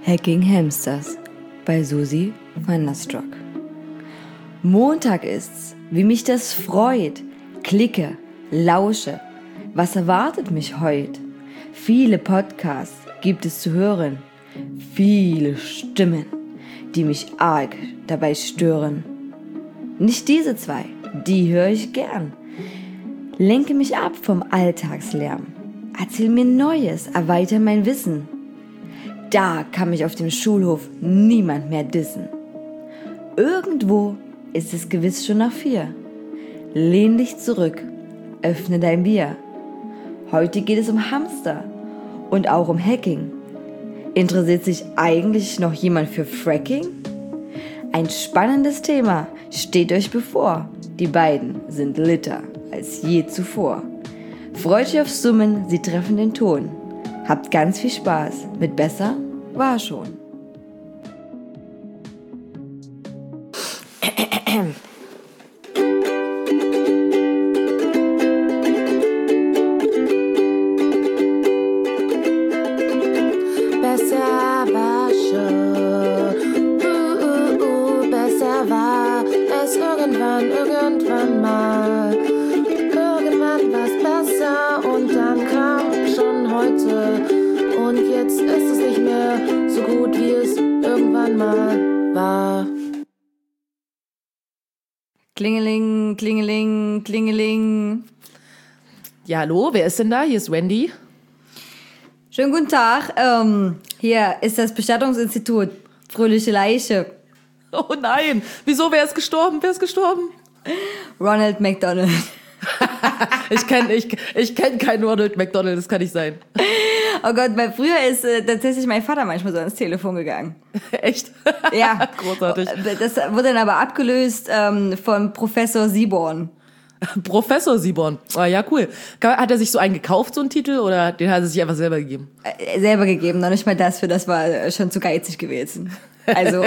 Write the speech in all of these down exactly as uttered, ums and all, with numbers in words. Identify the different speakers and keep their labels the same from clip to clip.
Speaker 1: Hacking Hamsters bei Susi van der Strock. Montag ist's, wie mich das freut. Klicke, lausche. Was erwartet mich heut? Viele Podcasts gibt es zu hören. Viele Stimmen, die mich arg dabei stören. Nicht diese zwei, die höre ich gern. Lenke mich ab vom Alltagslärm. Erzähl mir Neues, erweitere mein Wissen. Da kann mich auf dem Schulhof niemand mehr dissen. Irgendwo ist es gewiss schon nach vier. Lehn dich zurück, öffne dein Bier. Heute geht es um Hamster und auch um Hacking. Interessiert sich eigentlich noch jemand für Fracking? Ein spannendes Thema steht euch bevor. Die beiden sind litter als je zuvor. Freut euch aufs Summen, sie treffen den Ton. Habt ganz viel Spaß mit Besser war schon.
Speaker 2: Besser war schon. Uh, uh, uh, besser war es irgendwann, irgendwann mal. Irgendwann war's besser und dann kam schon heute. Und jetzt ist es nicht mehr so gut, wie es irgendwann mal war.
Speaker 1: Klingeling, klingeling, klingeling.
Speaker 3: Ja, hallo, wer ist denn da? Hier ist Wendy.
Speaker 1: Schönen guten Tag. Ähm, hier ist das Bestattungsinstitut. Fröhliche Leiche.
Speaker 3: Oh nein, wieso, wer ist gestorben? Wer ist gestorben?
Speaker 1: Ronald McDonald.
Speaker 3: ich kenne ich, ich kenn keinen Ronald McDonald, das kann nicht sein.
Speaker 1: Oh Gott, weil früher ist äh, tatsächlich mein Vater manchmal so ans Telefon gegangen.
Speaker 3: Echt?
Speaker 1: Ja.
Speaker 3: Großartig.
Speaker 1: Das wurde dann aber abgelöst ähm, von Professor Sieborn.
Speaker 3: Professor Sieborn. Ah, ja, cool. Hat er sich so einen gekauft, so einen Titel, oder den hat er sich einfach selber gegeben?
Speaker 1: Äh, selber gegeben, noch nicht mal das, für das war schon zu geizig gewesen. Also,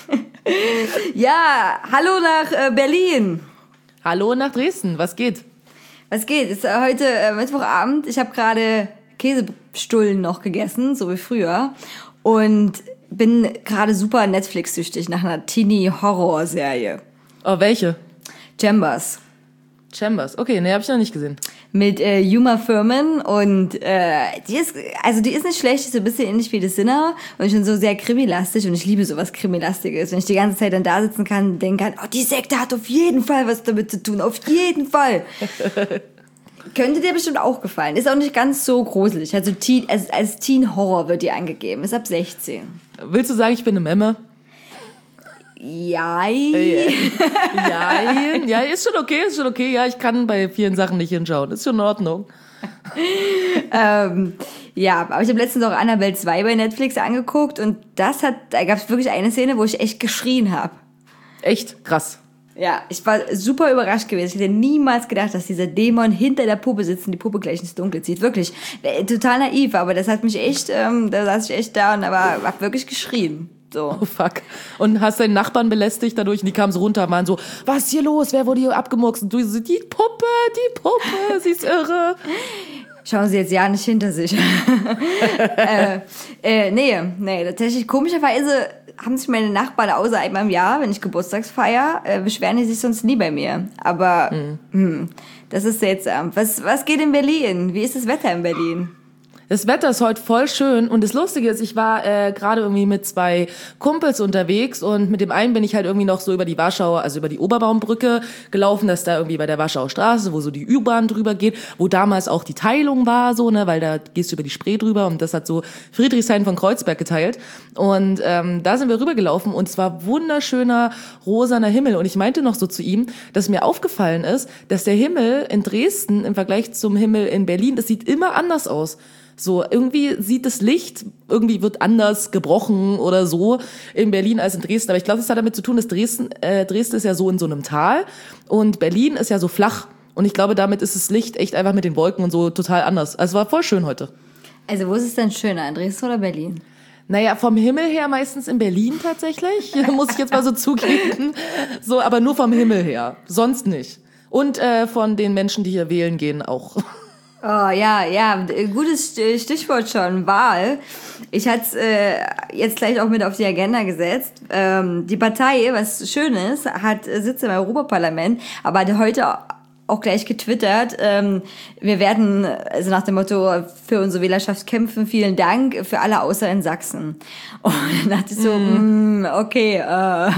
Speaker 1: ja, hallo nach äh, Berlin.
Speaker 3: Hallo nach Dresden, was geht?
Speaker 1: Was geht? Ist äh, heute äh, Mittwochabend. Ich habe gerade Käsestullen noch gegessen, so wie früher. Und bin gerade super Netflix-süchtig nach einer Teenie-Horror-Serie.
Speaker 3: Oh, welche?
Speaker 1: Chambers.
Speaker 3: Chambers, okay, ne, hab ich noch nicht gesehen.
Speaker 1: Mit äh, Uma Thurman und äh, die ist, also die ist nicht schlecht, die ist so ein bisschen ähnlich wie The Sinner und ich bin so sehr krimilastig und ich liebe sowas Krimilastiges. Wenn ich die ganze Zeit dann da sitzen kann und denken kann, oh, die Sekte hat auf jeden Fall was damit zu tun, auf jeden Fall. Könnte dir bestimmt auch gefallen. Ist auch nicht ganz so gruselig. Also Teen, als, als Teen-Horror wird die angegeben. Ist ab sechzehn.
Speaker 3: Willst du sagen, ich bin eine Memme?
Speaker 1: Jein.
Speaker 3: Jein. Ja, ist schon okay, ist schon okay. Ja, ich kann bei vielen Sachen nicht hinschauen. Ist schon in Ordnung.
Speaker 1: ähm, ja, aber ich habe letztens auch Annabelle zwei bei Netflix angeguckt und das hat, da gab es wirklich eine Szene, wo ich echt geschrien habe.
Speaker 3: Echt? Krass.
Speaker 1: Ja, ich war super überrascht gewesen. Ich hätte niemals gedacht, dass dieser Dämon hinter der Puppe sitzt und die Puppe gleich ins Dunkel zieht. Wirklich, total naiv, aber das hat mich echt, ähm, da saß ich echt da und aber hab wirklich geschrien. So.
Speaker 3: Oh fuck. Und hast deinen Nachbarn belästigt dadurch und die kamen so runter und waren so, was ist hier los? Wer wurde hier abgemurkst? Und du so, die Puppe, die Puppe, sie ist irre.
Speaker 1: Schauen Sie jetzt ja nicht hinter sich. äh, äh, nee, nee, tatsächlich komischerweise haben sich meine Nachbarn außer einmal im Jahr, wenn ich Geburtstagsfeier, äh, beschweren die sich sonst nie bei mir. Aber mhm. hm, das ist seltsam. Was, was geht in Berlin? Wie ist das Wetter in Berlin?
Speaker 3: Das Wetter ist heute voll schön und das Lustige ist, ich war äh, gerade irgendwie mit zwei Kumpels unterwegs und mit dem einen bin ich halt irgendwie noch so über die Warschauer, also über die Oberbaumbrücke gelaufen, dass da irgendwie bei der Warschauer Straße, wo so die U-Bahn drüber geht, wo damals auch die Teilung war, so, ne, weil da gehst du über die Spree drüber und das hat so Friedrichshain von Kreuzberg geteilt und ähm, da sind wir rübergelaufen und es war wunderschöner rosaner Himmel und ich meinte noch so zu ihm, dass mir aufgefallen ist, dass der Himmel in Dresden im Vergleich zum Himmel in Berlin, das sieht immer anders aus. So, irgendwie sieht das Licht, irgendwie wird anders gebrochen oder so in Berlin als in Dresden. Aber ich glaube, das hat damit zu tun, dass Dresden, äh, Dresden ist ja so in so einem Tal und Berlin ist ja so flach. Und ich glaube, damit ist das Licht echt einfach mit den Wolken und so total anders. Also es war voll schön heute.
Speaker 1: Also wo ist es denn schöner, in Dresden oder Berlin?
Speaker 3: Naja, vom Himmel her meistens in Berlin tatsächlich, muss ich jetzt mal so zugeben. So, aber nur vom Himmel her, sonst nicht. Und äh, von den Menschen, die hier wählen gehen, auch.
Speaker 1: Oh ja, ja, gutes Stichwort schon, Wahl. Ich hatte es äh, jetzt gleich auch mit auf die Agenda gesetzt. Ähm, die Partei, was schön ist, hat Sitze im Europaparlament, aber hat heute auch gleich getwittert, ähm, wir werden, also nach dem Motto, für unsere Wählerschaft kämpfen, vielen Dank, für alle außer in Sachsen. Und dann dachte ich so, mm. mh, okay, äh...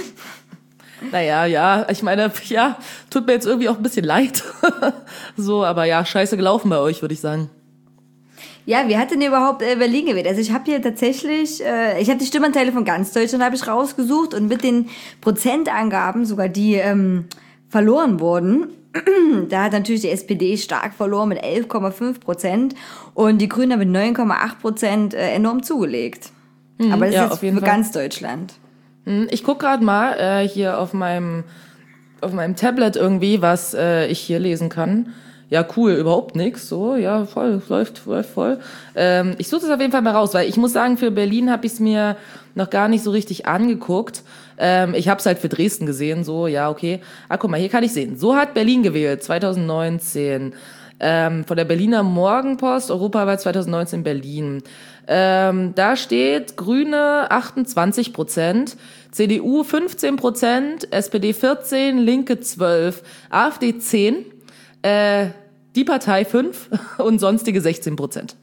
Speaker 3: Naja, ja, ich meine, ja, tut mir jetzt irgendwie auch ein bisschen leid. So, aber ja, scheiße gelaufen bei euch, würde ich sagen.
Speaker 1: Ja, wie hat denn überhaupt äh, Berlin gewählt? Also ich habe hier tatsächlich, äh, ich habe die Stimmanteile von ganz Deutschland habe ich rausgesucht und mit den Prozentangaben, sogar die ähm, verloren wurden, da hat natürlich die S P D stark verloren mit elf Komma fünf Prozent und die Grünen haben mit neun Komma acht Prozent äh, enorm zugelegt. Mhm, aber das
Speaker 3: ja,
Speaker 1: ist jetzt
Speaker 3: auf jeden
Speaker 1: für
Speaker 3: Fall.
Speaker 1: ganz Deutschland.
Speaker 3: Ich guck gerade mal äh, hier auf meinem auf meinem Tablet irgendwie, was äh, ich hier lesen kann. Ja, cool, überhaupt nix. So, ja, voll, läuft, läuft voll. Ähm, ich suche das auf jeden Fall mal raus, weil ich muss sagen, für Berlin habe ich es mir noch gar nicht so richtig angeguckt. Ähm, ich habe es halt für Dresden gesehen, so, ja, okay. Ah, guck mal, hier kann ich sehen. So hat Berlin gewählt, zwanzig neunzehn. Ähm, von der Berliner Morgenpost, Europawahl zwanzig neunzehn Berlin. Ähm, da steht Grüne achtundzwanzig Prozent, C D U fünfzehn Prozent, S P D vierzehn, Linke zwölf, AfD zehn, äh, die Partei fünf und sonstige sechzehn Prozent.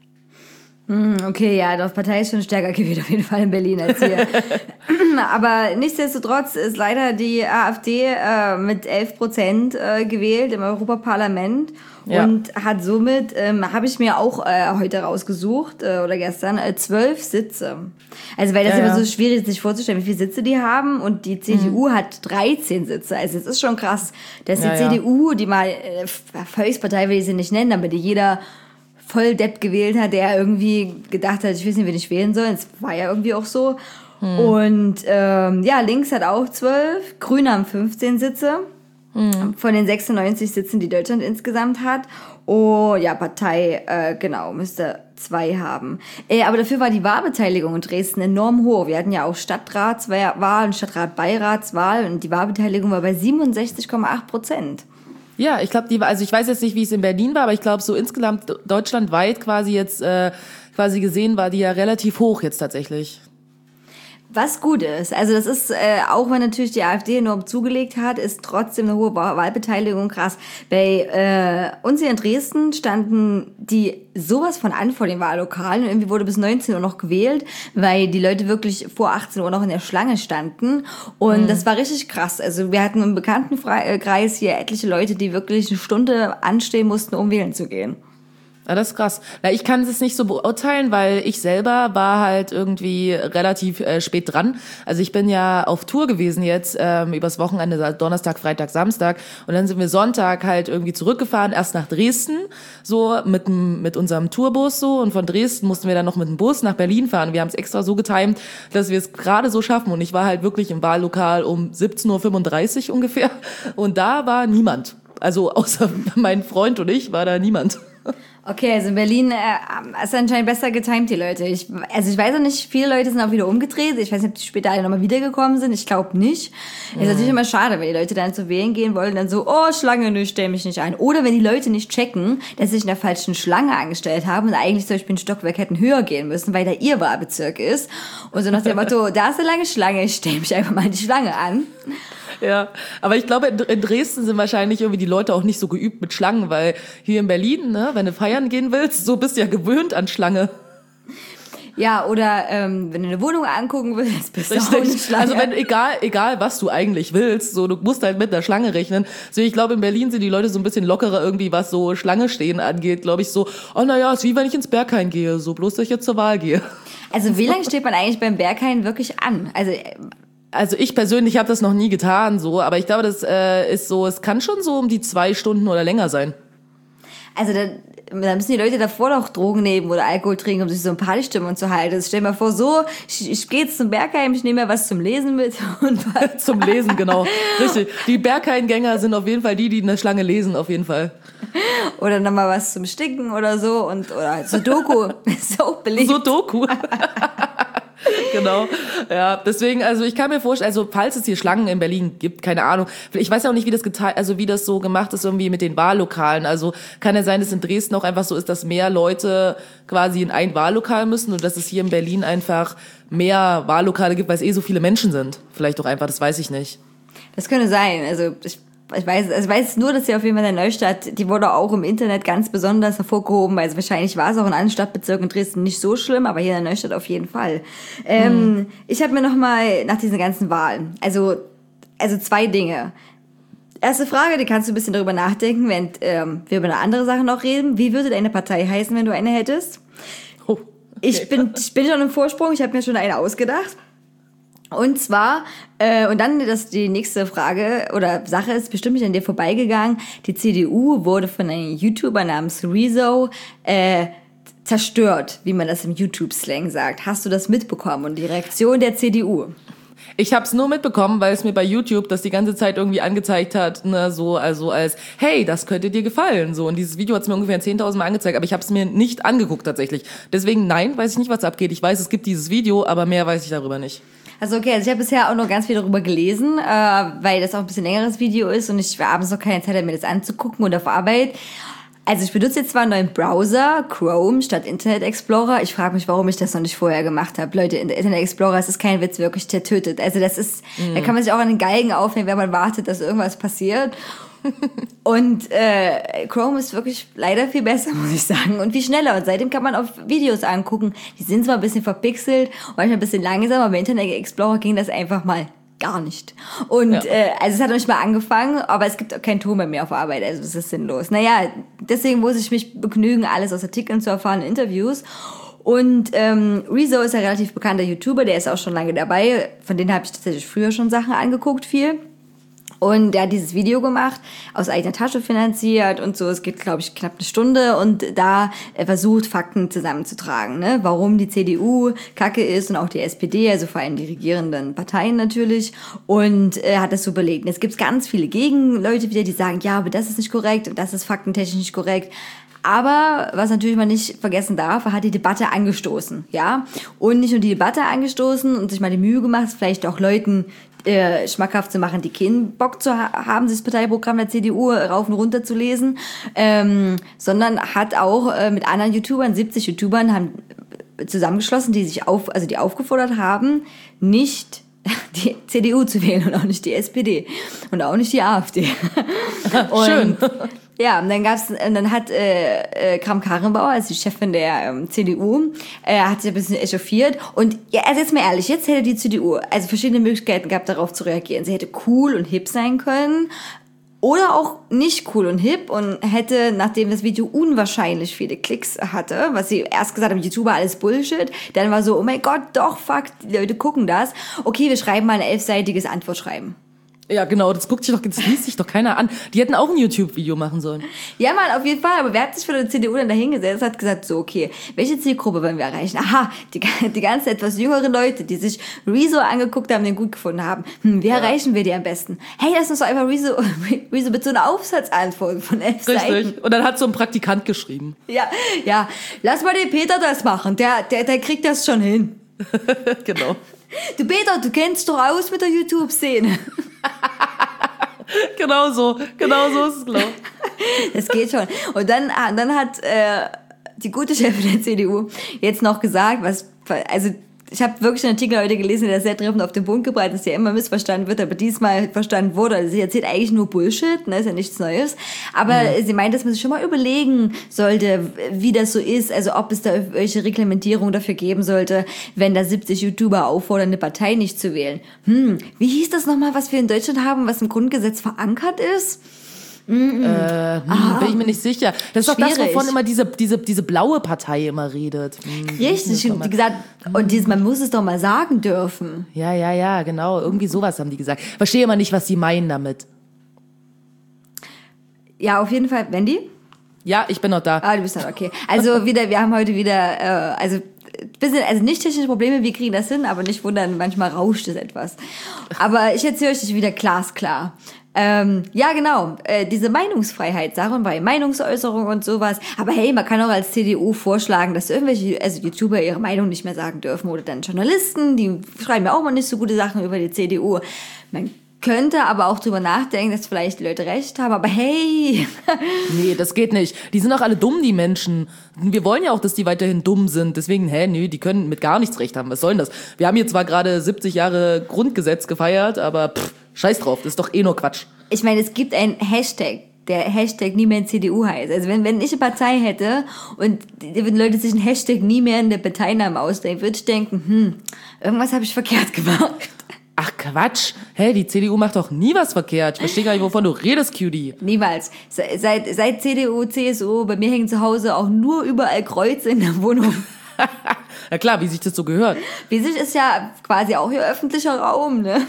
Speaker 1: Okay, ja, die Partei ist schon stärker gewählt auf jeden Fall in Berlin als hier. Aber nichtsdestotrotz ist leider die AfD äh, mit elf Prozent äh, gewählt im Europaparlament
Speaker 3: ja.
Speaker 1: und hat somit, ähm, habe ich mir auch äh, heute rausgesucht äh, oder gestern, äh, zwölf Sitze. Also weil das ja, immer ja. so schwierig ist, sich vorzustellen, wie viele Sitze die haben und die C D U mhm. hat dreizehn Sitze. Also es ist schon krass, dass die ja, C D U, ja. die mal äh, Volkspartei will ich sie nicht nennen, aber die jeder voll Depp gewählt hat, der irgendwie gedacht hat, ich weiß nicht, wen ich wählen soll. Das war ja irgendwie auch so. Hm. Und ähm, ja, links hat auch zwölf, Grüne haben fünfzehn Sitze hm. von den sechsundneunzig Sitzen, die Deutschland insgesamt hat. Oh, ja, Partei, äh, genau, müsste zwei haben. Äh, aber dafür war die Wahlbeteiligung in Dresden enorm hoch. Wir hatten ja auch Stadtratswahl und Stadtratbeiratswahl und die Wahlbeteiligung war bei siebenundsechzig Komma acht Prozent.
Speaker 3: Ja, ich glaube, die war, also ich weiß jetzt nicht, wie es in Berlin war, aber ich glaube, so insgesamt deutschlandweit quasi jetzt äh, quasi gesehen war die ja relativ hoch jetzt tatsächlich.
Speaker 1: Was gut ist, also das ist, äh, auch wenn natürlich die AfD enorm zugelegt hat, ist trotzdem eine hohe Wahlbeteiligung krass. Bei äh, uns hier in Dresden standen die sowas von an vor den Wahllokalen und irgendwie wurde bis neunzehn Uhr noch gewählt, weil die Leute wirklich vor achtzehn Uhr noch in der Schlange standen und mhm. das war richtig krass. Also wir hatten im Bekanntenkreis hier etliche Leute, die wirklich eine Stunde anstehen mussten, um wählen zu gehen.
Speaker 3: Ja, das ist krass. Na, ich kann es nicht so beurteilen, weil ich selber war halt irgendwie relativ äh, spät dran. Also ich bin ja auf Tour gewesen jetzt ähm, übers Wochenende, Donnerstag, Freitag, Samstag und dann sind wir Sonntag halt irgendwie zurückgefahren, erst nach Dresden, so mit mit unserem Tourbus so und von Dresden mussten wir dann noch mit dem Bus nach Berlin fahren. Wir haben es extra so getimt, dass wir es gerade so schaffen und ich war halt wirklich im Wahllokal um siebzehn Uhr fünfunddreißig ungefähr und da war niemand. Also außer mein Freund und ich war da niemand.
Speaker 1: Okay, also in Berlin äh, ist anscheinend besser getimt, die Leute. Ich, also ich weiß auch nicht, viele Leute sind auch wieder umgedreht. Ich weiß nicht, ob die später alle nochmal wiedergekommen sind. Ich glaube nicht. Mhm. Ist natürlich immer schade, wenn die Leute dann zu wählen gehen wollen, dann so, oh, Schlange, nö, stell mich nicht ein. Oder wenn die Leute nicht checken, dass sie sich in der falschen Schlange angestellt haben und eigentlich zum Beispiel ein Stockwerk hätten höher gehen müssen, weil da ihr Wahlbezirk ist. Und so nach dem Motto, da ist eine lange Schlange, ich stell mich einfach mal in die Schlange an.
Speaker 3: Ja, aber ich glaube, in Dresden sind wahrscheinlich irgendwie die Leute auch nicht so geübt mit Schlangen, weil hier in Berlin, ne, wenn du feiern gehen willst, so bist du ja gewöhnt an Schlange.
Speaker 1: Ja, oder ähm, wenn du eine Wohnung angucken willst, bist du auch eine Schlange.
Speaker 3: Also wenn, egal, egal was du eigentlich willst, so du musst halt mit einer Schlange rechnen. So, ich glaube, in Berlin sind die Leute so ein bisschen lockerer irgendwie, was so Schlange stehen angeht, glaube ich so, oh naja, ist wie wenn ich ins Berghain gehe, so bloß, dass ich jetzt zur Wahl gehe.
Speaker 1: Also wie lange steht man eigentlich beim Berghain wirklich an? Also
Speaker 3: Also ich persönlich habe das noch nie getan, so, aber ich glaube, das äh, ist so, es kann schon so um die zwei Stunden oder länger sein.
Speaker 1: Also da, da müssen die Leute davor noch Drogen nehmen oder Alkohol trinken, um sich so eine Partystimmung zu halten. Also stell dir mal vor, so, ich, ich gehe jetzt zum Berghain, ich nehme mir was zum Lesen mit. Und was.
Speaker 3: Zum Lesen, genau. Richtig. Die Berghain-Gänger sind auf jeden Fall die, die in der Schlange lesen, auf jeden Fall.
Speaker 1: Oder nochmal was zum Sticken oder so und oder Sudoku. Ist auch beliebt.
Speaker 3: Sudoku. Genau, ja, deswegen, also ich kann mir vorstellen, also falls es hier Schlangen in Berlin gibt, keine Ahnung, ich weiß auch nicht, wie das geteilt, also wie das so gemacht ist irgendwie mit den Wahllokalen, also kann ja sein, dass in Dresden auch einfach so ist, dass mehr Leute quasi in ein Wahllokal müssen und dass es hier in Berlin einfach mehr Wahllokale gibt, weil es eh so viele Menschen sind, vielleicht auch einfach, das weiß ich nicht.
Speaker 1: Das könnte sein, also ich Ich weiß, also ich weiß nur, dass sie auf jeden Fall in der Neustadt, die wurde auch im Internet ganz besonders hervorgehoben. Also wahrscheinlich war es auch in anderen Stadtbezirken in Dresden nicht so schlimm, aber hier in der Neustadt auf jeden Fall. Ähm, hm. Ich habe mir nochmal nach diesen ganzen Wahlen, also, also zwei Dinge. Erste Frage, die kannst du ein bisschen darüber nachdenken, während ähm, wir über eine andere Sache noch reden. Wie würde deine Partei heißen, wenn du eine hättest? Oh, okay. ich, bin, ich bin schon im Vorsprung, ich habe mir schon eine ausgedacht. Und zwar, äh, und dann das die nächste Frage oder Sache ist bestimmt nicht an dir vorbeigegangen. Die C D U wurde von einem YouTuber namens Rezo äh, zerstört, wie man das im YouTube-Slang sagt. Hast du das mitbekommen und die Reaktion der C D U?
Speaker 3: Ich habe es nur mitbekommen, weil es mir bei YouTube das die ganze Zeit irgendwie angezeigt hat, ne, so also als hey, das könnte dir gefallen, so und dieses Video hat es mir ungefähr zehntausend Mal angezeigt, aber ich habe es mir nicht angeguckt tatsächlich. Deswegen nein, weiß ich nicht, was abgeht. Ich weiß, es gibt dieses Video, aber mehr weiß ich darüber nicht.
Speaker 1: Also okay, also ich habe bisher auch noch ganz viel darüber gelesen, äh, weil das auch ein bisschen längeres Video ist und ich abends noch keine Zeit habe, mir das anzugucken und auf Arbeit. Also ich benutze jetzt zwar einen neuen Browser, Chrome statt Internet Explorer. Ich frage mich, warum ich das noch nicht vorher gemacht habe. Leute, Internet Explorer, das ist kein Witz, wirklich, der tötet. Also das ist, mm. da kann man sich auch an den Geigen aufnehmen, wenn man wartet, dass irgendwas passiert. Und äh, Chrome ist wirklich leider viel besser, muss ich sagen, und viel schneller. Und seitdem kann man auf Videos angucken. Die sind zwar ein bisschen verpixelt und manchmal ein bisschen langsam, aber bei Internet Explorer ging das einfach mal gar nicht. Und ja. äh, also es hat noch nicht mal angefangen, aber es gibt auch keinen Ton bei mir auf Arbeit, also es ist sinnlos. Naja, deswegen muss ich mich begnügen, alles aus Artikeln zu erfahren, Interviews. Und ähm, Rezo ist ein relativ bekannter YouTuber, der ist auch schon lange dabei. Von denen habe ich tatsächlich früher schon Sachen angeguckt, viel. Und der hat dieses Video gemacht, aus eigener Tasche finanziert und so. Es geht, glaube ich, knapp eine Stunde und da er versucht, Fakten zusammenzutragen, ne? Warum die C D U kacke ist und auch die S P D, also vor allem die regierenden Parteien natürlich. Und er hat das so belegt. Und jetzt gibt's ganz viele Gegenleute wieder, die sagen, ja, aber das ist nicht korrekt und das ist faktentechnisch nicht korrekt. Aber was natürlich man nicht vergessen darf, er hat die Debatte angestoßen, ja. Und nicht nur die Debatte angestoßen und sich mal die Mühe gemacht, vielleicht auch Leuten äh, schmackhaft zu machen, die keinen Bock zu ha- haben, das Parteiprogramm der C D U rauf und runter zu lesen, ähm, sondern hat auch äh, mit anderen YouTubern, siebzig YouTubern, haben zusammengeschlossen, die sich auf, also die aufgefordert haben, nicht die C D U zu wählen und auch nicht die S P D und auch nicht die AfD. Und schön. Ja, und dann gab's, und dann hat äh, äh, Kramp-Karrenbauer, also die Chefin der ähm, C D U, äh, hat sich ein bisschen echauffiert. Und ja, also jetzt mal ehrlich, jetzt hätte die C D U also verschiedene Möglichkeiten gehabt, darauf zu reagieren. Sie hätte cool und hip sein können oder auch nicht cool und hip und hätte, nachdem das Video unwahrscheinlich viele Klicks hatte, was sie erst gesagt haben, YouTuber, alles Bullshit, dann war so, oh mein Gott, doch, fuck, die Leute gucken das. Okay, wir schreiben mal ein elfseitiges Antwortschreiben.
Speaker 3: Ja, genau, das guckt sich doch, das liest sich doch keiner an. Die hätten auch ein YouTube-Video machen sollen.
Speaker 1: Ja, Mann, auf jeden Fall. Aber wer hat sich für die C D U dann dahingesetzt und hat gesagt, so, okay, welche Zielgruppe wollen wir erreichen? Aha, die, die ganzen etwas jüngeren Leute, die sich Rezo angeguckt haben, den gut gefunden haben. Hm, wie ja. erreichen wir die am besten? Hey, lass uns doch einfach Rezo, Rezo mit so einer Aufsatzantwort von elf Seiten.
Speaker 3: Richtig. Und dann hat so ein Praktikant geschrieben.
Speaker 1: Ja, ja. Lass mal den Peter das machen. Der, der, der kriegt das schon hin.
Speaker 3: Genau.
Speaker 1: Du Peter, du kennst doch aus mit der YouTube-Szene.
Speaker 3: Genau so, genau so ist es, glaube ich.
Speaker 1: Das geht schon. Und dann, dann hat äh, die gute Chefin der C D U jetzt noch gesagt, was, also ich habe wirklich einen Artikel heute gelesen, der sehr treffend auf den Punkt gebracht ist, der immer missverstanden wird, aber diesmal verstanden wurde. Also sie erzählt eigentlich nur Bullshit, ne, ist ja nichts Neues. Aber mhm. sie meint, dass man sich schon mal überlegen sollte, wie das so ist, also ob es da welche Reglementierung dafür geben sollte, wenn da siebzig YouTuber auffordern, eine Partei nicht zu wählen. Hm, wie hieß das nochmal, was wir in Deutschland haben, was im Grundgesetz verankert ist? Mm-mm.
Speaker 3: Äh, hm, ah, bin ich mir nicht sicher. Das ist schwierig. Doch das, wovon immer diese, diese, diese blaue Partei immer redet. Hm,
Speaker 1: Richtig, wie gesagt, und dieses, man muss es doch mal sagen dürfen.
Speaker 3: Ja, ja, ja, genau. Irgendwie sowas haben die gesagt. Verstehe immer nicht, was die meinen damit.
Speaker 1: Ja, auf jeden Fall. Wendy?
Speaker 3: Ja, ich bin noch da.
Speaker 1: Ah, du bist noch, okay. Also wieder, wir haben heute wieder, äh, also bisschen, also nicht technische Probleme, wir kriegen das hin, aber nicht wundern, manchmal rauscht es etwas. Aber ich erzähle euch das wieder glasklar. Ähm, ja, genau, äh, diese Meinungsfreiheit, Sachen bei Meinungsäußerung und sowas. Aber hey, man kann auch als C D U vorschlagen, dass irgendwelche, also YouTuber ihre Meinung nicht mehr sagen dürfen oder dann Journalisten, die schreiben ja auch mal nicht so gute Sachen über die C D U. Man könnte aber auch drüber nachdenken, dass vielleicht die Leute recht haben, aber hey.
Speaker 3: Nee, das geht nicht. Die sind auch alle dumm, die Menschen. Wir wollen ja auch, dass die weiterhin dumm sind. Deswegen, hä, nö, die können mit gar nichts recht haben. Was soll denn das? Wir haben hier zwar gerade siebzig Jahre Grundgesetz gefeiert, aber pff, scheiß drauf, das ist doch eh nur Quatsch.
Speaker 1: Ich meine, es gibt einen Hashtag, der Hashtag nie mehr in C D U heißt. Also wenn, wenn ich eine Partei hätte und die Leute sich einen Hashtag nie mehr in der Parteinamen ausdenken, würde ich denken, hm, irgendwas habe ich verkehrt gemacht.
Speaker 3: Ach Quatsch, hey, die C D U macht doch nie was verkehrt. Ich verstehe gar nicht, wovon du redest, Cutie.
Speaker 1: Niemals. Seit, seit C D U, C S U, bei mir hängen zu Hause auch nur überall Kreuze in der Wohnung.
Speaker 3: Na klar, wie sich das so gehört.
Speaker 1: Wie sich ist ja quasi auch hier öffentlicher Raum, ne?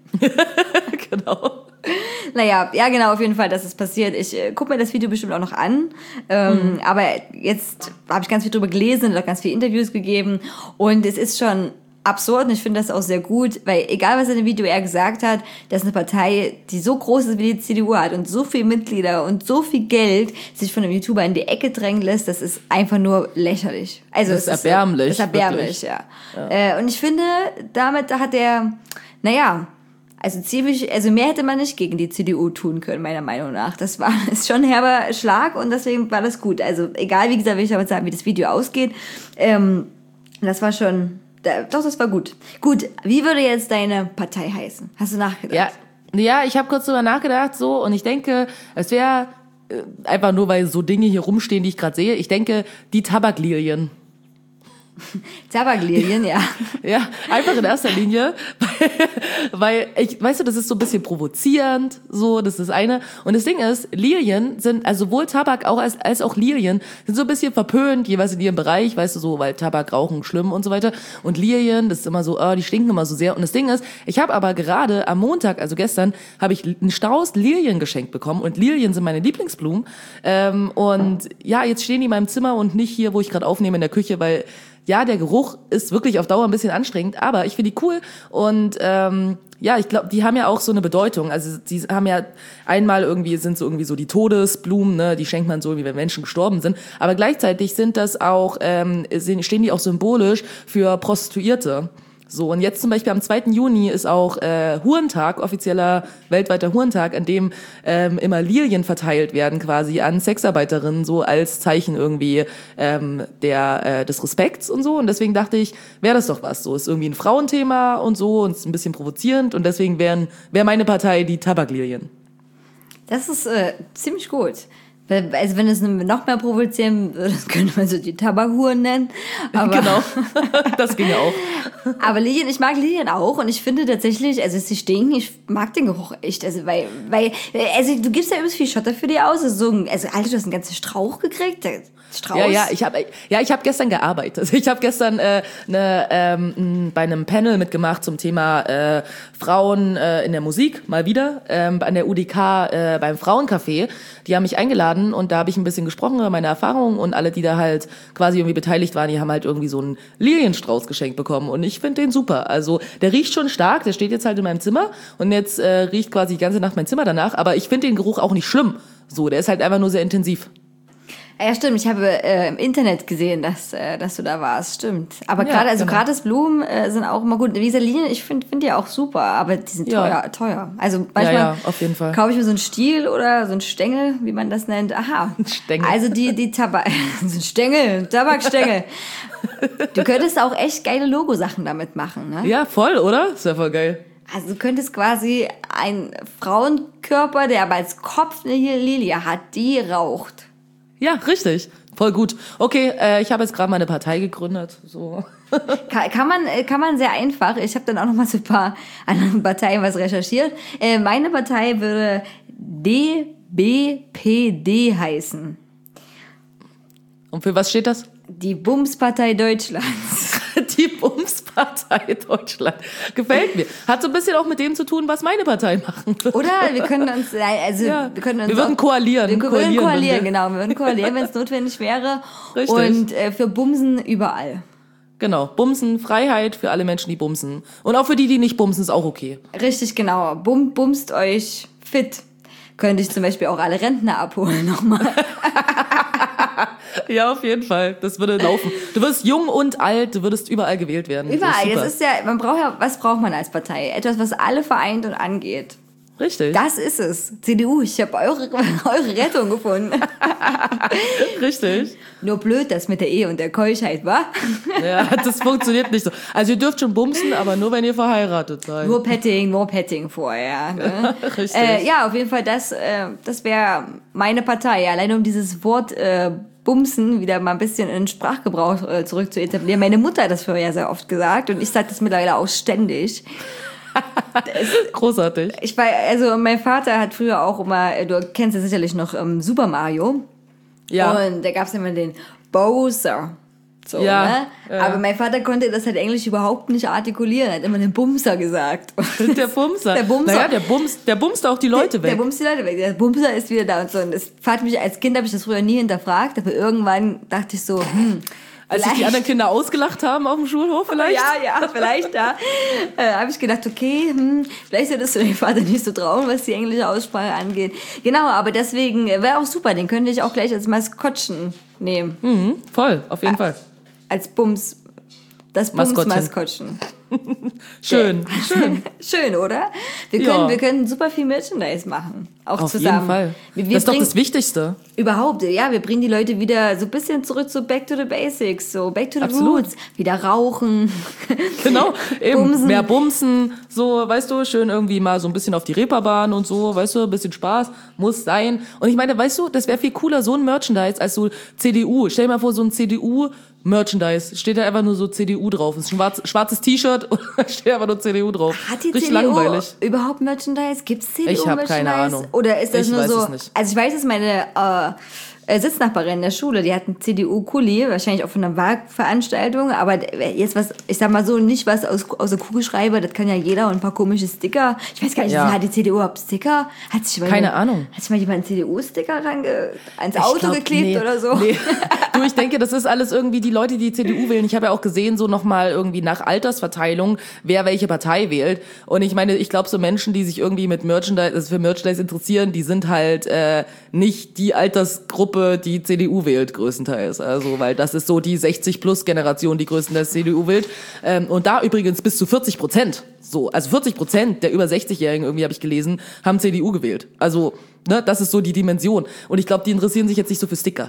Speaker 3: Genau.
Speaker 1: Naja, ja genau, auf jeden Fall, dass es passiert. Ich äh, gucke mir das Video bestimmt auch noch an. Ähm, mhm. Aber jetzt habe ich ganz viel drüber gelesen und auch ganz viele Interviews gegeben. Und es ist schon absurd und ich finde das auch sehr gut, weil egal was in dem Video er gesagt hat, dass eine Partei, die so groß ist wie die C D U hat und so viele Mitglieder und so viel Geld sich von einem YouTuber in die Ecke drängen lässt, das ist einfach nur lächerlich. Also
Speaker 3: das ist
Speaker 1: es
Speaker 3: erbärmlich.
Speaker 1: Ist, das ist erbärmlich, ja. ja. Äh, und ich finde, damit hat er, naja, also ziemlich, also mehr hätte man nicht gegen die C D U tun können, meiner Meinung nach. Das war, ist schon ein herber Schlag und deswegen war das gut. Also egal, wie gesagt, will ich damit sagen, wie das Video ausgeht, ähm, das war schon... Doch, das war gut. Gut, wie würde jetzt deine Partei heißen? Hast du nachgedacht?
Speaker 3: Ja, ja ich habe kurz drüber nachgedacht so und ich denke, es wäre äh, einfach nur, weil so Dinge hier rumstehen, die ich gerade sehe, ich denke, die Tabaklilien.
Speaker 1: Tabaklilien, ja.
Speaker 3: Ja, einfach in erster Linie, weil, weil ich, weißt du, das ist so ein bisschen provozierend, so, das ist das eine. Und das Ding ist, Lilien sind, also sowohl Tabak auch als, als auch Lilien sind so ein bisschen verpönt, jeweils in ihrem Bereich, weißt du, so, weil Tabak, Rauchen schlimm und so weiter. Und Lilien, das ist immer so, oh, die stinken immer so sehr. Und das Ding ist, ich habe aber gerade am Montag, also gestern, habe ich einen Strauß Lilien geschenkt bekommen und Lilien sind meine Lieblingsblumen. Ähm, und ja, jetzt stehen die in meinem Zimmer und nicht hier, wo ich gerade aufnehme in der Küche, weil ja, der Geruch ist wirklich auf Dauer ein bisschen anstrengend, aber ich finde die cool und ähm, ja, ich glaube, die haben ja auch so eine Bedeutung. Also die haben ja einmal irgendwie, sind so irgendwie so die Todesblumen, ne, die schenkt man so, wie wenn Menschen gestorben sind, aber gleichzeitig sind das auch, ähm, stehen die auch symbolisch für Prostituierte. So, und jetzt zum Beispiel am zweiten Juni ist auch äh, Hurentag, offizieller weltweiter Hurentag, an dem ähm, immer Lilien verteilt werden quasi an Sexarbeiterinnen, so als Zeichen irgendwie ähm, der äh, des Respekts und so. Und deswegen dachte ich, wäre das doch was. So, ist irgendwie ein Frauenthema und so und ist ein bisschen provozierend. Und deswegen wären wäre meine Partei die Tabaklilien.
Speaker 1: Das ist äh, ziemlich gut. Also wenn es noch mehr provozieren würde, das könnte man so die Tabakhuren nennen. Aber
Speaker 3: genau, das ging ja auch.
Speaker 1: Aber Lilien, ich mag Lilien auch und ich finde tatsächlich, also sie stinken, ich mag den Geruch echt. Also weil, weil also du gibst ja übrigens viel Schotter für die aus. Also, so, also Alter, du hast einen ganzen Strauch gekriegt. Strauß.
Speaker 3: Ja, ja, ich habe ja, ich habe gestern gearbeitet. Also ich habe gestern äh, ne, ähm, bei einem Panel mitgemacht zum Thema äh, Frauen äh, in der Musik, mal wieder, ähm, an der U D K äh, beim Frauencafé. Die haben mich eingeladen und da habe ich ein bisschen gesprochen über meine Erfahrungen und alle, die da halt quasi irgendwie beteiligt waren, die haben halt irgendwie so einen Lilienstrauß geschenkt bekommen und ich finde den super. Also der riecht schon stark, der steht jetzt halt in meinem Zimmer und jetzt äh, riecht quasi die ganze Nacht mein Zimmer danach, aber ich finde den Geruch auch nicht schlimm. So, der ist halt einfach nur sehr intensiv.
Speaker 1: Ja, stimmt. Ich habe äh, im Internet gesehen, dass, äh, dass du da warst. Stimmt. Aber
Speaker 3: ja,
Speaker 1: gerade, also
Speaker 3: genau.
Speaker 1: Gratisblumen äh, sind auch immer gut. Diese Linien, ich finde find die auch super, aber die sind
Speaker 3: ja.
Speaker 1: teuer, teuer. Also manchmal
Speaker 3: ja, ja, auf jeden Fall.
Speaker 1: kaufe ich mir so einen Stiel oder so einen Stängel, wie man das nennt. Aha.
Speaker 3: Stängel.
Speaker 1: Also die, die Tabak, so ein Stängel, Tabakstängel. Du könntest auch echt geile Logosachen damit machen, ne?
Speaker 3: Ja, voll, oder? Ist ja voll geil.
Speaker 1: Also du könntest quasi einen Frauenkörper, der aber als Kopf eine Lilie hat, die raucht.
Speaker 3: Ja, richtig. Voll gut. Okay, äh, ich habe jetzt gerade meine Partei gegründet. So.
Speaker 1: kann, kann, man, kann man sehr einfach. Ich habe dann auch noch mal so ein paar anderen Parteien was recherchiert. Äh, meine Partei würde D B P D heißen.
Speaker 3: Und für was steht das?
Speaker 1: Die Bumspartei Deutschlands.
Speaker 3: Die Bumspartei Deutschland. Gefällt mir. Hat so ein bisschen auch mit dem zu tun, was meine Partei machen würde.
Speaker 1: Oder wir können uns, also
Speaker 3: ja,
Speaker 1: wir können uns
Speaker 3: wir würden
Speaker 1: auch,
Speaker 3: koalieren.
Speaker 1: Wir
Speaker 3: koalieren
Speaker 1: würden koalieren,
Speaker 3: wir.
Speaker 1: genau. Wir würden koalieren, wenn es notwendig wäre.
Speaker 3: Richtig.
Speaker 1: Und äh, für Bumsen überall.
Speaker 3: Genau. Bumsen, Freiheit für alle Menschen, die bumsen. Und auch für die, die nicht bumsen, ist auch okay.
Speaker 1: Richtig, genau. Bum, bumst euch fit. Könnte ich zum Beispiel auch alle Rentner abholen nochmal.
Speaker 3: Ja, auf jeden Fall. Das würde laufen. Du wirst jung und alt, du würdest überall gewählt werden.
Speaker 1: Überall.
Speaker 3: Das
Speaker 1: Das ist ja, man braucht ja, was braucht man als Partei? Etwas, was alle vereint und angeht.
Speaker 3: Richtig.
Speaker 1: Das ist es. C D U, ich habe eure, eure Rettung gefunden.
Speaker 3: Richtig.
Speaker 1: Nur blöd, das mit der Ehe und der Keuschheit, wa?
Speaker 3: Ja, das funktioniert nicht so. Also ihr dürft schon bumsen, aber nur, wenn ihr verheiratet seid.
Speaker 1: Nur Petting, nur Petting vorher. Ne?
Speaker 3: Richtig.
Speaker 1: Äh, ja, auf jeden Fall, das, äh, das wäre meine Partei. Alleine um dieses Wort äh, Bumsen wieder mal ein bisschen in Sprachgebrauch äh, zurück zu etablieren. Meine Mutter hat das früher ja sehr oft gesagt und ich sage das mittlerweile auch ständig.
Speaker 3: Großartig.
Speaker 1: Ich war, also mein Vater hat früher auch immer, du kennst ja sicherlich noch ähm, Super Mario.
Speaker 3: Ja.
Speaker 1: Und da gab es immer den Bowser. So,
Speaker 3: Ja,
Speaker 1: ne?
Speaker 3: ja.
Speaker 1: Aber mein Vater konnte das halt Englisch überhaupt nicht artikulieren. Er hat immer den Bumser gesagt.
Speaker 3: Der Bumser.
Speaker 1: Der Bumser.
Speaker 3: Naja, der bumst, der bumst auch die Leute
Speaker 1: Der,
Speaker 3: weg.
Speaker 1: der bumst die Leute weg. Der Bumser ist wieder da und so. Und das hat mich, als Kind habe ich das früher nie hinterfragt, aber irgendwann dachte ich so, hm,
Speaker 3: Als sich die
Speaker 1: vielleicht-
Speaker 3: anderen Kinder ausgelacht haben auf dem Schulhof vielleicht?
Speaker 1: Ja, ja, vielleicht, ja. Äh, habe ich gedacht, okay, hm, vielleicht solltest du deinem Vater nicht so trauen, was die englische Aussprache angeht. Genau, aber deswegen wäre auch super, den könnte ich auch gleich als Maskottchen nehmen.
Speaker 3: Mhm, voll, auf jeden Fall.
Speaker 1: Als Bums, das
Speaker 3: Maskottchen.
Speaker 1: Bums-Maskottchen.
Speaker 3: Schön, schön.
Speaker 1: Schön, oder? Wir
Speaker 3: Ja.
Speaker 1: können, wir können super viel Merchandise machen. Auch
Speaker 3: Auf
Speaker 1: zusammen.
Speaker 3: jeden Fall.
Speaker 1: Wir, wir
Speaker 3: Das ist doch
Speaker 1: bringen-
Speaker 3: das Wichtigste.
Speaker 1: Überhaupt, ja, wir bringen die Leute wieder so ein bisschen zurück zu Back to the Basics, so Back to the
Speaker 3: Absolut.
Speaker 1: Roots, wieder rauchen.
Speaker 3: Genau, eben.
Speaker 1: Bumsen.
Speaker 3: Mehr Bumsen, so, weißt du, schön irgendwie mal so ein bisschen auf die Reeperbahn und so, weißt du, ein bisschen Spaß, muss sein. Und ich meine, weißt du, das wäre viel cooler, so ein Merchandise, als so C D U. Stell dir mal vor, so ein C D U-Merchandise, steht da einfach nur so C D U drauf. Das ist ein schwarz, schwarzes T-Shirt und da steht einfach nur C D U drauf.
Speaker 1: Hat die
Speaker 3: Richtig
Speaker 1: C D U
Speaker 3: langweilig.
Speaker 1: überhaupt Merchandise? Gibt es C D U
Speaker 3: Ich hab
Speaker 1: Merchandise?
Speaker 3: keine Ahnung.
Speaker 1: Oder ist das
Speaker 3: Ich
Speaker 1: nur
Speaker 3: weiß
Speaker 1: so?
Speaker 3: es nicht.
Speaker 1: Also ich weiß, dass meine äh, äh, Sitznachbarin in der Schule, die hat einen C D U-Kuli, wahrscheinlich auch von einer Wahlveranstaltung, aber jetzt was, ich sag mal so, nicht was aus, aus der Kugelschreiber, das kann ja jeder und ein paar komische Sticker. Ich weiß gar nicht,
Speaker 3: Ja.
Speaker 1: hat die C D U überhaupt Sticker? Hat sich mal
Speaker 3: Keine
Speaker 1: jemand,
Speaker 3: Ahnung.
Speaker 1: Hat sich mal jemand einen C D U-Sticker range, ans
Speaker 3: Ich
Speaker 1: Auto
Speaker 3: glaub,
Speaker 1: geklebt
Speaker 3: nee,
Speaker 1: oder so?
Speaker 3: Nee. Du, ich denke, das ist alles irgendwie die Leute, die C D U wählen. Ich habe ja auch gesehen, so nochmal irgendwie nach Altersverteilung, wer welche Partei wählt. Und ich meine, ich glaube, so Menschen, die sich irgendwie mit Merchandise, also für Merchandise interessieren, die sind halt äh, nicht die Altersgruppe, die C D U wählt, größtenteils. Also, weil das ist so die sechzig-plus-Generation, die größtenteils C D U wählt. Ähm, und da übrigens bis zu vierzig Prozent. So, also vierzig Prozent der über sechzig-Jährigen, irgendwie habe ich gelesen, haben C D U gewählt. Also, ne, das ist so die Dimension. Und ich glaube, die interessieren sich jetzt nicht so für Sticker.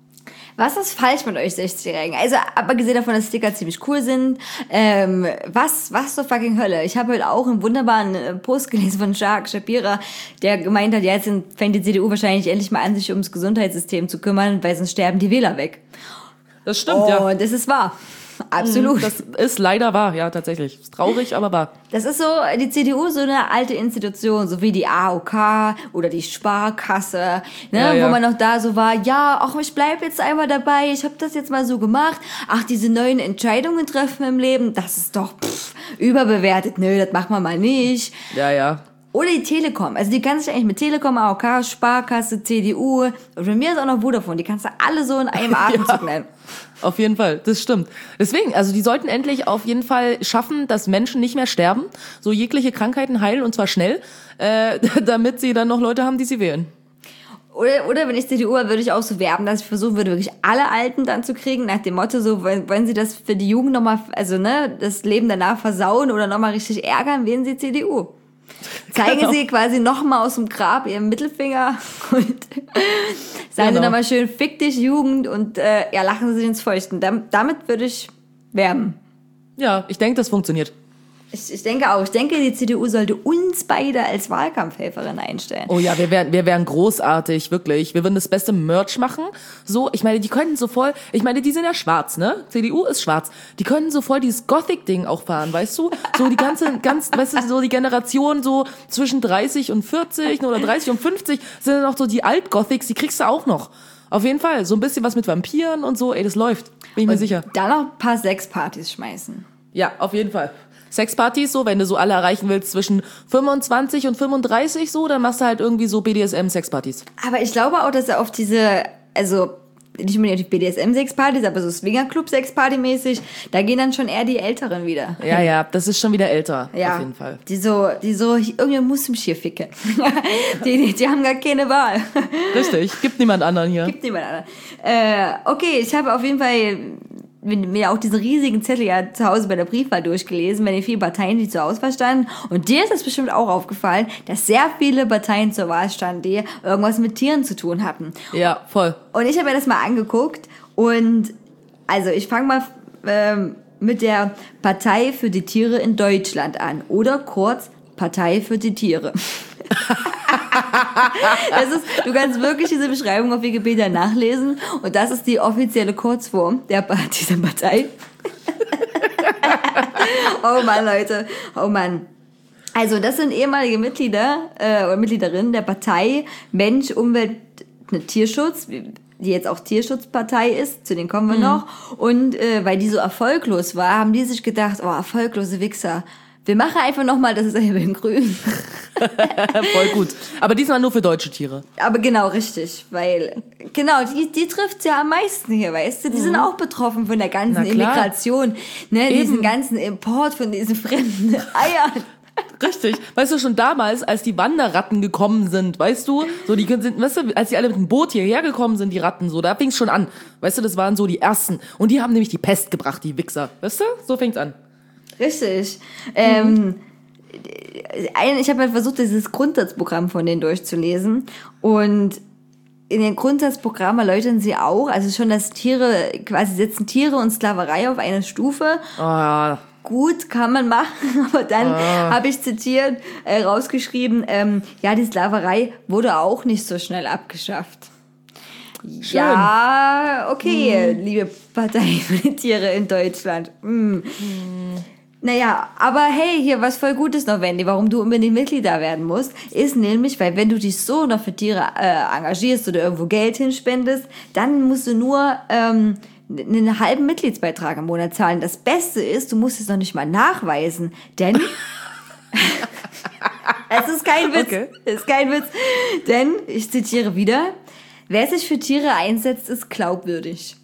Speaker 1: Was ist falsch mit euch sechzigjährigen? Also, abgesehen davon, dass Sticker ziemlich cool sind, ähm, was, was zur fucking Hölle? Ich habe heute auch einen wunderbaren äh, Post gelesen von Jacques Shapira, der gemeint hat, ja, jetzt sind- fängt die C D U wahrscheinlich endlich mal an, sich ums Gesundheitssystem zu kümmern, weil sonst sterben die Wähler weg.
Speaker 3: Das stimmt, ja.
Speaker 1: Und das ist wahr. Absolut.
Speaker 3: Das ist leider wahr, ja, tatsächlich. Ist traurig, aber wahr.
Speaker 1: Das ist so, die C D U ist so eine alte Institution, so wie die A O K oder die Sparkasse, ne,
Speaker 3: Ja, ja.
Speaker 1: wo man noch da so war, ja, ach, ich bleib jetzt einmal dabei, ich habe das jetzt mal so gemacht, ach, diese neuen Entscheidungen treffen im Leben, das ist doch pff, überbewertet, nö, das machen wir mal nicht.
Speaker 3: Ja, ja.
Speaker 1: Oder die Telekom, also die kannst du eigentlich mit Telekom, A O K, Sparkasse, C D U und von mir ist auch noch Vodafone, die kannst du alle so in einem Atemzug nennen.
Speaker 3: Auf jeden Fall, das stimmt. Deswegen, also die sollten endlich auf jeden Fall schaffen, dass Menschen nicht mehr sterben, so jegliche Krankheiten heilen und zwar schnell, äh, damit sie dann noch Leute haben, die sie wählen.
Speaker 1: Oder, oder wenn ich C D U wäre, würde ich auch so werben, dass ich versuchen würde, wirklich alle Alten dann zu kriegen, nach dem Motto, so, wenn, wenn sie das für die Jugend nochmal, also, ne, das Leben danach versauen oder nochmal richtig ärgern, wählen sie C D U. Zeigen
Speaker 3: Genau.
Speaker 1: sie quasi nochmal aus dem Grab ihren Mittelfinger und sagen sie
Speaker 3: Genau.
Speaker 1: nochmal schön, fick dich, Jugend, und, äh, ja, lachen sie sich ins Feuchten. Dam- damit würde ich werben.
Speaker 3: Ja, ich denke, das funktioniert.
Speaker 1: Ich, ich denke auch. Ich denke, die C D U sollte uns beide als Wahlkampfhelferin einstellen.
Speaker 3: Oh ja, wir wären, wir wären großartig, wirklich. Wir würden das beste Merch machen. So, ich meine, die könnten so voll, ich meine, die sind ja schwarz, ne? C D U ist schwarz. Die können so voll dieses Gothic-Ding auch fahren, weißt du? So die ganze, ganz, weißt du, so die Generation so zwischen dreißig und vierzig oder dreißig und fünfzig sind dann auch so die Alt-Gothics, die kriegst du auch noch. Auf jeden Fall. So ein bisschen was mit Vampiren und so, ey, das läuft. Bin ich mir sicher.
Speaker 1: Dann noch ein paar Sexpartys schmeißen.
Speaker 3: Ja, auf jeden Fall. Sexpartys so, wenn du so alle erreichen willst zwischen fünfundzwanzig und fünfunddreißig so, dann machst du halt irgendwie so B D S M-Sexpartys.
Speaker 1: Aber ich glaube auch, dass er auf diese, also nicht unbedingt auf die B D S M-Sexpartys, aber so Swingerclub-Sexparty-mäßig, da gehen dann schon eher die Älteren wieder.
Speaker 3: Ja, ja, das ist schon wieder älter,
Speaker 1: ja,
Speaker 3: auf jeden Fall.
Speaker 1: Die so, die so, irgendjemand muss zum Schier ficken. die, die, die haben gar keine Wahl.
Speaker 3: Richtig, gibt niemand anderen hier.
Speaker 1: Gibt niemand anderen. Äh, okay, ich habe auf jeden Fall mir auch diesen riesigen Zettel ja zu Hause bei der Briefwahl durchgelesen, bei den vielen Parteien, die zur Auswahl standen. Und dir ist das bestimmt auch aufgefallen, dass sehr viele Parteien zur Wahl standen, die irgendwas mit Tieren zu tun hatten.
Speaker 3: Ja, voll.
Speaker 1: Und ich habe mir das mal angeguckt und also ich fange mal ähm, mit der Partei für die Tiere in Deutschland an oder kurz Partei für die Tiere. Das ist, du kannst wirklich diese Beschreibung auf Wikipedia nachlesen und das ist die offizielle Kurzform der, dieser Partei. Oh Mann, Leute, oh Mann. Also das sind ehemalige Mitglieder äh, oder Mitgliederinnen der Partei Mensch, Umwelt, Tierschutz, die jetzt auch Tierschutzpartei ist, zu denen kommen wir mhm. noch. Und äh, weil die so erfolglos war, haben die sich gedacht, oh, erfolglose Wichser. Wir machen einfach nochmal, das ist ja in grün.
Speaker 3: Voll gut. Aber diesmal nur für deutsche Tiere.
Speaker 1: Aber genau, richtig. Weil, genau, die, die trifft's ja am meisten hier, weißt du? Die mhm. sind auch betroffen von der ganzen Immigration, ne? Eben. Diesen ganzen Import von diesen fremden Eiern.
Speaker 3: Richtig. Weißt du, schon damals, als die Wanderratten gekommen sind, weißt du, so die sind, weißt du, als die alle mit dem Boot hierher gekommen sind, die Ratten, so, da fing's schon an. Weißt du, das waren so die ersten. Und die haben nämlich die Pest gebracht, die Wichser. Weißt du? So fängt's an.
Speaker 1: Richtig. Ähm, ich habe halt versucht, dieses Grundsatzprogramm von denen durchzulesen und in dem Grundsatzprogramm erläutern sie auch, also schon, dass Tiere, quasi setzen Tiere und Sklaverei auf eine Stufe.
Speaker 3: Ah.
Speaker 1: Gut, kann man machen, aber dann ah. habe ich zitiert, äh, rausgeschrieben, ähm, ja, die Sklaverei wurde auch nicht so schnell abgeschafft. Schön. Ja, okay, hm. liebe Partei für die Tiere in Deutschland. Hm. Hm. Naja, aber hey, hier was voll Gutes noch, Wendy, warum du unbedingt Mitglied da werden musst, ist nämlich, weil wenn du dich so noch für Tiere äh, engagierst oder irgendwo Geld hinspendest, dann musst du nur ähm, einen halben Mitgliedsbeitrag im Monat zahlen. Das Beste ist, du musst es noch nicht mal nachweisen, denn es ist kein Witz, okay. es ist kein Witz, denn, ich zitiere wieder, wer sich für Tiere einsetzt, ist glaubwürdig.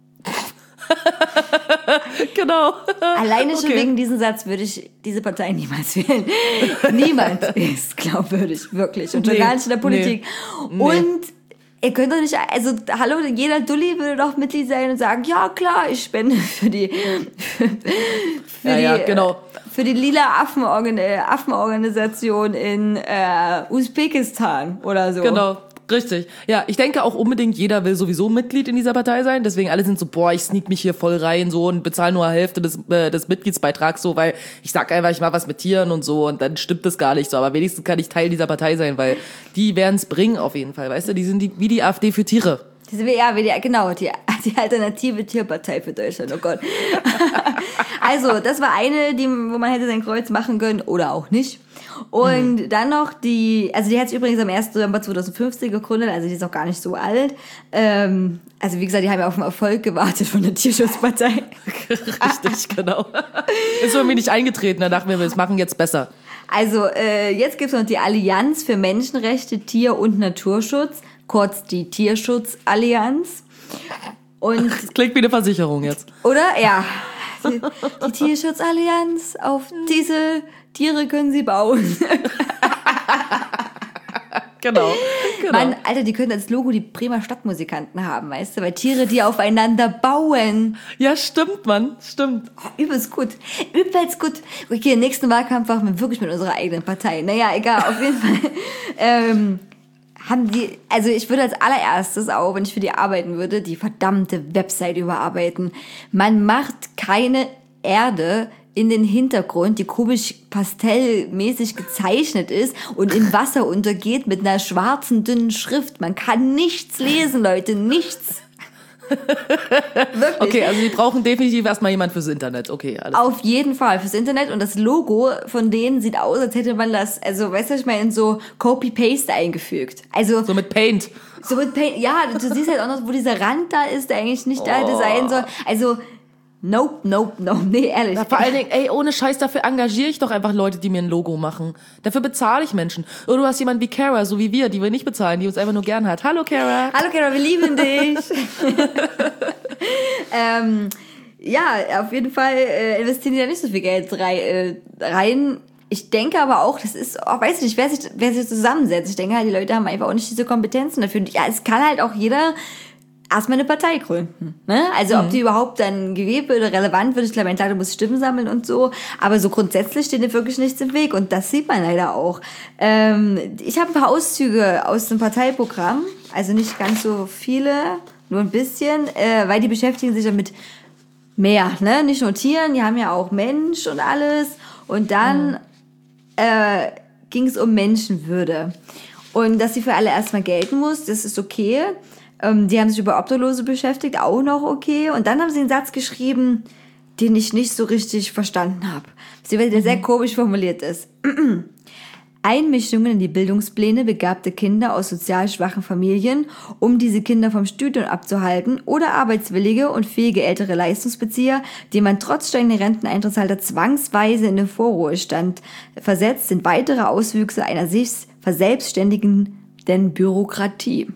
Speaker 3: Genau.
Speaker 1: Alleine schon
Speaker 3: okay.
Speaker 1: wegen diesem Satz würde ich diese Partei niemals wählen. Niemand ist glaubwürdig, wirklich. Und schon nee, gar nicht in der Politik. Nee, und nee. Ihr könnt doch nicht, also hallo, jeder Dulli würde doch Mitglied sein und sagen, ja klar, ich spende für die für, für
Speaker 3: ja,
Speaker 1: die,
Speaker 3: ja, genau.
Speaker 1: für die lila Affenorgan, Affenorganisation in äh, Usbekistan oder so.
Speaker 3: Genau. Richtig. Ja, ich denke auch unbedingt, jeder will sowieso Mitglied in dieser Partei sein. Deswegen alle sind so, boah, ich sneak mich hier voll rein so und bezahle nur Hälfte des, äh, des Mitgliedsbeitrags so, weil ich sag einfach, ich mach was mit Tieren und so und dann stimmt das gar nicht so. Aber wenigstens kann ich Teil dieser Partei sein, weil die werden's bringen auf jeden Fall. Weißt du, die sind die, wie die AfD für Tiere.
Speaker 1: Das wäre ja, wie die, genau, die, die alternative Tierpartei für Deutschland, oh Gott. Also, das war eine, die, wo man hätte sein Kreuz machen können oder auch nicht. Und mhm. dann noch die, also die hat sich übrigens am ersten November zweitausendfünfzehn gegründet, also die ist auch gar nicht so alt. Ähm, also wie gesagt, die haben ja auf den Erfolg gewartet von der Tierschutzpartei.
Speaker 3: Richtig, genau. Ist irgendwie nicht eingetreten, da dachten wir, wir machen jetzt besser.
Speaker 1: Also äh, jetzt gibt's noch die Allianz für Menschenrechte, Tier- und Naturschutz, kurz die Tierschutzallianz. Und
Speaker 3: das klingt wie eine Versicherung jetzt.
Speaker 1: Oder? Ja. Die, die Tierschutzallianz, auf diese Tiere können sie bauen.
Speaker 3: Genau, genau.
Speaker 1: Mann, Alter, die können als Logo die Bremer Stadtmusikanten haben, weißt du? Weil Tiere, die aufeinander bauen.
Speaker 3: Ja, stimmt, Mann, stimmt.
Speaker 1: Oh, übelst gut, übelst gut. Okay, im nächsten Wahlkampf machen wir wirklich mit unserer eigenen Partei. Naja, egal, auf jeden Fall. Ähm, haben die, also ich würde als allererstes auch, wenn ich für die arbeiten würde, die verdammte Website überarbeiten. Man macht keine Erde in den Hintergrund, die komisch pastellmäßig gezeichnet ist und im Wasser untergeht mit einer schwarzen, dünnen Schrift. Man kann nichts lesen, Leute, nichts. Wirklich.
Speaker 3: Okay, also die brauchen definitiv erstmal jemand fürs Internet. Okay, alles.
Speaker 1: Auf jeden Fall fürs Internet. Und das Logo von denen sieht aus, als hätte man das, also weißt du, ich meine, in so Copy-Paste eingefügt. Also
Speaker 3: so mit Paint.
Speaker 1: So mit Paint, ja, du siehst halt auch noch, wo dieser Rand da ist, der eigentlich nicht da hätte sein sollen. Also Nope, nope, nope. Nee, ehrlich.
Speaker 3: Ja, vor allen Dingen, ey, ohne Scheiß, dafür engagiere ich doch einfach Leute, die mir ein Logo machen. Dafür bezahle ich Menschen. Oder du hast jemanden wie Cara, so wie wir, die wir nicht bezahlen, die uns einfach nur gern hat. Hallo, Cara.
Speaker 1: Hallo, Cara, wir lieben dich. ähm, ja, auf jeden Fall äh, investieren die da nicht so viel Geld rein. Äh, rein. Ich denke aber auch, das ist, oh, weiß ich nicht, wer sich, wer sich zusammensetzt. Ich denke halt, die Leute haben einfach auch nicht diese Kompetenzen dafür. Und ja, es kann halt auch jeder erstmal eine Partei gründen. Ne? Also mhm. ob die überhaupt dann gewählt wird oder relevant wird, ich glaube, klar, du musst Stimmen sammeln und so, aber so grundsätzlich steht dir wirklich nichts im Weg und das sieht man leider auch. Ähm, ich habe ein paar Auszüge aus dem Parteiprogramm, also nicht ganz so viele, nur ein bisschen, äh, weil die beschäftigen sich damit mehr, ne? Nicht nur Tieren, die haben ja auch Mensch und alles und dann mhm. äh, ging es um Menschenwürde und dass sie für alle erstmal gelten muss, das ist okay. Ähm, die haben sich über Obdachlose beschäftigt, auch noch okay. Und dann haben sie einen Satz geschrieben, den ich nicht so richtig verstanden habe. Der mhm. sehr komisch formuliert ist. Einmischungen in die Bildungspläne begabter Kinder aus sozial schwachen Familien, um diese Kinder vom Studium abzuhalten, oder arbeitswillige und fähige ältere Leistungsbezieher, die man trotz steigender Renteneintrittsalter zwangsweise in den Vorruhestand versetzt, sind weitere Auswüchse einer sich verselbstständigenden Bürokratie.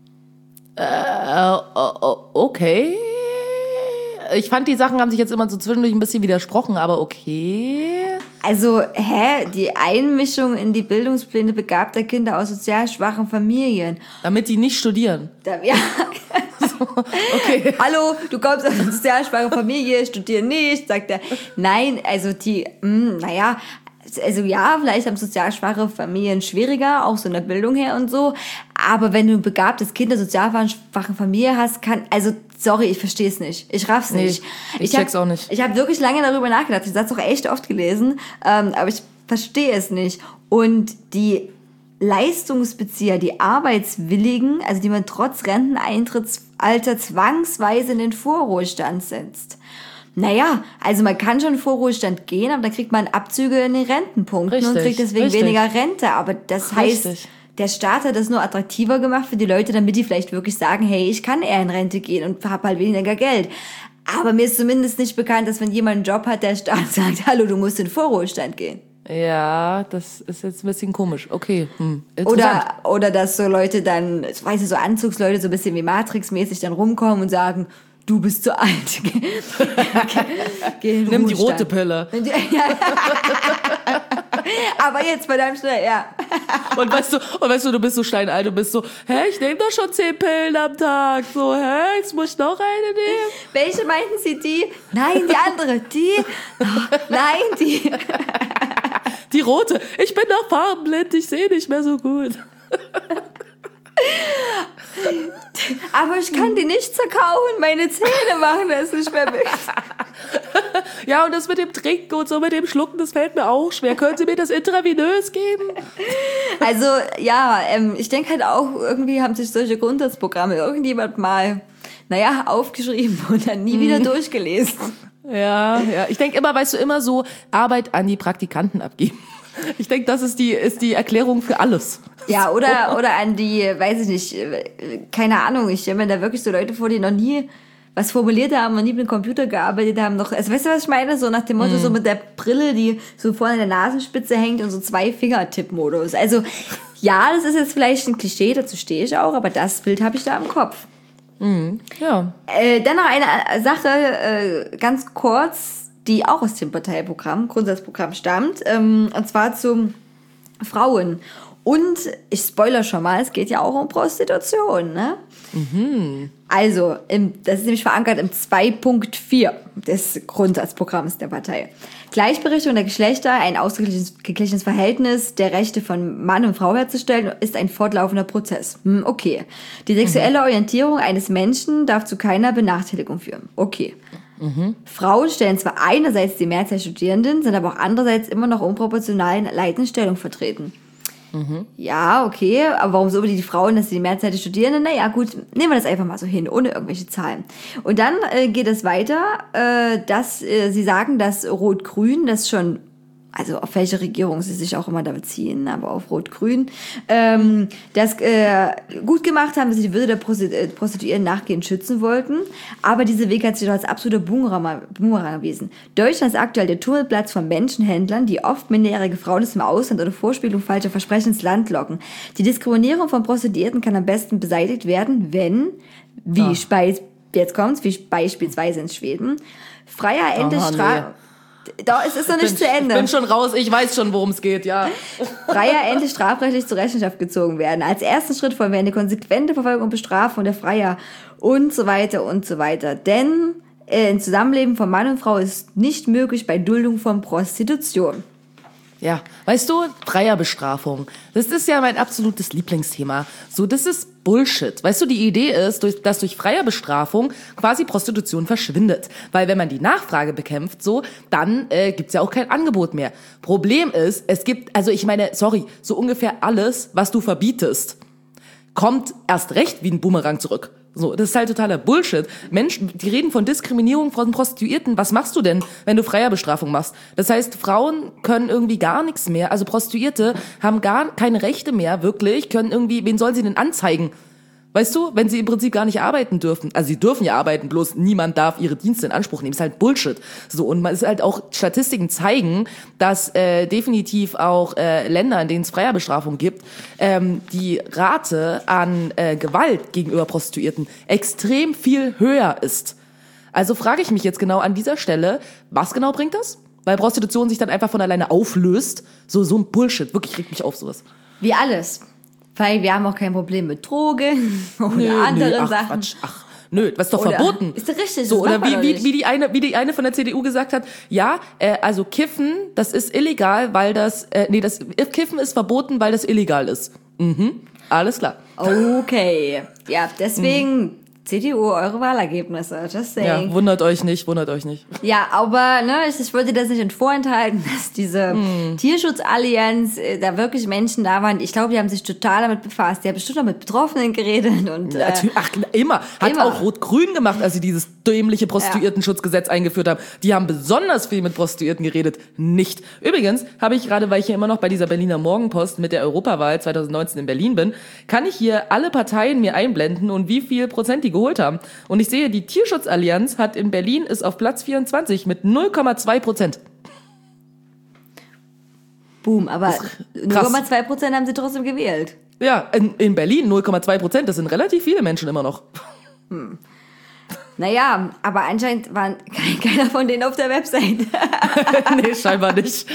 Speaker 3: Äh, okay. Ich fand, die Sachen haben sich jetzt immer so zwischendurch ein bisschen widersprochen, aber okay.
Speaker 1: Also, hä? Die Einmischung in die Bildungspläne begabter Kinder aus sozial schwachen Familien.
Speaker 3: Damit die nicht studieren.
Speaker 1: Da, ja. So, okay. Hallo, du kommst aus einer sozial schwachen Familie, studier nicht, sagt er. Nein, also die, mh, naja, also ja, vielleicht haben sozial schwache Familien schwieriger, auch so in der Bildung her und so. Aber wenn du ein begabtes Kind der sozial schwachen Familie hast, kann, also sorry, ich verstehe es nicht. Ich raff's nicht.
Speaker 3: Nee, ich, ich check's hab, auch nicht.
Speaker 1: Ich habe wirklich lange darüber nachgedacht. Ich habe das auch echt oft gelesen, ähm, aber ich verstehe es nicht. Und die Leistungsbezieher, die Arbeitswilligen, also die man trotz Renteneintrittsalter zwangsweise in den Vorruhestand setzt. Naja, also man kann schon in Vorruhestand gehen, aber dann kriegt man Abzüge in den Rentenpunkten richtig, und kriegt deswegen richtig. weniger Rente. Aber das heißt, richtig. der Staat hat das nur attraktiver gemacht für die Leute, damit die vielleicht wirklich sagen, hey, ich kann eher in Rente gehen und habe halt weniger Geld. Aber mir ist zumindest nicht bekannt, dass wenn jemand einen Job hat, der Staat sagt, hallo, du musst in Vorruhestand gehen.
Speaker 3: Ja, das ist jetzt ein bisschen komisch. Okay, hm,
Speaker 1: oder oder dass so Leute dann, ich weiß nicht, so Anzugsleute so ein bisschen wie Matrix-mäßig dann rumkommen und sagen, du bist zu alt. Geh in
Speaker 3: Nimm die rote Pille.
Speaker 1: Aber jetzt verdammt schnell, ja.
Speaker 3: Und weißt du, und weißt du, du bist so steinalt, du bist so, hä, ich nehme doch schon zehn Pillen am Tag. So, hä, jetzt muss ich noch eine nehmen.
Speaker 1: Welche meinten Sie, die? Nein, die andere. Die? Oh, nein, die.
Speaker 3: Die rote. Ich bin doch farbenblind, ich sehe nicht mehr so gut.
Speaker 1: Aber ich kann die nicht zerkauen, meine Zähne machen das nicht mehr mit.
Speaker 3: Ja, und das mit dem Trinken und so, mit dem Schlucken, das fällt mir auch schwer. Können Sie mir das intravenös geben?
Speaker 1: Also, ja, ähm, ich denke halt auch, irgendwie haben sich solche Grundsatzprogramme irgendjemand mal, naja, aufgeschrieben und dann nie mhm. wieder durchgelesen.
Speaker 3: Ja, ja. Ich denke immer, weißt du, immer so Arbeit an die Praktikanten abgeben. Ich denke, das ist die, ist die Erklärung für alles.
Speaker 1: Ja, oder, oder an die, weiß ich nicht, keine Ahnung, ich stelle mir da wirklich so Leute vor, die noch nie was formuliert haben, noch nie mit dem Computer gearbeitet haben, noch, also weißt du, was ich meine? So nach dem Motto, mm. so mit der Brille, die so vorne in der Nasenspitze hängt und so Zwei-Finger-Tipp-Modus. Also, ja, das ist jetzt vielleicht ein Klischee, dazu stehe ich auch, aber das Bild habe ich da im Kopf.
Speaker 3: Mm, ja.
Speaker 1: Äh, dann noch eine Sache, äh, ganz kurz, die auch aus dem Parteiprogramm, Grundsatzprogramm stammt, ähm, und zwar zum Frauen. Und ich spoiler schon mal, es geht ja auch um Prostitution, ne?
Speaker 3: Mhm.
Speaker 1: Also, im, das ist nämlich verankert im zwei Punkt vier des Grundsatzprogramms der Partei. Gleichberechtigung der Geschlechter, ein ausgeglichenes Verhältnis der Rechte von Mann und Frau herzustellen, ist ein fortlaufender Prozess. Hm, okay. Die sexuelle mhm. Orientierung eines Menschen darf zu keiner Benachteiligung führen. Okay.
Speaker 3: Mhm.
Speaker 1: Frauen stellen zwar einerseits die Mehrzahl Studierenden, sind aber auch andererseits immer noch unproportional in leitenden Stellung vertreten.
Speaker 3: Mhm.
Speaker 1: Ja, okay, aber warum so unbedingt die Frauen, dass sie die Mehrzahl der Studierenden? Naja, gut, nehmen wir das einfach mal so hin, ohne irgendwelche Zahlen. Und dann äh, geht es weiter, äh, dass äh, sie sagen, dass Rot-Grün das schon also auf welche Regierung sie sich auch immer da beziehen, aber auf Rot-Grün, ähm, das äh, gut gemacht haben, dass sie die Würde der Prostituierten nachgehend schützen wollten. Aber dieser Weg hat sich als absoluter Boomerang, Boomerang erwiesen. Deutschland ist aktuell der Tummelplatz von Menschenhändlern, die oft minderjährige Frauen aus dem Ausland oder Vorspielung falscher Versprechen ins Land locken. Die Diskriminierung von Prostituierten kann am besten beseitigt werden, wenn, wie oh. Speis, jetzt kommt's, wie beispielsweise in Schweden, freier Ende Strafe... Da, es ist noch nicht
Speaker 3: bin,
Speaker 1: zu Ende.
Speaker 3: Ich bin schon raus, ich weiß schon, worum es geht, ja.
Speaker 1: Freier endlich strafrechtlich zur Rechenschaft gezogen werden. Als ersten Schritt folgen wir eine konsequente Verfolgung und Bestrafung der Freier und so weiter und so weiter. Denn äh, ein Zusammenleben von Mann und Frau ist nicht möglich bei Duldung von Prostitution.
Speaker 3: Ja, weißt du, Freierbestrafung, das ist ja mein absolutes Lieblingsthema. So, das ist Bullshit. Weißt du, die Idee ist, dass durch Freierbestrafung quasi Prostitution verschwindet. Weil wenn man die Nachfrage bekämpft, so, dann äh, gibt's ja auch kein Angebot mehr. Problem ist, es gibt, also ich meine, sorry, so ungefähr alles, was du verbietest, kommt erst recht wie ein Boomerang zurück. So, das ist halt totaler Bullshit. Menschen, die reden von Diskriminierung von Prostituierten. Was machst du denn, wenn du Freierbestrafung machst? Das heißt, Frauen können irgendwie gar nichts mehr. Also Prostituierte haben gar keine Rechte mehr, wirklich. Können irgendwie, wen sollen sie denn anzeigen? Weißt du, wenn sie im Prinzip gar nicht arbeiten dürfen. Also sie dürfen ja arbeiten, bloß niemand darf ihre Dienste in Anspruch nehmen. Das ist halt Bullshit. So, und man ist halt auch, Statistiken zeigen, dass äh, definitiv auch äh, Länder, in denen es Freierbestrafung gibt, ähm, die Rate an äh, Gewalt gegenüber Prostituierten extrem viel höher ist. Also frage ich mich jetzt genau an dieser Stelle, was genau bringt das? Weil Prostitution sich dann einfach von alleine auflöst. So, so ein Bullshit. Wirklich regt mich auf, sowas.
Speaker 1: Wie alles. Weil wir haben auch kein Problem mit Drogen oder
Speaker 3: nö,
Speaker 1: anderen
Speaker 3: nö, ach,
Speaker 1: Sachen.
Speaker 3: Quatsch, ach, nö, was ist doch
Speaker 1: oder,
Speaker 3: verboten.
Speaker 1: Ist doch richtig.
Speaker 3: So, oder wie, wie,
Speaker 1: nicht.
Speaker 3: wie, die eine, wie die eine von der C D U gesagt hat, ja, äh, also Kiffen, das ist illegal, weil das, äh, nee, das Kiffen ist verboten, weil das illegal ist. Mhm, alles klar.
Speaker 1: Okay, ja, deswegen... Mhm. C D U, eure Wahlergebnisse, just saying.
Speaker 3: Ja, wundert euch nicht, wundert euch nicht.
Speaker 1: Ja, aber ne, ich, ich wollte das nicht vorenthalten, dass diese hm. Tierschutzallianz, äh, da wirklich Menschen da waren. Ich glaube, die haben sich total damit befasst. Die haben bestimmt auch mit Betroffenen geredet. Und,
Speaker 3: ja,
Speaker 1: äh,
Speaker 3: ach, immer. Hat
Speaker 1: immer.
Speaker 3: auch Rot-Grün gemacht, als sie dieses dämliche Prostituiertenschutzgesetz ja. eingeführt haben. Die haben besonders viel mit Prostituierten geredet. Nicht. Übrigens habe ich gerade, weil ich hier immer noch bei dieser Berliner Morgenpost mit der Europawahl zwanzig neunzehn in Berlin bin, kann ich hier alle Parteien mir einblenden und wie viel Prozent die geholt haben. Und ich sehe, die Tierschutzallianz hat in Berlin ist auf Platz vierundzwanzig mit null Komma zwei Prozent.
Speaker 1: Boom, aber null Komma zwei Prozent haben sie trotzdem gewählt.
Speaker 3: Ja, in, in Berlin null Komma zwei Prozent, das sind relativ viele Menschen immer noch.
Speaker 1: Hm. Naja, aber anscheinend waren kein, keiner von denen auf der Website.
Speaker 3: Nee, scheinbar nicht.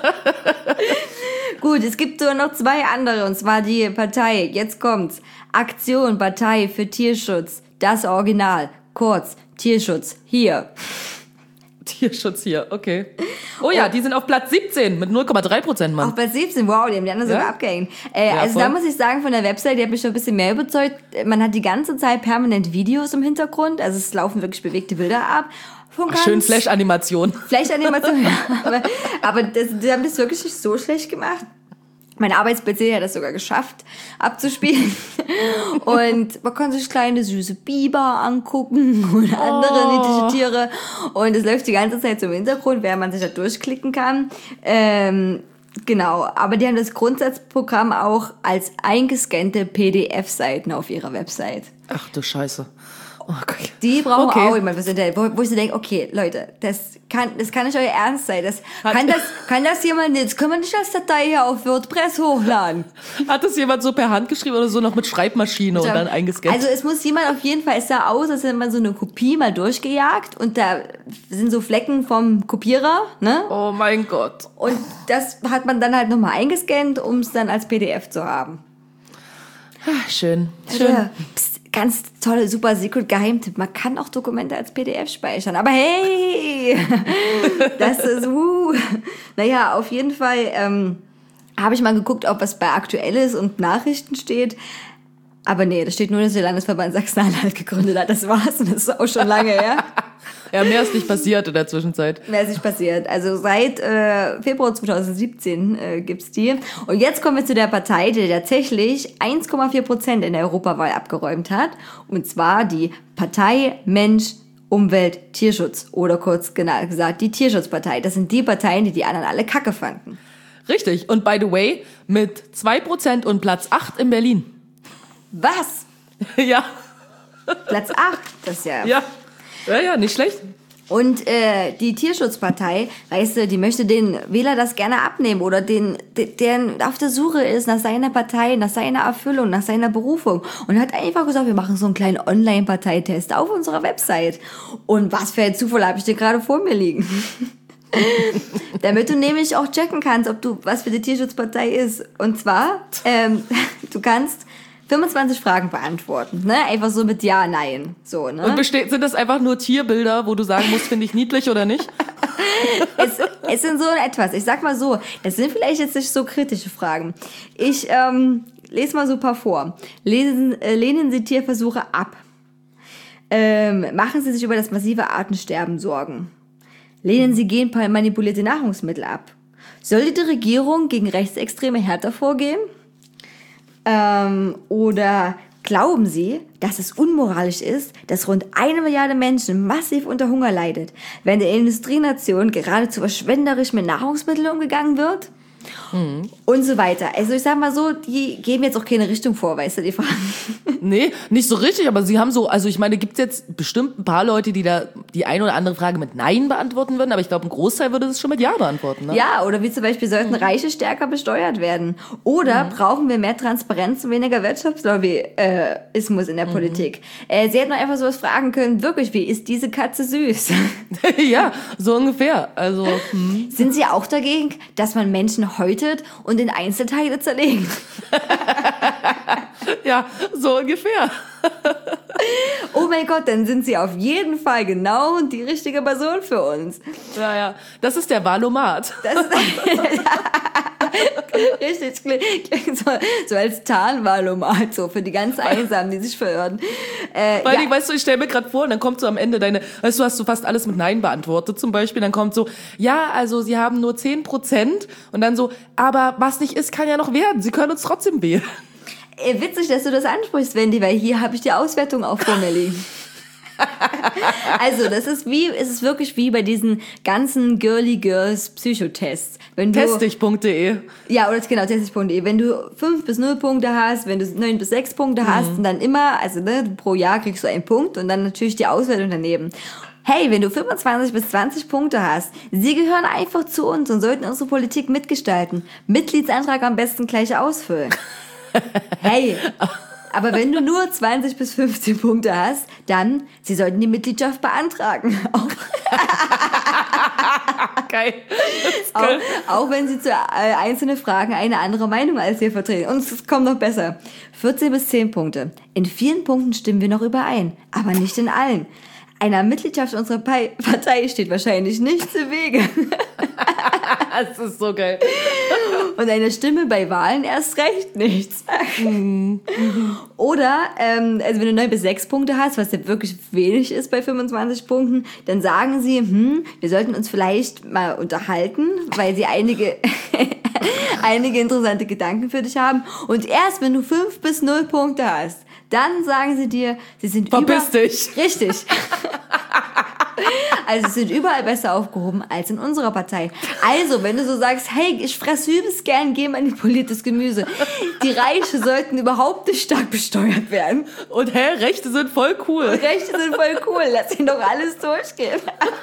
Speaker 1: Gut, es gibt so noch zwei andere, und zwar die Partei, jetzt kommt's, Aktion Partei für Tierschutz, das Original, kurz, Tierschutz, hier.
Speaker 3: Tierschutz hier, okay. Oh ja, die sind auf Platz siebzehn mit null Komma drei Prozent, Mann.
Speaker 1: Auf Platz siebzehn, wow, die haben die anderen ja? sogar abgehängt. Äh, ja, also voll. Da muss ich sagen, von der Website, die hat mich schon ein bisschen mehr überzeugt. Man hat die ganze Zeit permanent Videos im Hintergrund, also es laufen wirklich bewegte Bilder ab.
Speaker 3: Ach, schön Flash-Animation.
Speaker 1: Flash-Animation, ja. Aber, aber das, die haben das wirklich nicht so schlecht gemacht. Mein Arbeits-P C hat das sogar geschafft, abzuspielen. Und man kann sich kleine, süße Biber angucken oder andere oh. niedliche Tiere. Und es läuft die ganze Zeit so im Hintergrund, während man sich da durchklicken kann. Ähm, genau, aber die haben das Grundsatzprogramm auch als eingescannte P D F-Seiten auf ihrer Website.
Speaker 3: Ach du Scheiße. Oh Gott.
Speaker 1: Die brauchen
Speaker 3: okay.
Speaker 1: auch jemand, wo, wo ich so denke, okay, Leute, das kann, das kann nicht euer Ernst sein. Das, kann, das, kann das jemand, das können wir nicht als Datei hier auf WordPress hochladen.
Speaker 3: Hat das jemand so per Hand geschrieben oder so noch mit Schreibmaschine und dann eingescannt?
Speaker 1: Also es muss jemand auf jeden Fall, es sah aus, als hätte man so eine Kopie mal durchgejagt und da sind so Flecken vom Kopierer, ne?
Speaker 3: Oh mein Gott.
Speaker 1: Und das hat man dann halt nochmal eingescannt, um es dann als P D F zu haben.
Speaker 3: Ach, schön, schön.
Speaker 1: Ja, pst, ganz tolle, super Secret Geheimtipp. Man kann auch Dokumente als P D F speichern. Aber hey, das ist, uh. Naja, auf jeden Fall ähm, habe ich mal geguckt, ob was bei Aktuelles und Nachrichten steht. Aber nee, da steht nur, dass der Landesverband Sachsen-Anhalt gegründet hat. Das war's und das ist auch schon lange her.
Speaker 3: Ja, mehr ist nicht passiert in der Zwischenzeit.
Speaker 1: Mehr ist nicht passiert. Also seit äh, Februar zwanzig siebzehn äh, gibt's die. Und jetzt kommen wir zu der Partei, die tatsächlich eins Komma vier Prozent in der Europawahl abgeräumt hat. Und zwar die Partei Mensch Umwelt, Tierschutz oder kurz genau gesagt die Tierschutzpartei. Das sind die Parteien, die die anderen alle Kacke fanden.
Speaker 3: Richtig. Und by the way, mit zwei Prozent und Platz acht in Berlin.
Speaker 1: Was?
Speaker 3: Ja.
Speaker 1: Platz acht, das ist ja...
Speaker 3: Ja, ja, ja, nicht schlecht.
Speaker 1: Und äh, die Tierschutzpartei, weißt du, die möchte den Wähler das gerne abnehmen oder den, der auf der Suche ist nach seiner Partei, nach seiner Erfüllung, nach seiner Berufung. Und hat einfach gesagt, wir machen so einen kleinen Online-Parteitest auf unserer Website. Und was für ein Zufall habe ich dir gerade vor mir liegen. Damit du nämlich auch checken kannst, ob du was für die Tierschutzpartei ist. Und zwar, ähm, du kannst fünfundzwanzig Fragen beantworten, ne? Einfach so mit Ja, Nein, so, ne?
Speaker 3: Und besteht, sind das einfach nur Tierbilder, wo du sagen musst, finde ich niedlich oder nicht?
Speaker 1: es, es sind so etwas, ich sag mal so, das sind vielleicht jetzt nicht so kritische Fragen. Ich ähm, lese mal so ein paar vor. Lesen, äh, lehnen Sie Tierversuche ab? Ähm, machen Sie sich über das massive Artensterben Sorgen? Lehnen Sie genmanipulierte Nahrungsmittel ab? Sollte die Regierung gegen Rechtsextreme härter vorgehen? Ähm, oder glauben Sie, dass es unmoralisch ist, dass rund eine Milliarde Menschen massiv unter Hunger leidet, wenn der Industrienation geradezu verschwenderisch mit Nahrungsmitteln umgegangen wird? Mhm. Und so weiter. Also ich sag mal so, die geben jetzt auch keine Richtung vor, weißt du, die Fragen.
Speaker 3: Nee, nicht so richtig, aber sie haben so, also ich meine, gibt es jetzt bestimmt ein paar Leute, die da die eine oder andere Frage mit Nein beantworten würden, aber ich glaube, ein Großteil würde das schon mit Ja beantworten. Ne?
Speaker 1: Ja, oder wie zum Beispiel, sollten mhm. Reiche stärker besteuert werden? Oder mhm. brauchen wir mehr Transparenz und weniger Wirtschaftslobbyismus in der mhm. Politik? Äh, sie hätten doch einfach sowas fragen können, wirklich, wie ist diese Katze süß?
Speaker 3: Ja, so ungefähr. Also hm.
Speaker 1: Sind Sie auch dagegen, dass man Menschen häutet und in Einzelteile zerlegt?
Speaker 3: Ja, so ungefähr.
Speaker 1: Oh mein Gott, dann sind Sie auf jeden Fall genau die richtige Person für uns.
Speaker 3: Ja, ja, das ist der Valomat. Das ist
Speaker 1: richtig, klingt so, so als Tarnvalomat, so für die ganz Einsamen, die sich verirren. Äh,
Speaker 3: Weil,
Speaker 1: ja.
Speaker 3: ich, weißt du, ich stelle mir gerade vor, und dann kommt so am Ende deine, weißt du, hast du fast alles mit Nein beantwortet zum Beispiel, dann kommt so, ja, also Sie haben nur zehn Prozent und dann so, aber was nicht ist, kann ja noch werden, Sie können uns trotzdem wählen.
Speaker 1: Äh, witzig, dass du das ansprichst, Wendy, weil hier habe ich die Auswertung auch vor mir liegen. Also, das ist wie, es ist wirklich wie bei diesen ganzen Girly Girls Psychotests. Wenn du,
Speaker 3: Testdich punkt de.
Speaker 1: Ja, oder genau, testdich punkt de. Wenn du fünf bis null Punkte hast, wenn du neun bis sechs Punkte hast, mhm. und dann immer, also ne, pro Jahr kriegst du einen Punkt und dann natürlich die Auswertung daneben. Hey, wenn du fünfundzwanzig bis zwanzig Punkte hast, sie gehören einfach zu uns und sollten unsere Politik mitgestalten. Mitgliedsantrag am besten gleich ausfüllen. Hey, aber wenn du nur zwanzig bis fünfzehn Punkte hast, dann, sie sollten die Mitgliedschaft beantragen.
Speaker 3: Geil.
Speaker 1: Auch, auch wenn sie zu äh, einzelnen Fragen eine andere Meinung als wir vertreten. Und es kommt noch besser. vierzehn bis zehn Punkte. In vielen Punkten stimmen wir noch überein, aber nicht in allen. Einer Mitgliedschaft unserer Partei steht wahrscheinlich nichts im Wege.
Speaker 3: Das ist so geil.
Speaker 1: Und eine Stimme bei Wahlen erst recht nichts. Oder, ähm, also wenn du neun bis sechs Punkte hast, was ja wirklich wenig ist bei fünfundzwanzig Punkten, dann sagen sie, hm, wir sollten uns vielleicht mal unterhalten, weil sie einige, einige interessante Gedanken für dich haben. Und erst wenn du fünf bis null Punkte hast, dann sagen sie dir, sie sind
Speaker 3: Verpiss
Speaker 1: über...
Speaker 3: dich.
Speaker 1: Richtig. Also sie sind überall besser aufgehoben als in unserer Partei. Also, wenn du so sagst, hey, ich fresse übelst gern genmanipuliertes Gemüse, die Reiche sollten überhaupt nicht stark besteuert werden.
Speaker 3: Und hä, Rechte sind voll cool.
Speaker 1: Und Rechte sind voll cool, lass ihn doch alles durchgehen.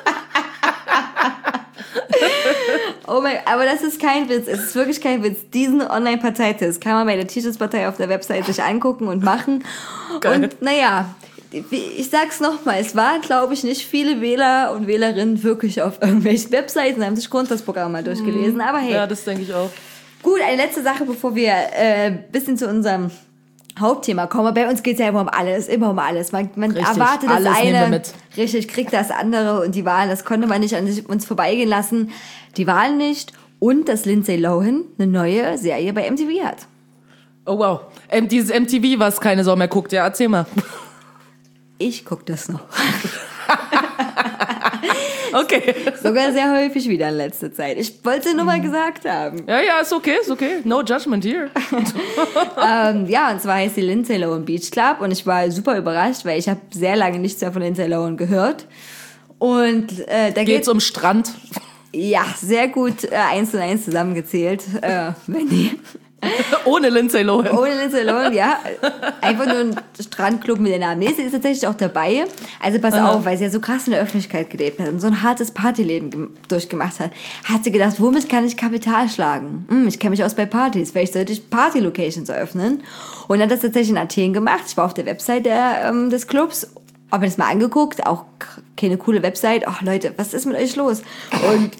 Speaker 1: Oh mein, aber das ist kein Witz, es ist wirklich kein Witz. Diesen Online-Parteitest kann man bei der Tierschutzpartei auf der Website sich angucken und machen. Geil. Und naja, ich sag's nochmal, es waren, glaube ich, nicht viele Wähler und Wählerinnen wirklich auf irgendwelchen Webseiten, haben sich Grundsatzprogramm mal durchgelesen, aber hey.
Speaker 3: Ja, das denke ich auch.
Speaker 1: Gut, eine letzte Sache, bevor wir äh, bisschen zu unserem Hauptthema kommen. Bei uns geht's ja immer um alles, immer um alles. Man, man
Speaker 3: richtig,
Speaker 1: erwartet das
Speaker 3: alles
Speaker 1: eine,
Speaker 3: nehmen wir mit.
Speaker 1: Richtig, kriegt das andere und die Wahlen, das konnte man nicht an uns vorbeigehen lassen. Die Wahlen nicht und dass Lindsay Lohan eine neue Serie bei M T V hat.
Speaker 3: Oh wow, ähm, dieses M T V, was keine Sau mehr guckt, ja, erzähl mal.
Speaker 1: Ich guck das noch.
Speaker 3: Okay.
Speaker 1: Sogar sehr häufig wieder in letzter Zeit. Ich wollte es nur mal gesagt haben.
Speaker 3: Ja, ja, ist okay, ist okay. No judgment here.
Speaker 1: ähm, ja, und zwar heißt die Lindsay Lohan Beach Club und ich war super überrascht, weil ich habe sehr lange nichts mehr von Lindsay Lohan gehört. Und äh, da
Speaker 3: geht's um Strand.
Speaker 1: Ja, sehr gut äh, eins und eins zusammengezählt, äh, Wendy.
Speaker 3: Ohne Lindsay Lohan.
Speaker 1: Ohne Lindsay Lohan, ja. Einfach nur ein Strandclub mit dem Namen. Nee, sie ist tatsächlich auch dabei. Also pass Aha. auf, weil sie ja so krass in der Öffentlichkeit gelebt hat und so ein hartes Partyleben ge- durchgemacht hat, hat sie gedacht, womit kann ich Kapital schlagen? Hm, ich kenne mich aus bei Partys. Vielleicht sollte ich Party-Locations eröffnen. Und hat das tatsächlich in Athen gemacht. Ich war auf der Website der, ähm, des Clubs. Hab mir das mal angeguckt. Auch keine coole Website. Ach Leute, was ist mit euch los? Und,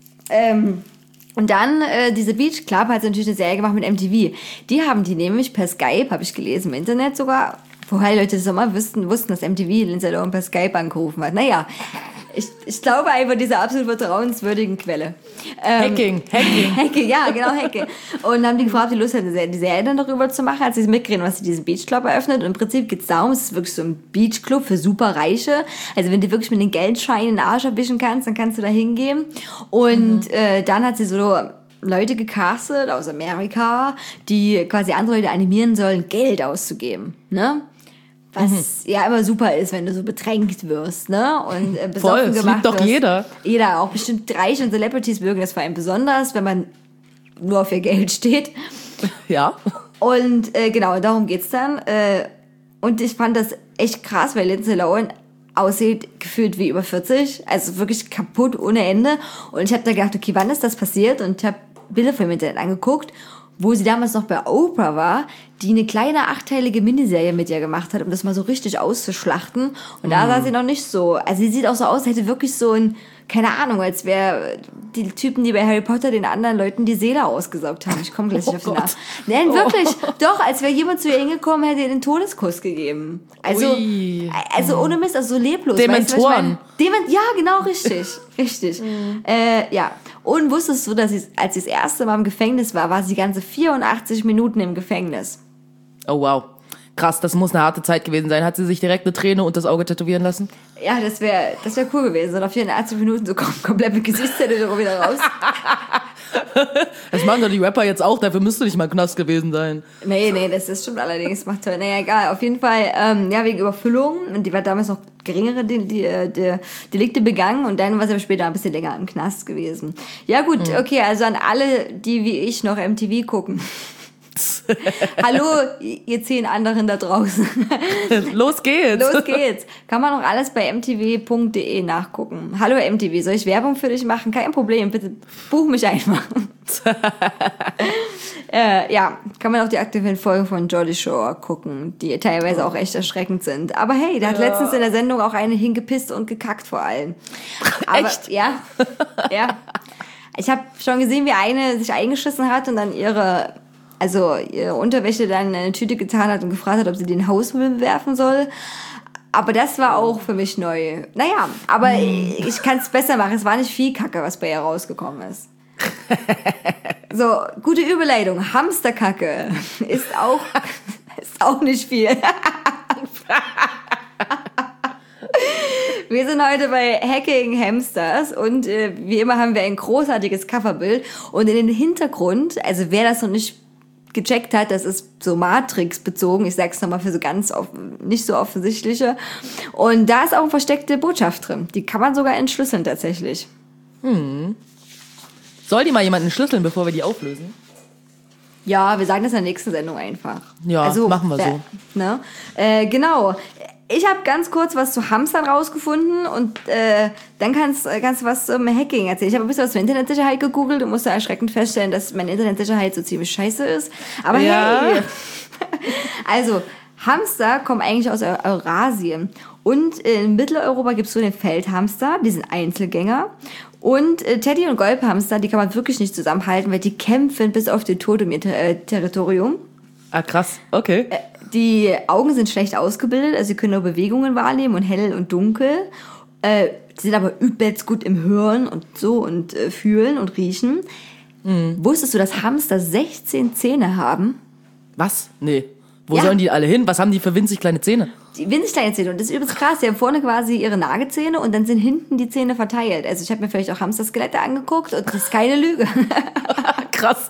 Speaker 1: ähm... Und dann, äh, diese Beach Club hat natürlich eine Serie gemacht mit M T V. Die haben die nämlich per Skype, habe ich gelesen, im Internet sogar, vorher Leute das immer wussten, wussten, dass M T V Lindsay Lohan per Skype angerufen hat. Naja, ich, ich glaube einfach dieser absolut vertrauenswürdigen Quelle. Ähm,
Speaker 3: Hacking, Hacking.
Speaker 1: Hacking, ja, genau, Hacking. Und haben die gefragt, ob die Lust hatten, die Serie dann darüber zu machen, als sie mitkriegen, was sie diesen Beach Club eröffnet. Und im Prinzip geht's darum, es ist wirklich so ein Beach Club für Superreiche. Also wenn du wirklich mit den Geldscheinen in den Arsch erwischen kannst, dann kannst du da hingehen. Und mhm. äh, dann hat sie so Leute gecastet aus Amerika, die quasi andere Leute animieren sollen, Geld auszugeben, ne? Was mhm. ja immer super ist, wenn du so bedrängt wirst, ne? Und äh, besoffen
Speaker 3: Voll, das
Speaker 1: gemacht
Speaker 3: liebt doch
Speaker 1: wirst.
Speaker 3: jeder.
Speaker 1: Jeder, auch bestimmt Reiche und Celebrities mögen das vor allem besonders, wenn man nur auf ihr Geld steht.
Speaker 3: Ja.
Speaker 1: Und äh, genau, darum geht's dann. Äh, und ich fand das echt krass, weil Lindsay Lohan aussieht gefühlt wie über vierzig, also wirklich kaputt ohne Ende. Und ich habe da gedacht, okay, wann ist das passiert? Und ich habe Bilder von im Internet angeguckt, wo sie damals noch bei Oprah war, die eine kleine achtteilige Miniserie mit ihr gemacht hat, um das mal so richtig auszuschlachten. Und da sah sie noch nicht so, also sie sieht auch so aus, als hätte wirklich so ein, keine Ahnung, als wäre die Typen, die bei Harry Potter den anderen Leuten die Seele ausgesaugt haben. Ich komme gleich nicht oh auf den Namen. Nein, wirklich, oh. Doch, als wäre jemand zu ihr hingekommen, hätte ihr den Todeskuss gegeben. Also, Ui. also ohne Mist, also so leblos.
Speaker 3: Dementoren.
Speaker 1: Weißt du, Dement- ja, genau, richtig, richtig. Mhm. Äh, ja. Und wusstest du, dass sie, als sie das erste Mal im Gefängnis war, war sie ganze vierundachtzig Minuten im Gefängnis.
Speaker 3: Oh wow. Krass, das muss eine harte Zeit gewesen sein. Hat sie sich direkt eine Träne und das Auge tätowieren lassen?
Speaker 1: Ja, das wäre das wär cool gewesen. Und auf vierundachtzig Minuten so kom- komplett mit Gesichtstätowierung wieder raus.
Speaker 3: Das machen doch die Rapper jetzt auch, dafür müsste nicht mal Knast gewesen sein.
Speaker 1: Nee, nee, das ist stimmt allerdings. Macht toll. Naja, egal. Auf jeden Fall, ähm, ja, wegen Überfüllung. Und die war damals noch geringere die, die, die Delikte begangen. Und dann war sie aber später ein bisschen länger im Knast gewesen. Ja gut, mhm. okay, also an alle, die wie ich noch M T V gucken. Hallo, ihr zehn anderen da draußen.
Speaker 3: Los geht's.
Speaker 1: Los geht's. Kann man noch alles bei m t v punkt d e nachgucken. Hallo M T V, soll ich Werbung für dich machen? Kein Problem, bitte buch mich einfach. äh, ja, kann man auch die aktuellen Folgen von Geordie Shore gucken, die teilweise auch echt erschreckend sind. Aber hey, da hat ja. letztens in der Sendung auch eine hingepisst und gekackt vor allem. Aber,
Speaker 3: echt?
Speaker 1: Ja, ja. Ich habe schon gesehen, wie eine sich eingeschissen hat und dann ihre... also ihre Unterwäsche dann in eine Tüte getan hat und gefragt hat, ob sie den Hausmüll werfen soll. Aber das war auch für mich neu. Naja, aber hm. ich kann es besser machen. Es war nicht viel Kacke, was bei ihr rausgekommen ist. So, gute Überleitung. Hamsterkacke ist auch, ist auch nicht viel. Wir sind heute bei Hacking Hamsters und äh, wie immer haben wir ein großartiges Coverbild und in den Hintergrund, also wer das noch nicht gecheckt hat, das ist so Matrix bezogen, ich sag's nochmal für so ganz offen, nicht so offensichtliche, und da ist auch eine versteckte Botschaft drin, die kann man sogar entschlüsseln tatsächlich.
Speaker 3: Hm. Soll die mal jemanden entschlüsseln, bevor wir die auflösen?
Speaker 1: Ja, wir sagen das in der nächsten Sendung einfach.
Speaker 3: Ja, also, machen wir so.
Speaker 1: Äh, ne? äh, genau. Ich habe ganz kurz was zu Hamstern rausgefunden und äh, dann kannst, kannst du was zum Hacking erzählen. Ich habe ein bisschen was zur Internetsicherheit gegoogelt und musste erschreckend feststellen, dass meine Internetsicherheit so ziemlich scheiße ist. Aber ja. Hey, also Hamster kommen eigentlich aus Eurasien und in Mitteleuropa gibt es so den Feldhamster, die sind Einzelgänger. Und äh, Teddy- und Golbhamster, die kann man wirklich nicht zusammenhalten, weil die kämpfen bis auf den Tod um ihr Ter- äh, Territorium.
Speaker 3: Ah, krass, okay.
Speaker 1: Äh, Die Augen sind schlecht ausgebildet, also sie können nur Bewegungen wahrnehmen und hell und dunkel. Äh, sie sind aber übelst gut im Hören und so und äh, fühlen und riechen. Mhm. Wusstest du, dass Hamster sechzehn Zähne haben?
Speaker 3: Was? Nee. Wo
Speaker 1: Ja.
Speaker 3: sollen die alle hin? Was haben die für winzig kleine Zähne?
Speaker 1: Die winzig kleine Zähne. Und das ist übelst krass. Die haben vorne quasi ihre Nagezähne und dann sind hinten die Zähne verteilt. Also ich habe mir vielleicht auch Hamsterskelette angeguckt und das ist keine Lüge.
Speaker 3: Krass.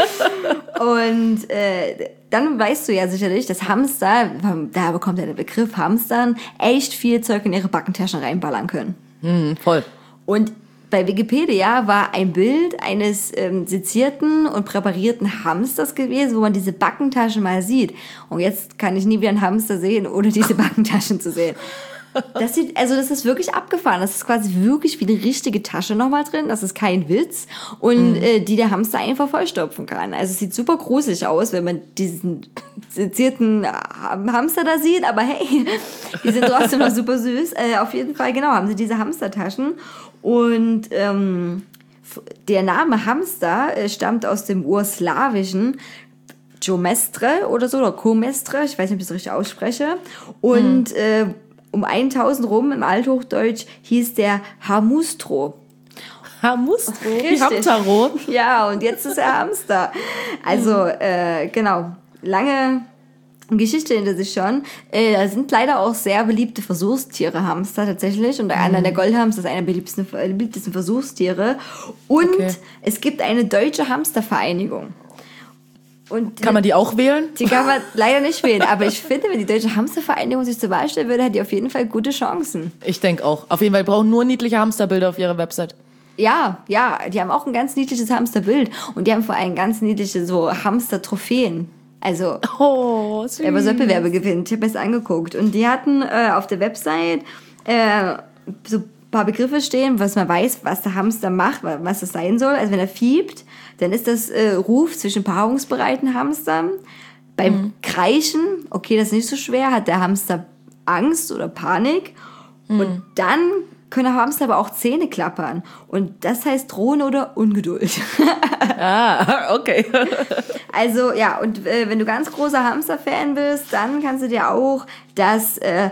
Speaker 1: Und äh, dann weißt du ja sicherlich, dass Hamster, da bekommt ja der Begriff Hamstern, echt viel Zeug in ihre Backentaschen reinballern können.
Speaker 3: Hm, voll.
Speaker 1: Und bei Wikipedia war ein Bild eines ähm, sezierten und präparierten Hamsters gewesen, wo man diese Backentaschen mal sieht. Und jetzt kann ich nie wieder einen Hamster sehen, ohne diese Backentaschen zu sehen. Das sieht, also das ist wirklich abgefahren. Das ist quasi wirklich wie eine richtige Tasche nochmal drin. Das ist kein Witz. Und mhm. äh, die der Hamster einfach vollstopfen kann. Also es sieht super gruselig aus, wenn man diesen sezierten Hamster da sieht. Aber hey, die sind trotzdem noch super süß. Äh, auf jeden Fall, genau, haben sie diese Hamstertaschen. Und ähm, der Name Hamster äh, stammt aus dem Urslawischen Jomestre oder so, oder Komestre, ich weiß nicht, ob ich das richtig ausspreche. Und mhm. äh, um tausend rum im Althochdeutsch hieß der Hamustro.
Speaker 3: Hamustro? Wie Hamtaro?
Speaker 1: Ja, und jetzt ist er Hamster. Also, äh, genau, lange Geschichte hinter sich schon. Äh, da sind leider auch sehr beliebte Versuchstiere Hamster tatsächlich. Und einer der Goldhamster ist einer der beliebtesten, beliebtesten Versuchstiere. Und
Speaker 3: okay.
Speaker 1: es gibt eine deutsche Hamstervereinigung. Und
Speaker 3: kann man die auch wählen?
Speaker 1: Die kann man leider nicht wählen. Aber ich finde, wenn die Deutsche Hamstervereinigung sich zur Wahl stellen würde, hat die auf jeden Fall gute Chancen.
Speaker 3: Ich denke auch. Auf jeden Fall brauchen nur niedliche Hamsterbilder auf ihrer Website.
Speaker 1: Ja, ja. Die haben auch ein ganz niedliches Hamsterbild. Und die haben vor allem ganz niedliche so Hamster-Trophäen. Also,
Speaker 3: oh, süß.
Speaker 1: Er war Wettbewerbe gewinnt. Ich habe es angeguckt. Und die hatten äh, auf der Website äh, so ein paar Begriffe stehen, was man weiß, was der Hamster macht, was das sein soll. Also wenn er fiebt, dann ist das äh, Ruf zwischen paarungsbereiten Hamstern. Beim mhm. Kreischen, okay, das ist nicht so schwer, hat der Hamster Angst oder Panik. Mhm. Und dann können Hamster aber auch Zähne klappern. Und das heißt Drohen oder Ungeduld.
Speaker 3: Ah, okay.
Speaker 1: Also, ja, und äh, wenn du ganz großer Hamster-Fan bist, dann kannst du dir auch das äh,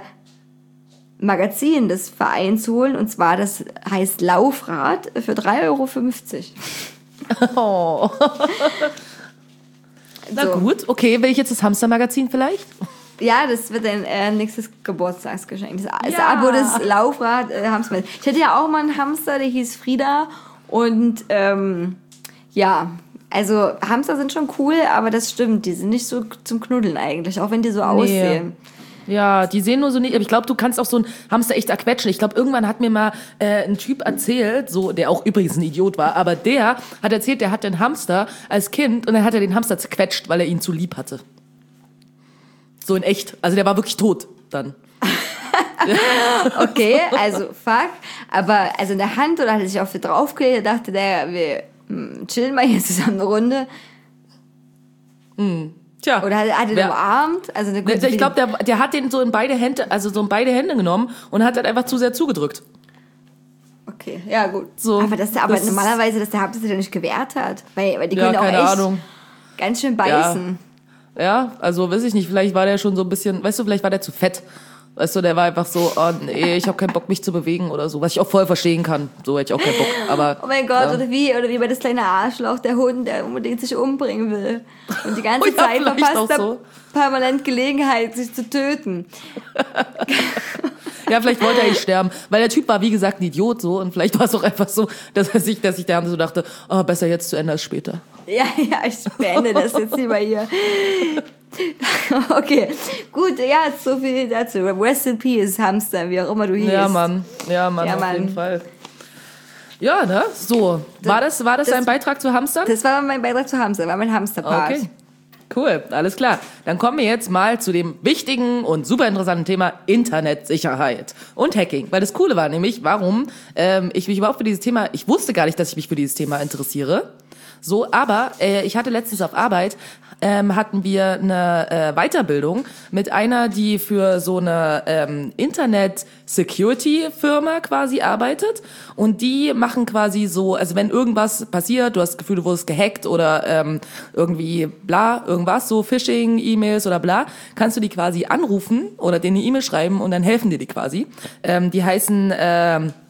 Speaker 1: Magazin des Vereins holen. Und zwar, das heißt Laufrad für drei Euro fünfzig.
Speaker 3: Oh. Na so. Gut, okay, will ich jetzt das Hamstermagazin vielleicht?
Speaker 1: Ja, das wird dein äh, nächstes Geburtstagsgeschenk. Das, das
Speaker 3: ja.
Speaker 1: Abo des Laufrad äh, Hamster. Ich hatte ja auch mal einen Hamster, der hieß Frieda. Und ähm, ja, also Hamster sind schon cool, aber das stimmt, die sind nicht so zum Knuddeln eigentlich, auch wenn die so nee. aussehen.
Speaker 3: Ja, die sehen nur so nicht, aber ich glaube, du kannst auch so einen Hamster echt erquetschen. Ich glaube, irgendwann hat mir mal äh, ein Typ erzählt, so, der auch übrigens ein Idiot war, aber der hat erzählt, der hatte einen Hamster als Kind und dann hat er den Hamster zerquetscht, weil er ihn zu lieb hatte. So in echt. Also der war wirklich tot dann.
Speaker 1: Okay, also fuck. Aber also in der Hand oder hat er sich auf der draufgelegt, dachte der, wir chillen mal hier zusammen eine Runde.
Speaker 3: Hm. Tja.
Speaker 1: Oder hat, hat er den umarmt? Also eine
Speaker 3: ich glaube, der, der hat den so in beide Hände, also so in beide Hände genommen und hat dann einfach zu sehr zugedrückt.
Speaker 1: Okay, ja gut.
Speaker 3: So,
Speaker 1: aber dass der, aber
Speaker 3: das
Speaker 1: normalerweise, dass der Hamster sich ja nicht gewehrt hat. Weil, weil die
Speaker 3: ja,
Speaker 1: können auch
Speaker 3: keine
Speaker 1: echt
Speaker 3: Ahnung.
Speaker 1: ganz schön beißen.
Speaker 3: Ja. ja, also weiß ich nicht, vielleicht war der schon so ein bisschen, weißt du, vielleicht war der zu fett. Weißt du, der war einfach so, oh nee, ich habe keinen Bock, mich zu bewegen oder so, was ich auch voll verstehen kann. So hätte ich auch keinen Bock. Aber,
Speaker 1: oh mein Gott,
Speaker 3: ja.
Speaker 1: oder wie oder wie bei das kleine Arschloch, der Hund, der unbedingt sich umbringen will. Und die ganze
Speaker 3: oh ja,
Speaker 1: Zeit verpasst er
Speaker 3: so.
Speaker 1: permanent Gelegenheit, sich zu töten.
Speaker 3: Ja, vielleicht wollte er nicht sterben, weil der Typ war, wie gesagt, ein Idiot so und vielleicht war es auch einfach so, dass er sich, dass sich der Hamster so dachte, oh, besser jetzt zu Ende als später.
Speaker 1: Ja, ja, ich beende das jetzt lieber hier. Okay, gut, ja, so viel dazu. Rest in Peace, Hamster, wie auch immer du hieß.
Speaker 3: Ja, Mann, ja, Mann, ja, auf Mann. jeden Fall. Ja, ne, so. War das, war das, das ein Beitrag zu Hamstern?
Speaker 1: Das war mein Beitrag zu Hamstern, war mein Hamsterpart.
Speaker 3: Okay. Cool, alles klar. Dann kommen wir jetzt mal zu dem wichtigen und super interessanten Thema Internetsicherheit und Hacking. Weil das Coole war nämlich, warum ähm, ich mich überhaupt für dieses Thema, ich wusste gar nicht, dass ich mich für dieses Thema interessiere. So, aber äh, ich hatte letztens auf Arbeit, ähm, hatten wir eine äh, Weiterbildung mit einer, die für so eine ähm, Internet-Security-Firma quasi arbeitet. Und die machen quasi so, also wenn irgendwas passiert, du hast das Gefühl, du wurdest gehackt oder ähm, irgendwie bla, irgendwas, so Phishing, E-Mails oder bla, kannst du die quasi anrufen oder denen eine E-Mail schreiben und dann helfen dir die quasi. Ähm, die heißen ähm,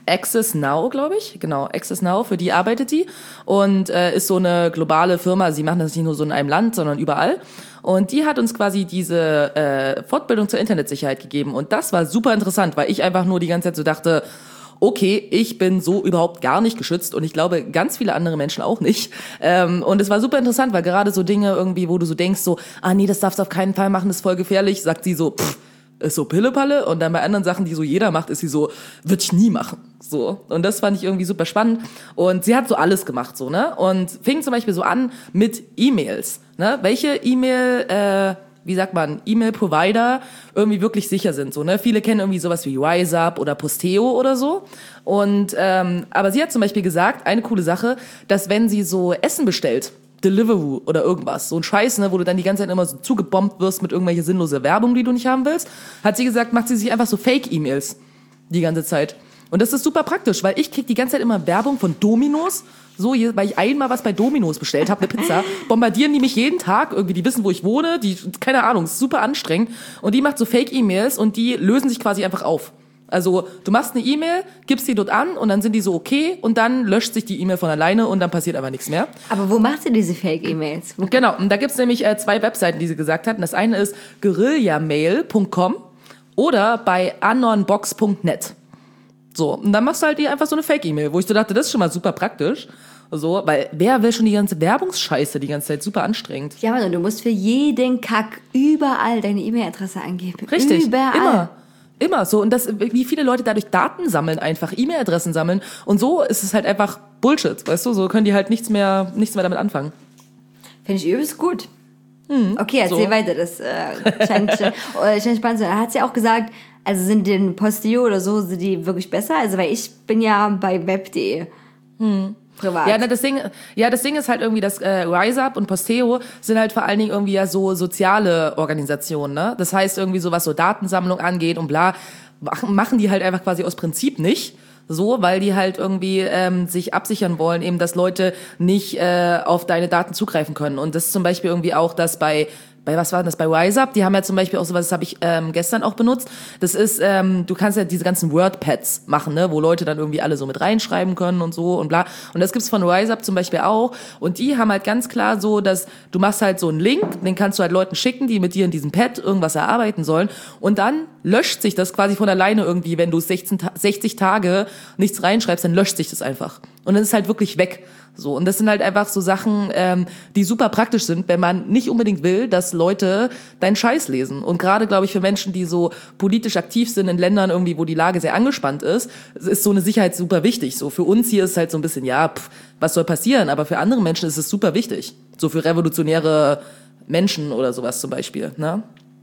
Speaker 3: Access Now, glaube ich. Genau, Access Now, für die arbeitet die. Und äh, ist so eine globale Firma. Sie machen das nicht nur so in einem Land, sondern überall. Und die hat uns quasi diese äh, Fortbildung zur Internetsicherheit gegeben. Und das war super interessant, weil ich einfach nur die ganze Zeit so dachte, okay, ich bin so überhaupt gar nicht geschützt und ich glaube, ganz viele andere Menschen auch nicht. Ähm, und es war super interessant, weil gerade so Dinge irgendwie, wo du so denkst, so, ah nee, das darfst du auf keinen Fall machen, das ist voll gefährlich, sagt sie so, pff, ist so Pillepalle. Und dann bei anderen Sachen, die so jeder macht, ist sie so, würde ich nie machen. So. Und das fand ich irgendwie super spannend. Und sie hat so alles gemacht, so, ne? Und fing zum Beispiel so an mit E-Mails, ne? Welche E-Mail, äh, wie sagt man, E-Mail-Provider irgendwie wirklich sicher sind. So, ne? Viele kennen irgendwie sowas wie RiseUp oder Posteo oder so. Und ähm, aber sie hat zum Beispiel gesagt, eine coole Sache, dass wenn sie so Essen bestellt, Deliveroo oder irgendwas, so ein Scheiß, ne, wo du dann die ganze Zeit immer so zugebombt wirst mit irgendwelche sinnlose Werbung, die du nicht haben willst, hat sie gesagt, macht sie sich einfach so Fake-E-Mails die ganze Zeit. Und das ist super praktisch, weil ich krieg die ganze Zeit immer Werbung von Domino's, so, weil ich einmal was bei Domino's bestellt habe, eine Pizza, bombardieren die mich jeden Tag, irgendwie, die wissen, wo ich wohne, die, keine Ahnung, ist super anstrengend. Und die macht so Fake-E-Mails und die lösen sich quasi einfach auf. Also, du machst eine E-Mail, gibst die dort an und dann sind die so okay und dann löscht sich die E-Mail von alleine und dann passiert aber nichts mehr.
Speaker 1: Aber wo macht sie diese Fake-E-Mails?
Speaker 3: Genau, und da gibt's nämlich äh, zwei Webseiten, die sie gesagt hat. Das eine ist guerillamail punkt com oder bei anonbox punkt net. So, und dann machst du halt die einfach so eine Fake-E-Mail, wo ich so dachte, das ist schon mal super praktisch. So, weil wer will schon die ganze Werbungsscheiße die ganze Zeit, super anstrengend.
Speaker 1: Ja, Mann, du musst für jeden Kack überall deine E-Mail-Adresse angeben.
Speaker 3: Richtig,
Speaker 1: überall.
Speaker 3: immer. Immer so. Und das, wie viele Leute dadurch Daten sammeln, einfach E-Mail-Adressen sammeln. Und so ist es halt einfach Bullshit, weißt du? So können die halt nichts mehr, nichts mehr damit anfangen.
Speaker 1: Finde ich übelst gut. Hm, okay, erzähl so weiter. Das äh, scheint, scheint spannend zu sein. Hat sie auch gesagt, also sind den Posteo oder so, sind die wirklich besser? Also, weil ich bin ja bei web punkt de. Hm. Privat.
Speaker 3: Ja, das Ding, ja, das Ding ist halt irgendwie, dass äh, RiseUp und Posteo sind halt vor allen Dingen irgendwie ja so soziale Organisationen, ne? Das heißt irgendwie so, was so Datensammlung angeht und bla, machen die halt einfach quasi aus Prinzip nicht. So, weil die halt irgendwie ähm, sich absichern wollen, eben, dass Leute nicht äh, auf deine Daten zugreifen können. Und das ist zum Beispiel irgendwie auch, dass bei Bei was war das? Bei RiseUp, die haben ja zum Beispiel auch sowas, das habe ich ähm, gestern auch benutzt. Das ist, ähm, du kannst ja diese ganzen WordPads machen, ne, wo Leute dann irgendwie alle so mit reinschreiben können und so und bla. Und das gibt's von RiseUp zum Beispiel auch. Und die haben halt ganz klar so, dass du machst halt so einen Link, den kannst du halt Leuten schicken, die mit dir in diesem Pad irgendwas erarbeiten sollen. Und dann löscht sich das quasi von alleine irgendwie, wenn du sechzig Tage nichts reinschreibst, dann löscht sich das einfach. Und dann ist halt wirklich weg. So, und das sind halt einfach so Sachen, ähm, die super praktisch sind, wenn man nicht unbedingt will, dass Leute deinen Scheiß lesen. Und gerade, glaube ich, für Menschen, die so politisch aktiv sind in Ländern irgendwie, wo die Lage sehr angespannt ist, ist so eine Sicherheit super wichtig. So, für uns hier ist halt so ein bisschen, ja, pff, was soll passieren? Aber für andere Menschen ist es super wichtig. So für revolutionäre Menschen oder sowas zum Beispiel, ne?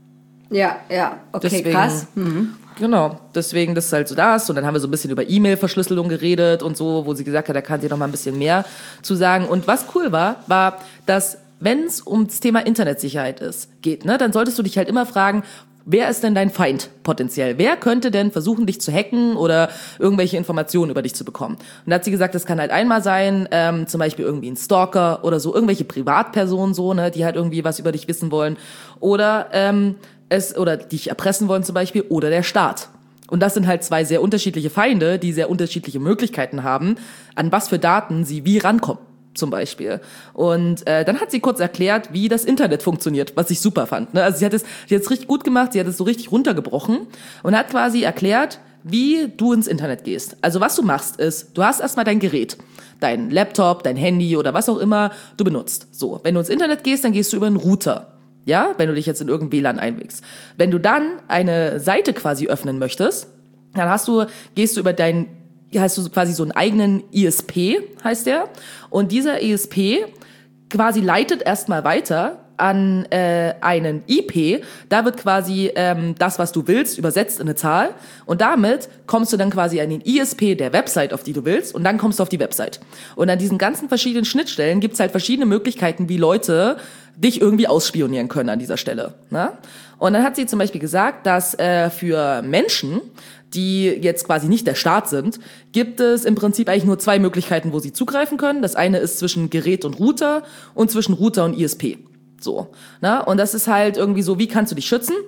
Speaker 1: Ja, ja, okay,
Speaker 3: Deswegen,
Speaker 1: krass. Mhm.
Speaker 3: Genau, deswegen das ist halt so das. Und dann haben wir so ein bisschen über E-Mail-Verschlüsselung geredet und so, wo sie gesagt hat, da kann sie noch mal ein bisschen mehr zu sagen. Und was cool war, war, dass wenn es ums Thema Internetsicherheit ist, geht, ne, dann solltest du dich halt immer fragen, wer ist denn dein Feind potenziell? Wer könnte denn versuchen, dich zu hacken oder irgendwelche Informationen über dich zu bekommen? Und da hat sie gesagt, das kann halt einmal sein, ähm, zum Beispiel irgendwie ein Stalker oder so, irgendwelche Privatpersonen so, ne, die halt irgendwie was über dich wissen wollen. Oder ähm, es oder dich erpressen wollen zum Beispiel, oder der Staat. Und das sind halt zwei sehr unterschiedliche Feinde, die sehr unterschiedliche Möglichkeiten haben, an was für Daten sie wie rankommen, zum Beispiel. Und äh, dann hat sie kurz erklärt, wie das Internet funktioniert, was ich super fand. Ne? Also sie hat es, sie hat es richtig gut gemacht, sie hat es so richtig runtergebrochen und hat quasi erklärt, wie du ins Internet gehst. Also was du machst ist, du hast erstmal dein Gerät, dein Laptop, dein Handy oder was auch immer du benutzt. So, wenn du ins Internet gehst, dann gehst du über einen Router. Ja, wenn du dich jetzt in irgendein W L A N einwägst. Wenn du dann eine Seite quasi öffnen möchtest, dann hast du, gehst du über deinen, hast du quasi so einen eigenen I S P, heißt der. Und dieser I S P quasi leitet erstmal weiter an äh, einen I P. Da wird quasi ähm, das, was du willst, übersetzt in eine Zahl. Und damit kommst du dann quasi an den I S P der Website, auf die du willst. Und dann kommst du auf die Website. Und an diesen ganzen verschiedenen Schnittstellen gibt's halt verschiedene Möglichkeiten, wie Leute dich irgendwie ausspionieren können an dieser Stelle. Ne? Und dann hat sie zum Beispiel gesagt, dass äh, für Menschen, die jetzt quasi nicht der Staat sind, gibt es im Prinzip eigentlich nur zwei Möglichkeiten, wo sie zugreifen können. Das eine ist zwischen Gerät und Router und zwischen Router und I S P. So, ne? Und das ist halt irgendwie so, wie kannst du dich schützen?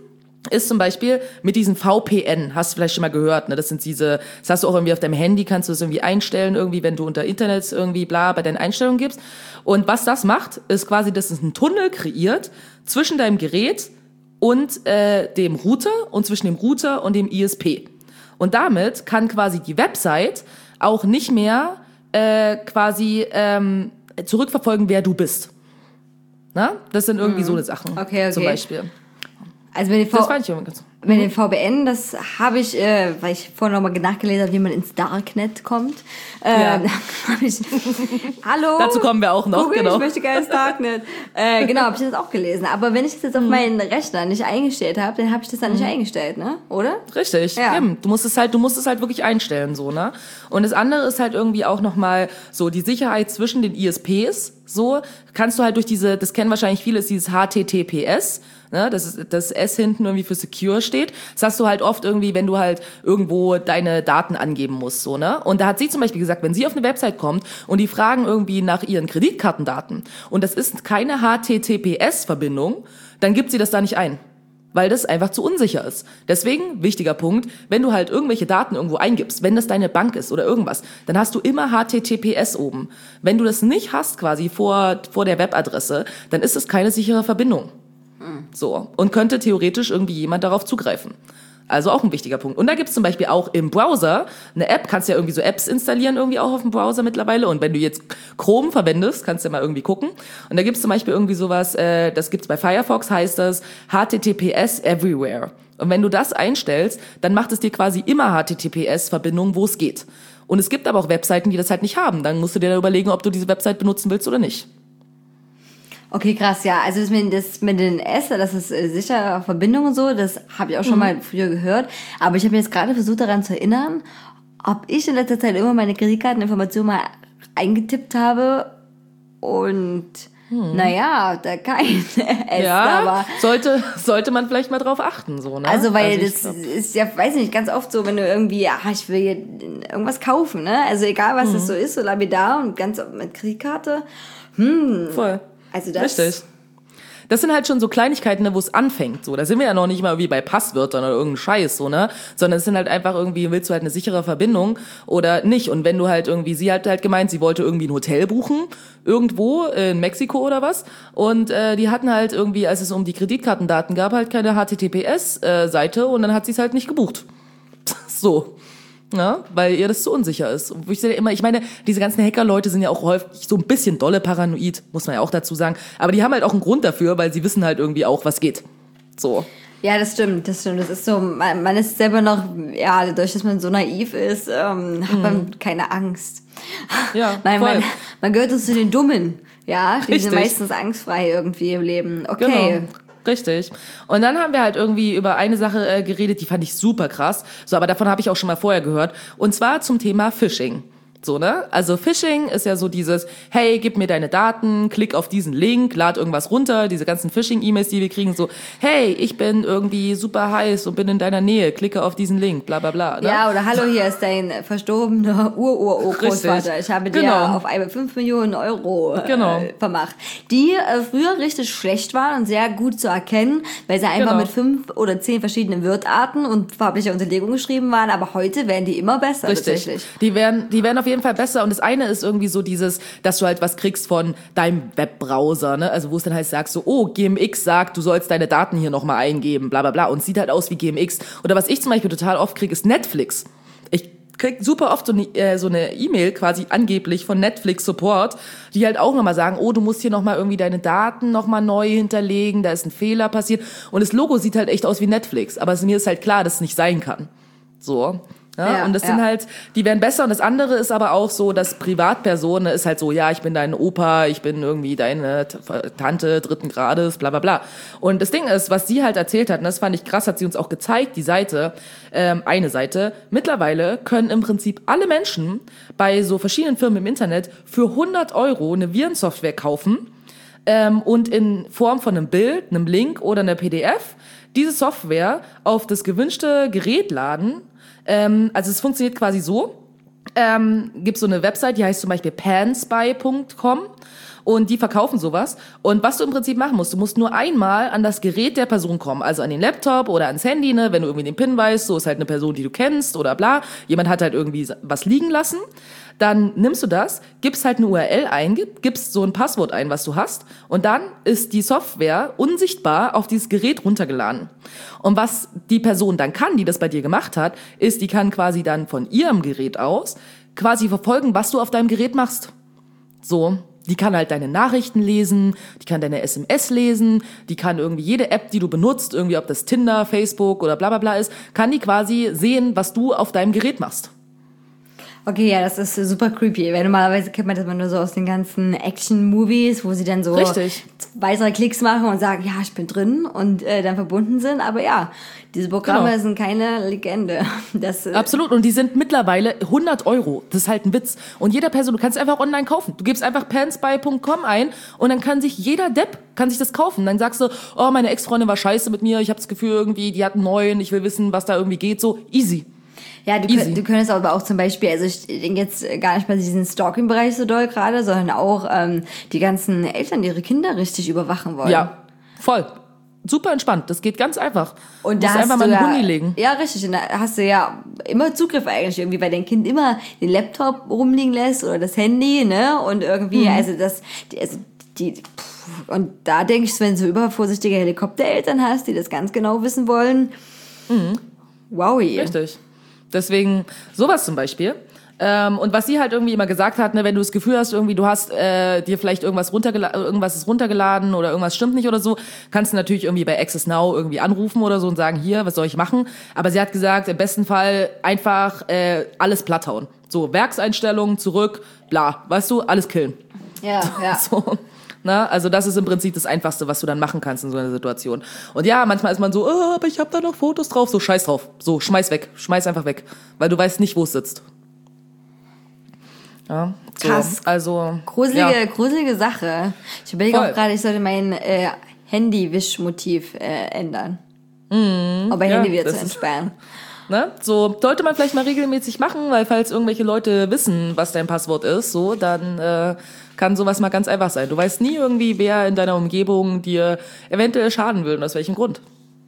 Speaker 3: ist zum Beispiel mit diesen V P N, hast du vielleicht schon mal gehört, ne? Das sind diese, das hast du auch irgendwie auf deinem Handy, kannst du das irgendwie einstellen, irgendwie, wenn du unter Internet irgendwie bla bei deinen Einstellungen gibst. Und was das macht, ist quasi, dass es einen Tunnel kreiert zwischen deinem Gerät und äh, dem Router und zwischen dem Router und dem I S P. Und damit kann quasi die Website auch nicht mehr äh, quasi ähm, zurückverfolgen, wer du bist. Na? Das sind irgendwie mhm. so eine Sachen,
Speaker 1: okay, okay.
Speaker 3: zum Beispiel.
Speaker 1: Also mit den, v-
Speaker 3: das fand ich übrigens.
Speaker 1: mit den V P N, das habe ich, äh, weil ich vorhin nochmal nachgelesen habe, wie man ins Darknet kommt. Äh,
Speaker 3: Ja.
Speaker 1: hab ich, Hallo?
Speaker 3: Dazu kommen wir auch noch,
Speaker 1: Google,
Speaker 3: genau.
Speaker 1: ich möchte gerne ins Darknet. äh, genau, habe ich das auch gelesen. Aber wenn ich das jetzt auf meinen Rechner nicht eingestellt habe, dann habe ich das dann nicht eingestellt, ne? Oder?
Speaker 3: Richtig,
Speaker 1: Ja.
Speaker 3: eben. Du musst es halt, du musst es halt wirklich einstellen, so, ne? Und das andere ist halt irgendwie auch nochmal so die Sicherheit zwischen den I S Ps, so. Kannst du halt durch diese, das kennen wahrscheinlich viele, ist dieses H T T P S, ne? Das ist, das S hinten irgendwie für secure steht. Das hast du halt oft irgendwie, wenn du halt irgendwo deine Daten angeben musst, so, ne? Und da hat sie zum Beispiel gesagt, wenn sie auf eine Website kommt und die fragen irgendwie nach ihren Kreditkartendaten und das ist keine H T T P S-Verbindung, dann gibt sie das da nicht ein. Weil das einfach zu unsicher ist. Deswegen, wichtiger Punkt, wenn du halt irgendwelche Daten irgendwo eingibst, wenn das deine Bank ist oder irgendwas, dann hast du immer H T T P S oben. Wenn du das nicht hast quasi vor, vor der Webadresse, dann ist es keine sichere Verbindung. So. Und könnte theoretisch irgendwie jemand darauf zugreifen. Also auch ein wichtiger Punkt. Und da gibt's zum Beispiel auch im Browser eine App, kannst ja irgendwie so Apps installieren irgendwie auch auf dem Browser mittlerweile. Und wenn du jetzt Chrome verwendest, kannst du ja mal irgendwie gucken. Und da gibt's zum Beispiel irgendwie sowas, äh, das gibt's bei Firefox, heißt das H T T P S Everywhere. Und wenn du das einstellst, dann macht es dir quasi immer H T T P S-Verbindungen, wo es geht. Und es gibt aber auch Webseiten, die das halt nicht haben. Dann musst du dir dann überlegen, ob du diese Website benutzen willst oder nicht.
Speaker 1: Okay, krass, ja. Also das mit, das mit den S, das ist äh, sicher Verbindung und so, das habe ich auch schon mhm. mal früher gehört. Aber ich habe mir jetzt gerade versucht daran zu erinnern, ob ich in letzter Zeit immer meine Kreditkarteninformationen mal eingetippt habe und hm. naja, da kein S
Speaker 3: ja,
Speaker 1: da war.
Speaker 3: Sollte, sollte man vielleicht mal drauf achten, so, ne?
Speaker 1: Also, weil
Speaker 3: also
Speaker 1: das
Speaker 3: glaub,
Speaker 1: ist ja, weiß nicht, ganz oft so, wenn du irgendwie, ah, ich will hier irgendwas kaufen, ne? Also egal, was das so ist, so lapidar und ganz mit Kreditkarte. Hm.
Speaker 3: Voll.
Speaker 1: Also das
Speaker 3: Richtig. Das sind halt schon so Kleinigkeiten, ne, wo es anfängt. So, da sind wir ja noch nicht mal wie bei Passwörtern oder irgendein Scheiß, so, ne? Sondern es sind halt einfach irgendwie, willst du halt eine sichere Verbindung oder nicht? Und wenn du halt irgendwie, sie hat halt gemeint, sie wollte irgendwie ein Hotel buchen, irgendwo in Mexiko oder was. Und äh, die hatten halt irgendwie, als es um die Kreditkartendaten gab, halt keine H T T P S-Seite und dann hat sie es halt nicht gebucht. So. Ja, weil ihr das zu unsicher ist. Und ich immer, ich meine, diese ganzen Hacker-Leute sind ja auch häufig so ein bisschen dolle paranoid, muss man ja auch dazu sagen. Aber die haben halt auch einen Grund dafür, weil sie wissen halt irgendwie auch, was geht. So.
Speaker 1: Ja, das stimmt, das stimmt. Das ist so, man, man ist selber noch, ja, dadurch, dass man so naiv ist, ähm, hat man keine Angst.
Speaker 3: Ja,
Speaker 1: Nein,
Speaker 3: voll.
Speaker 1: man, man gehört so zu den Dummen, ja, die sind
Speaker 3: Richtig.
Speaker 1: meistens angstfrei irgendwie im Leben. Okay.
Speaker 3: Genau. Richtig. Und dann haben wir halt irgendwie über eine Sache äh, geredet, die fand ich super krass. So, aber davon habe ich auch schon mal vorher gehört. Und zwar zum Thema Phishing. So, ne? Also Phishing ist ja so dieses, hey, gib mir deine Daten, klick auf diesen Link, lad irgendwas runter, diese ganzen Phishing-E-Mails, die wir kriegen, so, hey, ich bin irgendwie super heiß und bin in deiner Nähe, klicke auf diesen Link, bla bla bla. Ne?
Speaker 1: Ja, oder hallo, hier ist dein verstorbener Ur-Ur-Ur-Großvater. Ich habe dir
Speaker 3: Genau.
Speaker 1: auf einmal fünf Millionen Euro äh,
Speaker 3: Genau.
Speaker 1: vermacht. Die äh, früher richtig schlecht waren und sehr gut zu erkennen, weil sie einfach
Speaker 3: Genau.
Speaker 1: mit fünf oder zehn verschiedenen Wirtarten und farblicher Unterlegung geschrieben waren, aber heute werden die immer besser.
Speaker 3: Richtig.
Speaker 1: Tatsächlich.
Speaker 3: Die werden, die werden auf jeden Fall besser. Und das eine ist irgendwie so dieses, dass du halt was kriegst von deinem Webbrowser, ne? Also wo es dann halt sagst so, oh, G M X sagt, du sollst deine Daten hier nochmal eingeben, bla bla bla. Und es sieht halt aus wie G M X. Oder was ich zum Beispiel total oft kriege, ist Netflix. Ich krieg super oft so eine äh, so eine E-Mail quasi angeblich von Netflix Support, die halt auch nochmal sagen, oh, du musst hier nochmal irgendwie deine Daten nochmal neu hinterlegen, da ist ein Fehler passiert. Und das Logo sieht halt echt aus wie Netflix. Aber mir ist halt klar, dass es nicht sein kann. So. Ja,
Speaker 1: Ja,
Speaker 3: und das
Speaker 1: ja.
Speaker 3: sind halt, die werden besser. Und das andere ist aber auch so, dass Privatpersonen ist halt so, ja, ich bin dein Opa, ich bin irgendwie deine T- Tante dritten Grades, bla bla bla. Und das Ding ist, was sie halt erzählt hat, und das fand ich krass, hat sie uns auch gezeigt, die Seite, ähm, eine Seite, mittlerweile können im Prinzip alle Menschen bei so verschiedenen Firmen im Internet für hundert Euro eine Virensoftware kaufen ähm, und in Form von einem Bild, einem Link oder einer P D F diese Software auf das gewünschte Gerät laden. Ähm, also es funktioniert quasi so, ähm, gibt so eine Website, die heißt zum Beispiel panspy punkt com und die verkaufen sowas. Und was du im Prinzip machen musst, du musst nur einmal an das Gerät der Person kommen, also an den Laptop oder ans Handy, ne, wenn du irgendwie den PIN weißt, so ist halt eine Person, die du kennst oder bla, jemand hat halt irgendwie was liegen lassen. Dann nimmst du das, gibst halt eine U R L ein, gibst so ein Passwort ein, was du hast, und dann ist die Software unsichtbar auf dieses Gerät runtergeladen. Und was die Person dann kann, die das bei dir gemacht hat, ist, die kann quasi dann von ihrem Gerät aus quasi verfolgen, was du auf deinem Gerät machst. So, die kann halt deine Nachrichten lesen, die kann deine S M S lesen, die kann irgendwie jede App, die du benutzt, irgendwie ob das Tinder, Facebook oder bla bla bla ist, kann die quasi sehen, was du auf deinem Gerät machst.
Speaker 1: Okay, ja, das ist super creepy, weil normalerweise kennt man das immer nur so aus den ganzen Action-Movies, wo sie dann so
Speaker 3: Richtig.
Speaker 1: zwei, drei Klicks machen und sagen, ja, ich bin drin und äh, dann verbunden sind. Aber ja, diese Programme
Speaker 3: Genau.
Speaker 1: sind keine Legende. Das, äh,
Speaker 3: Absolut, und die sind mittlerweile hundert Euro. Das ist halt ein Witz. Und jeder Person, du kannst einfach online kaufen. Du gibst einfach pansby punkt com ein und dann kann sich jeder Depp kann sich das kaufen. Dann sagst du, oh, meine Ex-Freundin war scheiße mit mir, ich habe das Gefühl irgendwie, die hat einen neuen, ich will wissen, was da irgendwie geht. So, easy.
Speaker 1: Ja, du, könnt, du könntest aber auch zum Beispiel, also ich denke jetzt gar nicht mal diesen Stalking-Bereich so doll gerade, sondern auch ähm, die ganzen Eltern, die ihre Kinder richtig überwachen wollen.
Speaker 3: Ja, voll. Super entspannt. Das geht ganz einfach.
Speaker 1: Und
Speaker 3: du
Speaker 1: da
Speaker 3: musst
Speaker 1: hast
Speaker 3: einfach
Speaker 1: du
Speaker 3: mal einen
Speaker 1: ja,
Speaker 3: Huni legen.
Speaker 1: Ja, richtig. Und da hast du ja immer Zugriff eigentlich irgendwie, weil dein Kind immer den Laptop rumliegen lässt oder das Handy, ne? Und irgendwie, mhm. also das, die, also die, pff, und da denke ich, wenn du so übervorsichtige Helikoptereltern hast, die das ganz genau wissen wollen, mhm. wowi.
Speaker 3: Richtig. Deswegen sowas zum Beispiel. Ähm, und was sie halt irgendwie immer gesagt hat, ne, wenn du das Gefühl hast, irgendwie du hast äh, dir vielleicht irgendwas runtergeladen, irgendwas ist runtergeladen oder irgendwas stimmt nicht oder so, kannst du natürlich irgendwie bei Access Now irgendwie anrufen oder so und sagen, hier, was soll ich machen? Aber sie hat gesagt, im besten Fall einfach äh, alles platthauen. So, Werkseinstellungen, zurück, bla, weißt du, alles killen.
Speaker 1: Ja, ja.
Speaker 3: So. Na, also das ist im Prinzip das Einfachste, was du dann machen kannst in so einer Situation. Und ja, manchmal ist man so, oh, aber ich habe da noch Fotos drauf. So, scheiß drauf. So, schmeiß weg. Schmeiß einfach weg. Weil du weißt nicht, wo es sitzt. Ja, so.
Speaker 1: Krass.
Speaker 3: Also,
Speaker 1: gruselige,
Speaker 3: ja.
Speaker 1: gruselige Sache. Ich überlege
Speaker 3: Voll.
Speaker 1: auch gerade, ich sollte mein äh, Handy-Wischmotiv äh, ändern. Mm, um mein
Speaker 3: ja,
Speaker 1: Handy wieder
Speaker 3: das
Speaker 1: zu
Speaker 3: ist-
Speaker 1: entsperren.
Speaker 3: Ne? So, sollte man vielleicht mal regelmäßig machen, weil falls irgendwelche Leute wissen, was dein Passwort ist, so, dann äh, kann sowas mal ganz einfach sein. Du weißt nie irgendwie, wer in deiner Umgebung dir eventuell schaden will und aus welchem Grund.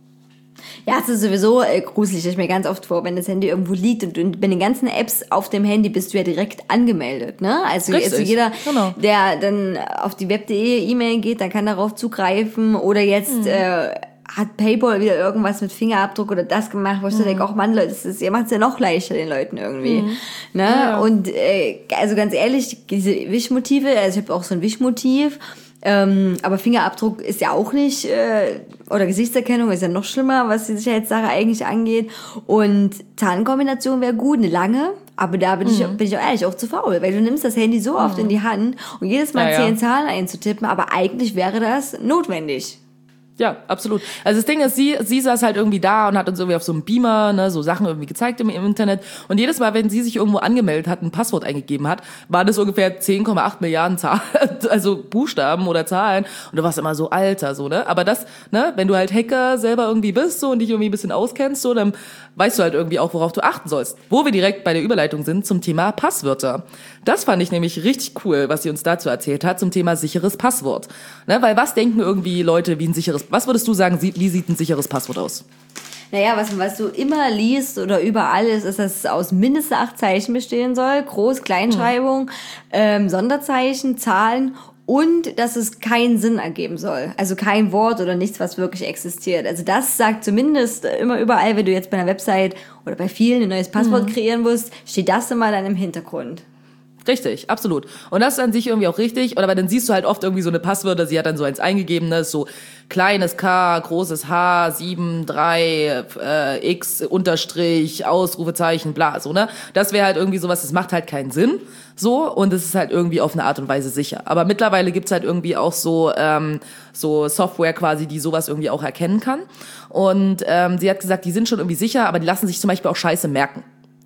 Speaker 1: Ja, es ist sowieso äh, gruselig, stelle ich mir ganz oft vor, wenn das Handy irgendwo liegt und, und bei den ganzen Apps auf dem Handy bist du ja direkt angemeldet, ne? Also,
Speaker 3: Richtig,
Speaker 1: also jeder,
Speaker 3: genau.
Speaker 1: der dann auf die web punkt de E-Mail geht, der kann darauf zugreifen oder jetzt äh, hat PayPal wieder irgendwas mit Fingerabdruck oder das gemacht, wo ich so denke, ach Mann, Leute, das ist, ihr macht es ja noch leichter den Leuten irgendwie, ne?
Speaker 3: Ja.
Speaker 1: Und äh, also ganz ehrlich, diese Wischmotive, also ich habe auch so ein Wischmotiv, Ähm, aber Fingerabdruck ist ja auch nicht, äh, oder Gesichtserkennung ist ja noch schlimmer, was die Sicherheitssache eigentlich angeht. Und Zahlenkombination wäre gut, eine lange, aber da bin, mhm. ich, bin ich auch ehrlich auch zu faul, weil du nimmst das Handy so oft mhm. in die Hand und jedes Mal
Speaker 3: ja,
Speaker 1: zehn
Speaker 3: ja.
Speaker 1: Zahlen einzutippen, aber eigentlich wäre das notwendig.
Speaker 3: Ja, absolut. Also das Ding ist, sie, sie saß halt irgendwie da und hat uns irgendwie auf so einem Beamer, ne, so Sachen irgendwie gezeigt im, im Internet. Und jedes Mal, wenn sie sich irgendwo angemeldet hat, ein Passwort eingegeben hat, waren das ungefähr zehn Komma acht Milliarden Zahlen, also Buchstaben oder Zahlen. Und du warst immer so, Alter, so, ne. Aber das, ne, wenn du halt Hacker selber irgendwie bist, so, und dich irgendwie ein bisschen auskennst, so, dann weißt du halt irgendwie auch, worauf du achten sollst. Wo wir direkt bei der Überleitung sind zum Thema Passwörter. Das fand ich nämlich richtig cool, was sie uns dazu erzählt hat, zum Thema sicheres Passwort. Ne, weil was denken irgendwie Leute, wie ein sicheres, was würdest du sagen, wie sieht ein sicheres Passwort aus?
Speaker 1: Naja, was, was du immer liest oder überall ist, ist, dass es aus mindestens acht Zeichen bestehen soll. Groß-, Kleinschreibung, mhm. ähm, Sonderzeichen, Zahlen und dass es keinen Sinn ergeben soll. Also kein Wort oder nichts, was wirklich existiert. Also das sagt zumindest immer überall, wenn du jetzt bei einer Website oder bei vielen ein neues Passwort mhm. kreieren musst, steht das immer dann im Hintergrund.
Speaker 3: Richtig, absolut. Und das ist an sich irgendwie auch richtig. Oder weil dann siehst du halt oft irgendwie so eine Passwörter, sie hat dann so eins eingegeben, ne, so kleines K, großes H, sieben, drei, äh, X, Unterstrich, Ausrufezeichen, bla, so, ne. Das wäre halt irgendwie sowas, das macht halt keinen Sinn, so, und es ist halt irgendwie auf eine Art und Weise sicher. Aber mittlerweile gibt's halt irgendwie auch so, ähm, so Software quasi, die sowas irgendwie auch erkennen kann. Und ähm, sie hat gesagt, die sind schon irgendwie sicher, aber die lassen sich zum Beispiel auch Scheiße merken.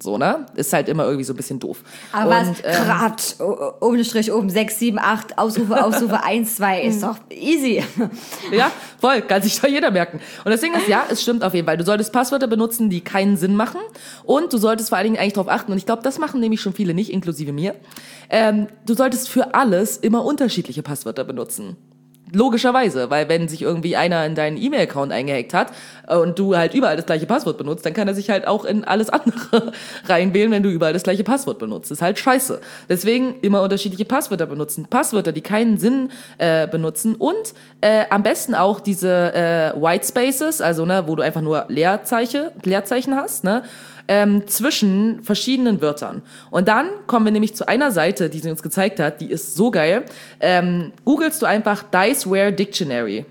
Speaker 3: So, ne? Ist halt immer irgendwie so ein bisschen doof.
Speaker 1: Aber
Speaker 3: und,
Speaker 1: was, ähm, Grad, oben Strich, oben, sechs, sieben, acht, Ausrufe, Ausrufe, eins, zwei, ist doch easy.
Speaker 3: Ja, voll, kann sich doch jeder merken. Und das Ding ist, ja, es stimmt auf jeden Fall. Du solltest Passwörter benutzen, die keinen Sinn machen. Und du solltest vor allen Dingen eigentlich darauf achten, und ich glaube, das machen nämlich schon viele nicht, inklusive mir, ähm, du solltest für alles immer unterschiedliche Passwörter benutzen. Logischerweise, weil wenn sich irgendwie einer in deinen E-Mail-Account eingehackt hat und du halt überall das gleiche Passwort benutzt, dann kann er sich halt auch in alles andere reinwählen, wenn du überall das gleiche Passwort benutzt. Das ist halt scheiße. Deswegen immer unterschiedliche Passwörter benutzen. Passwörter, die keinen Sinn äh, benutzen und äh, am besten auch diese äh, White Spaces, also ne, wo du einfach nur Leerzeichen, Leerzeichen hast, ne? Ähm, zwischen verschiedenen Wörtern. Und dann kommen wir nämlich zu einer Seite, die sie uns gezeigt hat, die ist so geil. Ähm, googelst du einfach Diceware Dictionary.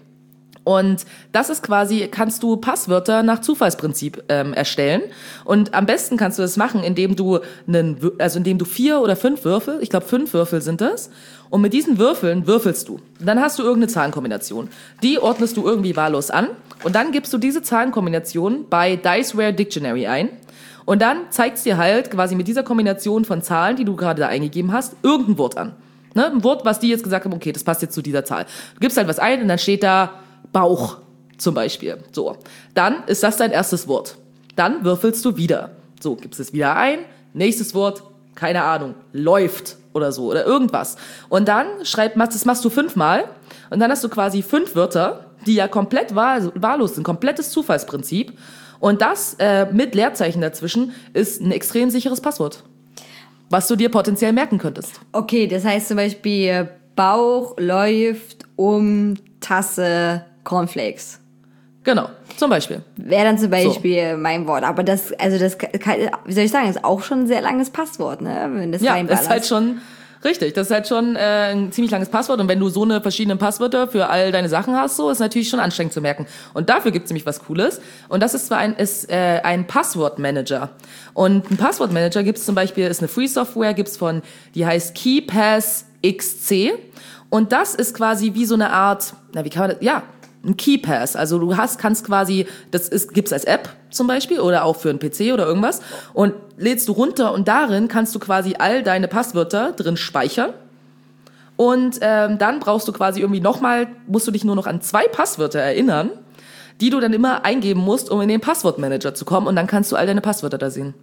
Speaker 3: Und das ist quasi, kannst du Passwörter nach Zufallsprinzip ähm, erstellen. Und am besten kannst du das machen, indem du einen, also indem du vier oder fünf Würfel, ich glaube fünf Würfel sind das, und mit diesen Würfeln würfelst du. Dann hast du irgendeine Zahlenkombination. Die ordnest du irgendwie wahllos an. Und dann gibst du diese Zahlenkombination bei Diceware Dictionary ein. Und dann zeigt es dir halt quasi mit dieser Kombination von Zahlen, die du gerade da eingegeben hast, irgendein Wort an. Ne? Ein Wort, was die jetzt gesagt haben, okay, das passt jetzt zu dieser Zahl. Du gibst halt was ein und dann steht da Bauch zum Beispiel. So, dann ist das dein erstes Wort. Dann würfelst du wieder. So, gibst es wieder ein. Nächstes Wort, keine Ahnung, läuft oder so oder irgendwas. Und dann schreib, das machst du fünfmal und dann hast du quasi fünf Wörter, die ja komplett wahl- wahllos sind, komplettes Zufallsprinzip. Und das äh, mit Leerzeichen dazwischen ist ein extrem sicheres Passwort, was du dir potenziell merken könntest.
Speaker 1: Okay, das heißt zum Beispiel Bauch läuft um Tasse Cornflakes.
Speaker 3: Genau, zum Beispiel.
Speaker 1: Wäre dann zum Beispiel so mein Wort. Aber das, also das, kann, wie soll ich sagen, ist auch schon ein sehr langes Passwort, ne? Wenn das
Speaker 3: ja,
Speaker 1: reinballerst.
Speaker 3: ist halt schon richtig. Das ist halt schon äh, ein ziemlich langes Passwort. Und wenn du so eine verschiedenen Passwörter für all deine Sachen hast, so ist natürlich schon anstrengend zu merken. Und dafür gibt's nämlich was Cooles. Und das ist zwar ein, ist, äh, ein Passwortmanager. Und ein Passwortmanager gibt's zum Beispiel, ist eine Free-Software, gibt's von, die heißt KeePass X C. Und das ist quasi wie so eine Art, na, wie kann man das, ja, ein KeePass. Also du hast, kannst quasi, das ist, gibt's als App zum Beispiel oder auch für einen P C oder irgendwas und lädst du runter und darin kannst du quasi all deine Passwörter drin speichern und ähm, dann brauchst du quasi irgendwie nochmal, musst du dich nur noch an zwei Passwörter erinnern, die du dann immer eingeben musst, um in den Passwortmanager zu kommen und dann kannst du all deine Passwörter da sehen.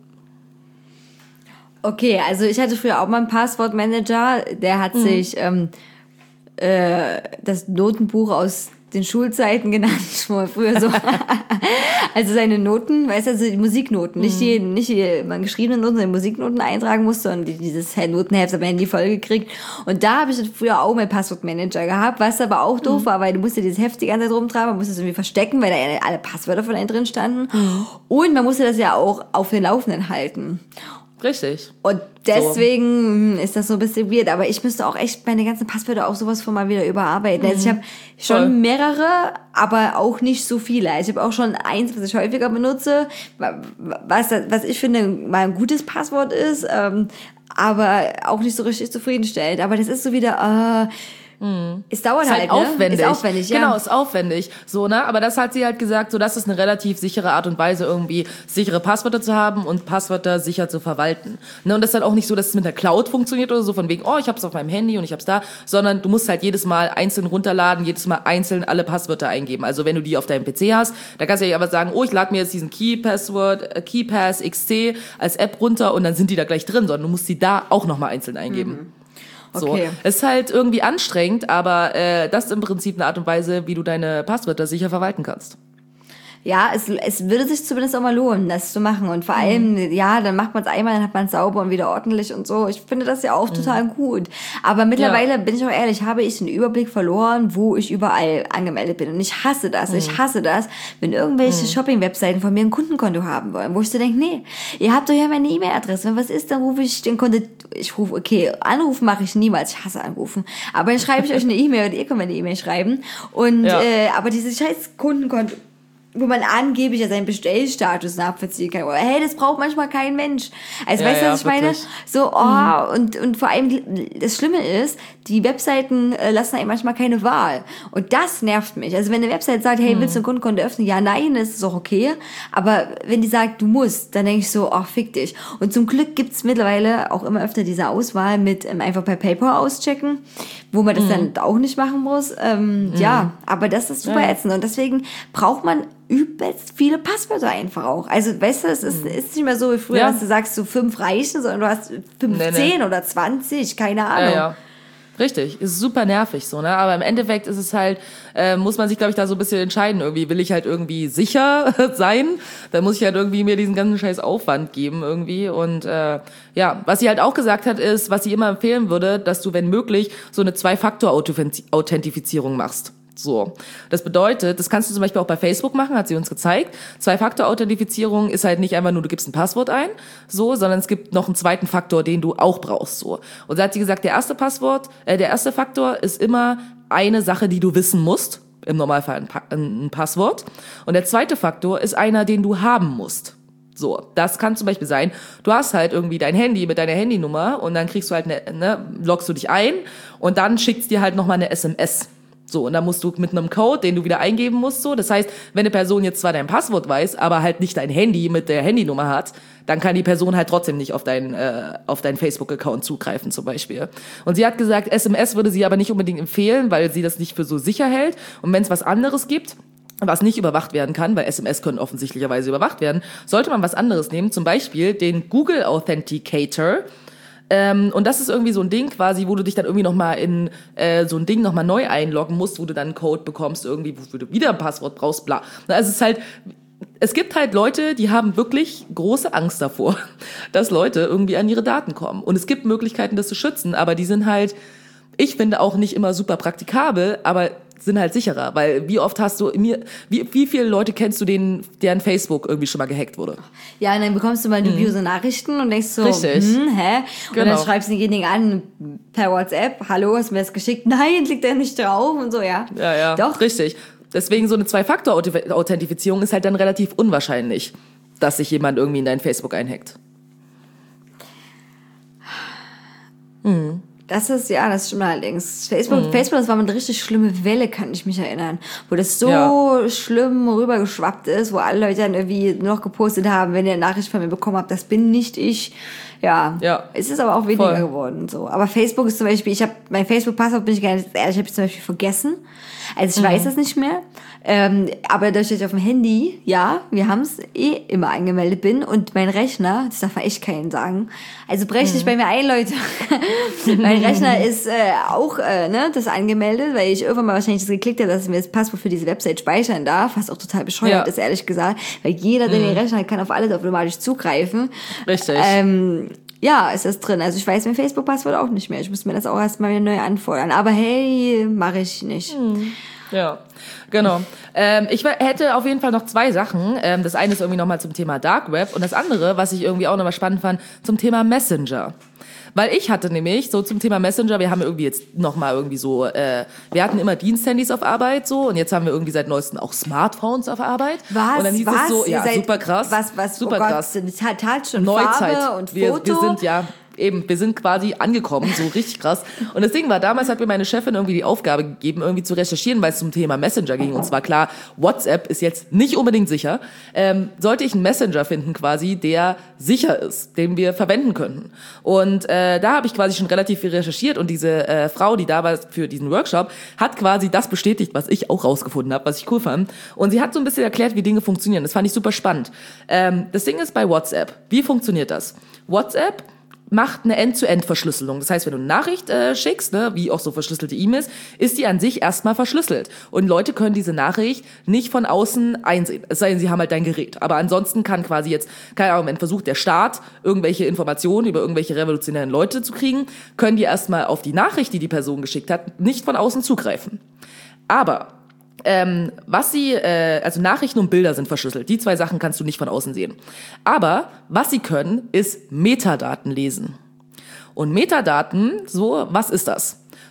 Speaker 1: Okay, also ich hatte früher auch mal einen Passwortmanager, der hat mhm. sich ähm, äh, das Notenbuch aus den Schulzeiten genannt, schon mal früher so. Also seine Noten, weißt du, also die Musiknoten, nicht die, nicht die man geschriebenen Noten, sondern die Musiknoten eintragen musste und dieses Notenheft am Handy voll gekriegt. Und da habe ich früher auch meinen Passwortmanager gehabt, was aber auch doof mhm. war, weil du musst ja dieses Heft die ganze Zeit rumtragen, man musste es irgendwie verstecken, weil da ja alle Passwörter von einem drin standen. Mhm. Und man musste das ja auch auf den Laufenden halten.
Speaker 3: Richtig.
Speaker 1: Und deswegen so. ist das so ein bisschen weird. Aber ich müsste auch echt meine ganzen Passwörter auch sowas von mal wieder überarbeiten. Mhm. Also ich habe schon Voll. mehrere, aber auch nicht so viele. Also ich habe auch schon eins, was ich häufiger benutze, was, was ich finde mal ein gutes Passwort ist, ähm, aber auch nicht so richtig zufriedenstellend. Aber das ist so wieder... Äh, Mhm. Es dauert
Speaker 3: ist
Speaker 1: halt,
Speaker 3: halt aufwendig.
Speaker 1: Ne? Ist aufwendig, ja.
Speaker 3: Genau, ist aufwendig. So, ne? Aber das hat sie halt gesagt, so, das ist eine relativ sichere Art und Weise, irgendwie sichere Passwörter zu haben und Passwörter sicher zu verwalten. Ne? Und das ist halt auch nicht so, dass es mit der Cloud funktioniert oder so, von wegen, oh, ich hab's auf meinem Handy und ich hab's da, sondern du musst halt jedes Mal einzeln runterladen, jedes Mal einzeln alle Passwörter eingeben. Also wenn du die auf deinem P C hast, da kannst du ja aber sagen, oh, ich lade mir jetzt diesen Key-Password, äh, KeePass X C als App runter und dann sind die da gleich drin, sondern du musst die da auch nochmal einzeln eingeben. Mhm. So.
Speaker 1: Okay.
Speaker 3: Es ist halt irgendwie anstrengend, aber äh, das ist im Prinzip eine Art und Weise, wie du deine Passwörter sicher verwalten kannst.
Speaker 1: Ja, es, es würde sich zumindest auch mal lohnen, das zu machen. Und vor allem, mhm. ja, dann macht man es einmal, dann hat man es sauber und wieder ordentlich und so. Ich finde das ja auch mhm. total gut. Aber mittlerweile, ja. bin ich auch ehrlich, habe ich den Überblick verloren, wo ich überall angemeldet bin. Und ich hasse das. Mhm. Ich hasse das, wenn irgendwelche mhm. Shopping-Webseiten von mir ein Kundenkonto haben wollen, wo ich so denke, nee, ihr habt doch ja meine E-Mail-Adresse. Wenn was ist, dann rufe ich den Konto, ich rufe, okay, Anrufen mache ich niemals, ich hasse Anrufen. Aber dann schreibe ich euch eine E-Mail und ihr könnt mir eine E-Mail schreiben. Und,
Speaker 3: ja.
Speaker 1: äh, aber dieses scheiß Kundenkonto, wo man angeblich ja seinen Bestellstatus nachvollziehen kann. Hey, das braucht manchmal kein Mensch. Also
Speaker 3: Ja,
Speaker 1: weißt du,
Speaker 3: ja,
Speaker 1: was ich meine?
Speaker 3: wirklich.
Speaker 1: So, oh, mhm. und, und vor allem, das Schlimme ist, die Webseiten äh, lassen einem manchmal keine Wahl. Und das nervt mich. Also wenn eine Website sagt, hey, willst du ein Kundenkonto öffnen? Ja, nein, das ist auch okay. Aber wenn die sagt, du musst, dann denke ich so, oh, fick dich. Und zum Glück gibt's mittlerweile auch immer öfter diese Auswahl mit ähm, einfach per PayPal auschecken, wo man das mhm. dann auch nicht machen muss. Ähm, mhm. Ja, aber das ist super
Speaker 3: ja.
Speaker 1: ätzend. Und deswegen braucht man übelst viele Passwörter einfach auch. Also, weißt du, es ist, mhm. ist nicht mehr so wie früher,
Speaker 3: ja.
Speaker 1: dass du sagst, so fünf reichen, sondern du hast fünfzehn nee, nee. oder zwanzig, keine Ahnung.
Speaker 3: Ja, ja. Richtig, ist super nervig so, ne? Aber im Endeffekt ist es halt, äh, muss man sich, glaube ich, da so ein bisschen entscheiden. Irgendwie will ich halt irgendwie sicher sein, dann muss ich halt irgendwie mir diesen ganzen scheiß Aufwand geben irgendwie. Und äh, ja, was sie halt auch gesagt hat, ist, was sie immer empfehlen würde, dass du, wenn möglich, so eine Zwei-Faktor-Authentifizierung machst. So, das bedeutet, das kannst du zum Beispiel auch bei Facebook machen, hat sie uns gezeigt. Zwei-Faktor-Authentifizierung ist halt nicht einfach nur, du gibst ein Passwort ein, so, sondern es gibt noch einen zweiten Faktor, den du auch brauchst, so. Und da hat sie gesagt, der erste Passwort, äh, der erste Faktor ist immer eine Sache, die du wissen musst, im Normalfall ein, pa- ein Passwort. Und der zweite Faktor ist einer, den du haben musst. So, das kann zum Beispiel sein, du hast halt irgendwie dein Handy mit deiner Handynummer und dann kriegst du halt eine, ne, loggst du dich ein und dann schickt's dir halt nochmal eine S M S. So, und dann musst du mit einem Code, den du wieder eingeben musst, so. Das heißt, wenn eine Person jetzt zwar dein Passwort weiß, aber halt nicht dein Handy mit der Handynummer hat, dann kann die Person halt trotzdem nicht auf deinen äh, auf deinen Facebook-Account zugreifen zum Beispiel. Und sie hat gesagt, S M S würde sie aber nicht unbedingt empfehlen, weil sie das nicht für so sicher hält. Und wenn es was anderes gibt, was nicht überwacht werden kann, weil S M S können offensichtlicherweise überwacht werden, sollte man was anderes nehmen, zum Beispiel den Google Authenticator. Ähm, und das ist irgendwie so ein Ding quasi, wo du dich dann irgendwie nochmal in äh, so ein Ding nochmal neu einloggen musst, wo du dann einen Code bekommst, irgendwie, wofür du wieder ein Passwort brauchst, bla. Also es ist halt, es gibt halt Leute, die haben wirklich große Angst davor, dass Leute irgendwie an ihre Daten kommen. Und es gibt Möglichkeiten, das zu schützen, aber die sind halt, ich finde, auch nicht immer super praktikabel, aber sind halt sicherer, weil wie oft hast du mir, wie, wie viele Leute kennst du, denen, deren Facebook irgendwie schon mal gehackt wurde?
Speaker 1: Ja, und dann bekommst du mal dubiose mhm. Nachrichten und denkst so,
Speaker 3: Richtig.
Speaker 1: Hm, hä?
Speaker 3: Genau.
Speaker 1: Und dann schreibst du denjenigen an per WhatsApp, hallo, hast du mir das geschickt? Nein, klickt er nicht drauf und so, ja.
Speaker 3: Ja, ja,
Speaker 1: doch.
Speaker 3: Richtig. Deswegen so eine Zwei-Faktor-Authentifizierung ist halt dann relativ unwahrscheinlich, dass sich jemand irgendwie in dein Facebook einhackt.
Speaker 1: Mhm. Das ist, ja, das stimmt allerdings. Facebook, mhm. Facebook, das war mal eine richtig schlimme Welle, kann ich mich erinnern. Wo das so ja. schlimm rübergeschwappt ist, wo alle Leute dann irgendwie nur noch gepostet haben, wenn ihr eine Nachricht von mir bekommen habt, das bin nicht ich. Ja, ja. Es ist aber auch weniger Voll. geworden, so. Aber Facebook ist zum Beispiel, ich habe, mein Facebook-Passwort, bin ich gar nicht ehrlich, habe ich zum Beispiel vergessen. Also ich mhm. weiß es nicht mehr. Ähm, aber dadurch, dass ich auf dem Handy, ja, wir haben es eh immer angemeldet bin und mein Rechner, das darf man echt keinen sagen, also brecht nicht mhm. bei mir ein, Leute. Mein Rechner ist äh, auch äh, ne, das angemeldet, weil ich irgendwann mal wahrscheinlich das geklickt habe, dass ich mir das Passwort für diese Website speichern darf, was auch total bescheuert ja. ist, ehrlich gesagt, weil jeder, der mhm. den Rechner hat, kann auf alles automatisch zugreifen.
Speaker 3: Richtig.
Speaker 1: Ähm, Ja, ist das drin. Also ich weiß mein Facebook-Passwort auch nicht mehr. Ich muss mir das auch erstmal wieder neu anfordern. Aber hey, mache ich nicht.
Speaker 3: Hm. Ja, genau. Ähm, ich hätte auf jeden Fall noch zwei Sachen. Ähm, das eine ist irgendwie nochmal zum Thema Dark Web und das andere, was ich irgendwie auch nochmal spannend fand, zum Thema Messenger. Weil ich hatte nämlich so zum Thema Messenger, wir haben irgendwie jetzt nochmal irgendwie so, äh, wir hatten immer Diensthandys auf Arbeit so und jetzt haben wir irgendwie seit neuestem auch Smartphones auf Arbeit.
Speaker 1: Was?
Speaker 3: Und dann hieß
Speaker 1: was?
Speaker 3: es so, ja,
Speaker 1: seid,
Speaker 3: super krass.
Speaker 1: Was, was,
Speaker 3: super
Speaker 1: oh Gott,
Speaker 3: krass.
Speaker 1: Total schon
Speaker 3: Neuzeit.
Speaker 1: Farbe und
Speaker 3: wir,
Speaker 1: Foto.
Speaker 3: Wir sind ja... Eben, wir sind quasi angekommen, so richtig krass. Und das Ding war, damals hat mir meine Chefin irgendwie die Aufgabe gegeben, irgendwie zu recherchieren, weil es zum Thema Messenger ging. Und zwar klar, WhatsApp ist jetzt nicht unbedingt sicher. Ähm, sollte ich einen Messenger finden quasi, der sicher ist, den wir verwenden könnten. Und äh, da habe ich quasi schon relativ viel recherchiert. Und diese äh, Frau, die da war für diesen Workshop, hat quasi das bestätigt, was ich auch rausgefunden habe, was ich cool fand. Und sie hat so ein bisschen erklärt, wie Dinge funktionieren. Das fand ich super spannend. Ähm, das Ding ist bei WhatsApp. Wie funktioniert das? WhatsApp macht eine End-to-End-Verschlüsselung. Das heißt, wenn du eine Nachricht äh, schickst, ne, wie auch so verschlüsselte E-Mails, ist die an sich erstmal verschlüsselt. Und Leute können diese Nachricht nicht von außen einsehen. Es sei denn, sie haben halt dein Gerät. Aber ansonsten kann quasi jetzt, keine Ahnung, wenn versucht der Staat, irgendwelche Informationen über irgendwelche revolutionären Leute zu kriegen, können die erstmal auf die Nachricht, die die Person geschickt hat, nicht von außen zugreifen. Aber Ähm, was sie, äh, also Nachrichten und Bilder sind verschlüsselt. Die zwei Sachen kannst du nicht von außen sehen. Aber was sie können, ist Metadaten lesen. Und Metadaten, so, was ist das?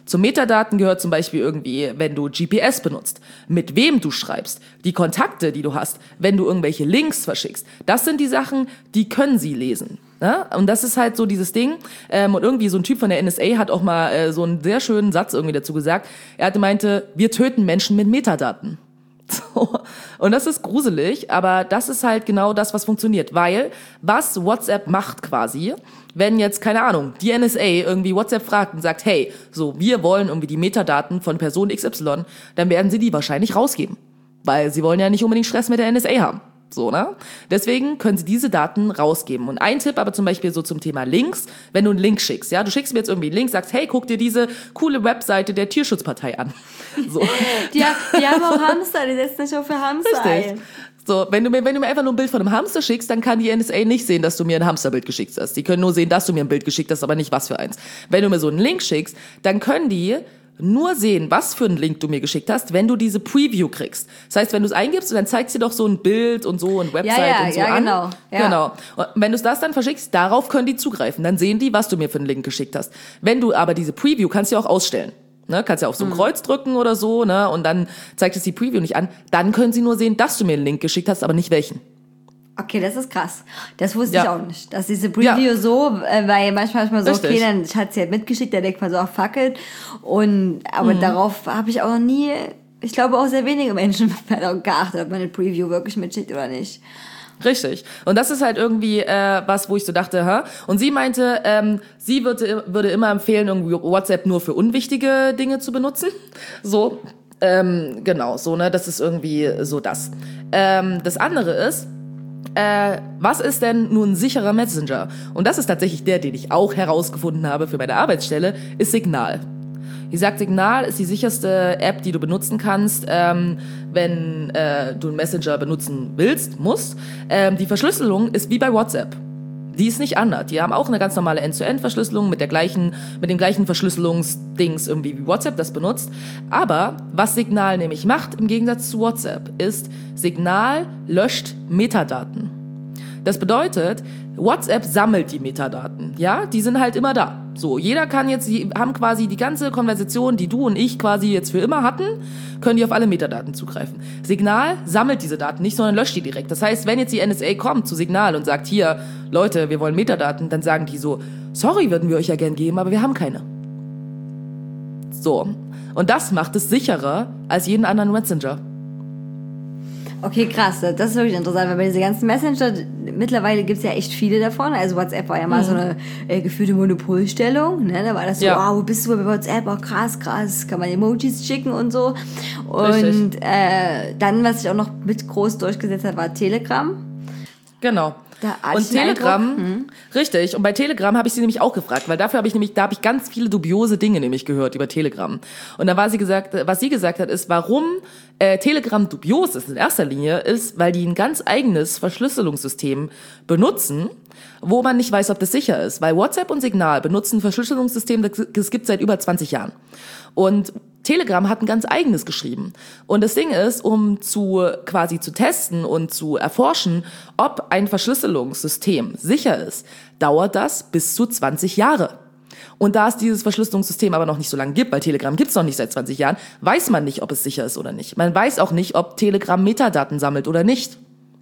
Speaker 3: Zu Metadaten gehört zum Beispiel irgendwie, wenn du G P S benutzt, mit wem du schreibst, die Kontakte, die du hast, wenn du irgendwelche Links verschickst. Das sind die Sachen, die können sie lesen. Ne? Und das ist halt so dieses Ding. Ähm, und irgendwie so ein Typ von der N S A hat auch mal äh, so einen sehr schönen Satz irgendwie dazu gesagt. Er hatte meinte, wir töten Menschen mit Metadaten. So. Und das ist gruselig, aber das ist halt genau das, was funktioniert. Weil, was WhatsApp macht quasi, wenn jetzt, keine Ahnung, die N S A irgendwie WhatsApp fragt und sagt, hey, so, wir wollen irgendwie die Metadaten von Person X Y, dann werden sie die wahrscheinlich rausgeben. Weil sie wollen ja nicht unbedingt Stress mit der N S A haben. So, ne? Deswegen können sie diese Daten rausgeben. Und ein Tipp aber zum Beispiel so zum Thema Links, wenn du einen Link schickst, ja, du schickst mir jetzt irgendwie einen Link, sagst, hey, guck dir diese coole Webseite der Tierschutzpartei an. So.
Speaker 1: Die, die haben auch Hamster, die setzen sich auch für Hamster
Speaker 3: Richtig.
Speaker 1: ein.
Speaker 3: So, wenn du mir, wenn du mir einfach nur ein Bild von einem Hamster schickst, dann kann die N S A nicht sehen, dass du mir ein Hamsterbild geschickt hast. Die können nur sehen, dass du mir ein Bild geschickt hast, aber nicht was für eins. Wenn du mir so einen Link schickst, dann können die nur sehen, was für einen Link du mir geschickt hast, wenn du diese Preview kriegst. Das heißt, wenn du es eingibst, dann zeigt sie doch so ein Bild und so und Website
Speaker 1: ja, ja,
Speaker 3: und so
Speaker 1: ja,
Speaker 3: an.
Speaker 1: Genau, ja.
Speaker 3: Genau. Und wenn du es das dann verschickst, darauf können die zugreifen. Dann sehen die, was du mir für einen Link geschickt hast. Wenn du aber diese Preview kannst du ja auch ausstellen. Ne, kannst ja auf so ein Kreuz drücken oder so, ne, und dann zeigt es die Preview nicht an. Dann können sie nur sehen, dass du mir einen Link geschickt hast, aber nicht welchen.
Speaker 1: Okay, das ist krass. Das wusste
Speaker 3: Ja.
Speaker 1: ich auch nicht. Dass diese Preview
Speaker 3: Ja.
Speaker 1: so, äh, weil manchmal ist man so,
Speaker 3: Richtig.
Speaker 1: okay, dann hat sie halt mitgeschickt, da denkt man so, ach, fackelt. Und, aber
Speaker 3: Mhm.
Speaker 1: darauf habe ich auch noch nie, ich glaube auch sehr wenige Menschen darauf geachtet, ob man eine Preview wirklich mitschickt oder nicht.
Speaker 3: Richtig. Und das ist halt irgendwie äh, was, wo ich so dachte, hä? Und sie meinte, ähm, sie würde, würde immer empfehlen, irgendwie WhatsApp nur für unwichtige Dinge zu benutzen. So, ähm, genau, so, ne, das ist irgendwie so das. Ähm, das andere ist, äh, was ist denn nun ein sicherer Messenger? Und das ist tatsächlich der, den ich auch herausgefunden habe für meine Arbeitsstelle, ist Signal. Die sagt, Signal ist die sicherste App, die du benutzen kannst, ähm, wenn äh, du einen Messenger benutzen willst, musst. Ähm, die Verschlüsselung ist wie bei WhatsApp. Die ist nicht anders. Die haben auch eine ganz normale End-to-End-Verschlüsselung mit der gleichen, mit dem gleichen Verschlüsselungsdings irgendwie wie WhatsApp das benutzt. Aber was Signal nämlich macht, im Gegensatz zu WhatsApp, ist, Signal löscht Metadaten. Das bedeutet, WhatsApp sammelt die Metadaten, ja, die sind halt immer da. So, jeder kann jetzt, die haben quasi die ganze Konversation, die du und ich quasi jetzt für immer hatten, können die auf alle Metadaten zugreifen. Signal sammelt diese Daten nicht, sondern löscht die direkt. Das heißt, wenn jetzt die N S A kommt zu Signal und sagt, hier, Leute, wir wollen Metadaten, dann sagen die so, sorry, würden wir euch ja gern geben, aber wir haben keine. So. Und das macht es sicherer als jeden anderen Messenger.
Speaker 1: Okay, krass, das ist wirklich interessant, weil bei diesen ganzen Messenger, mittlerweile gibt's ja echt viele davon, also WhatsApp war ja mal mhm. so eine äh, gefühlte Monopolstellung, ne? Da war das so,
Speaker 3: ja.
Speaker 1: wow, wo bist du bei WhatsApp, oh krass, krass, kann man Emojis schicken und so. Und äh, dann, was sich auch noch mit groß durchgesetzt hat, war Telegram.
Speaker 3: Genau.
Speaker 1: Da hatte
Speaker 3: und
Speaker 1: ich den
Speaker 3: Telegram,
Speaker 1: Eindruck, hm.
Speaker 3: richtig, und bei Telegram habe ich sie nämlich auch gefragt, weil dafür habe ich nämlich, da habe ich ganz viele dubiose Dinge nämlich gehört über Telegram. Und da war sie gesagt, was sie gesagt hat, ist, warum äh, Telegram dubios ist in erster Linie, ist, weil die ein ganz eigenes Verschlüsselungssystem benutzen, wo man nicht weiß, ob das sicher ist. Weil WhatsApp und Signal benutzen ein Verschlüsselungssystem, das gibt seit über zwanzig Jahren. Und Telegram hat ein ganz eigenes geschrieben. Und das Ding ist, um zu quasi zu testen und zu erforschen, ob ein Verschlüsselungssystem sicher ist, dauert das bis zu zwanzig Jahre. Und da es dieses Verschlüsselungssystem aber noch nicht so lange gibt, weil Telegram gibt es noch nicht seit zwanzig Jahren, weiß man nicht, ob es sicher ist oder nicht. Man weiß auch nicht, ob Telegram Metadaten sammelt oder nicht.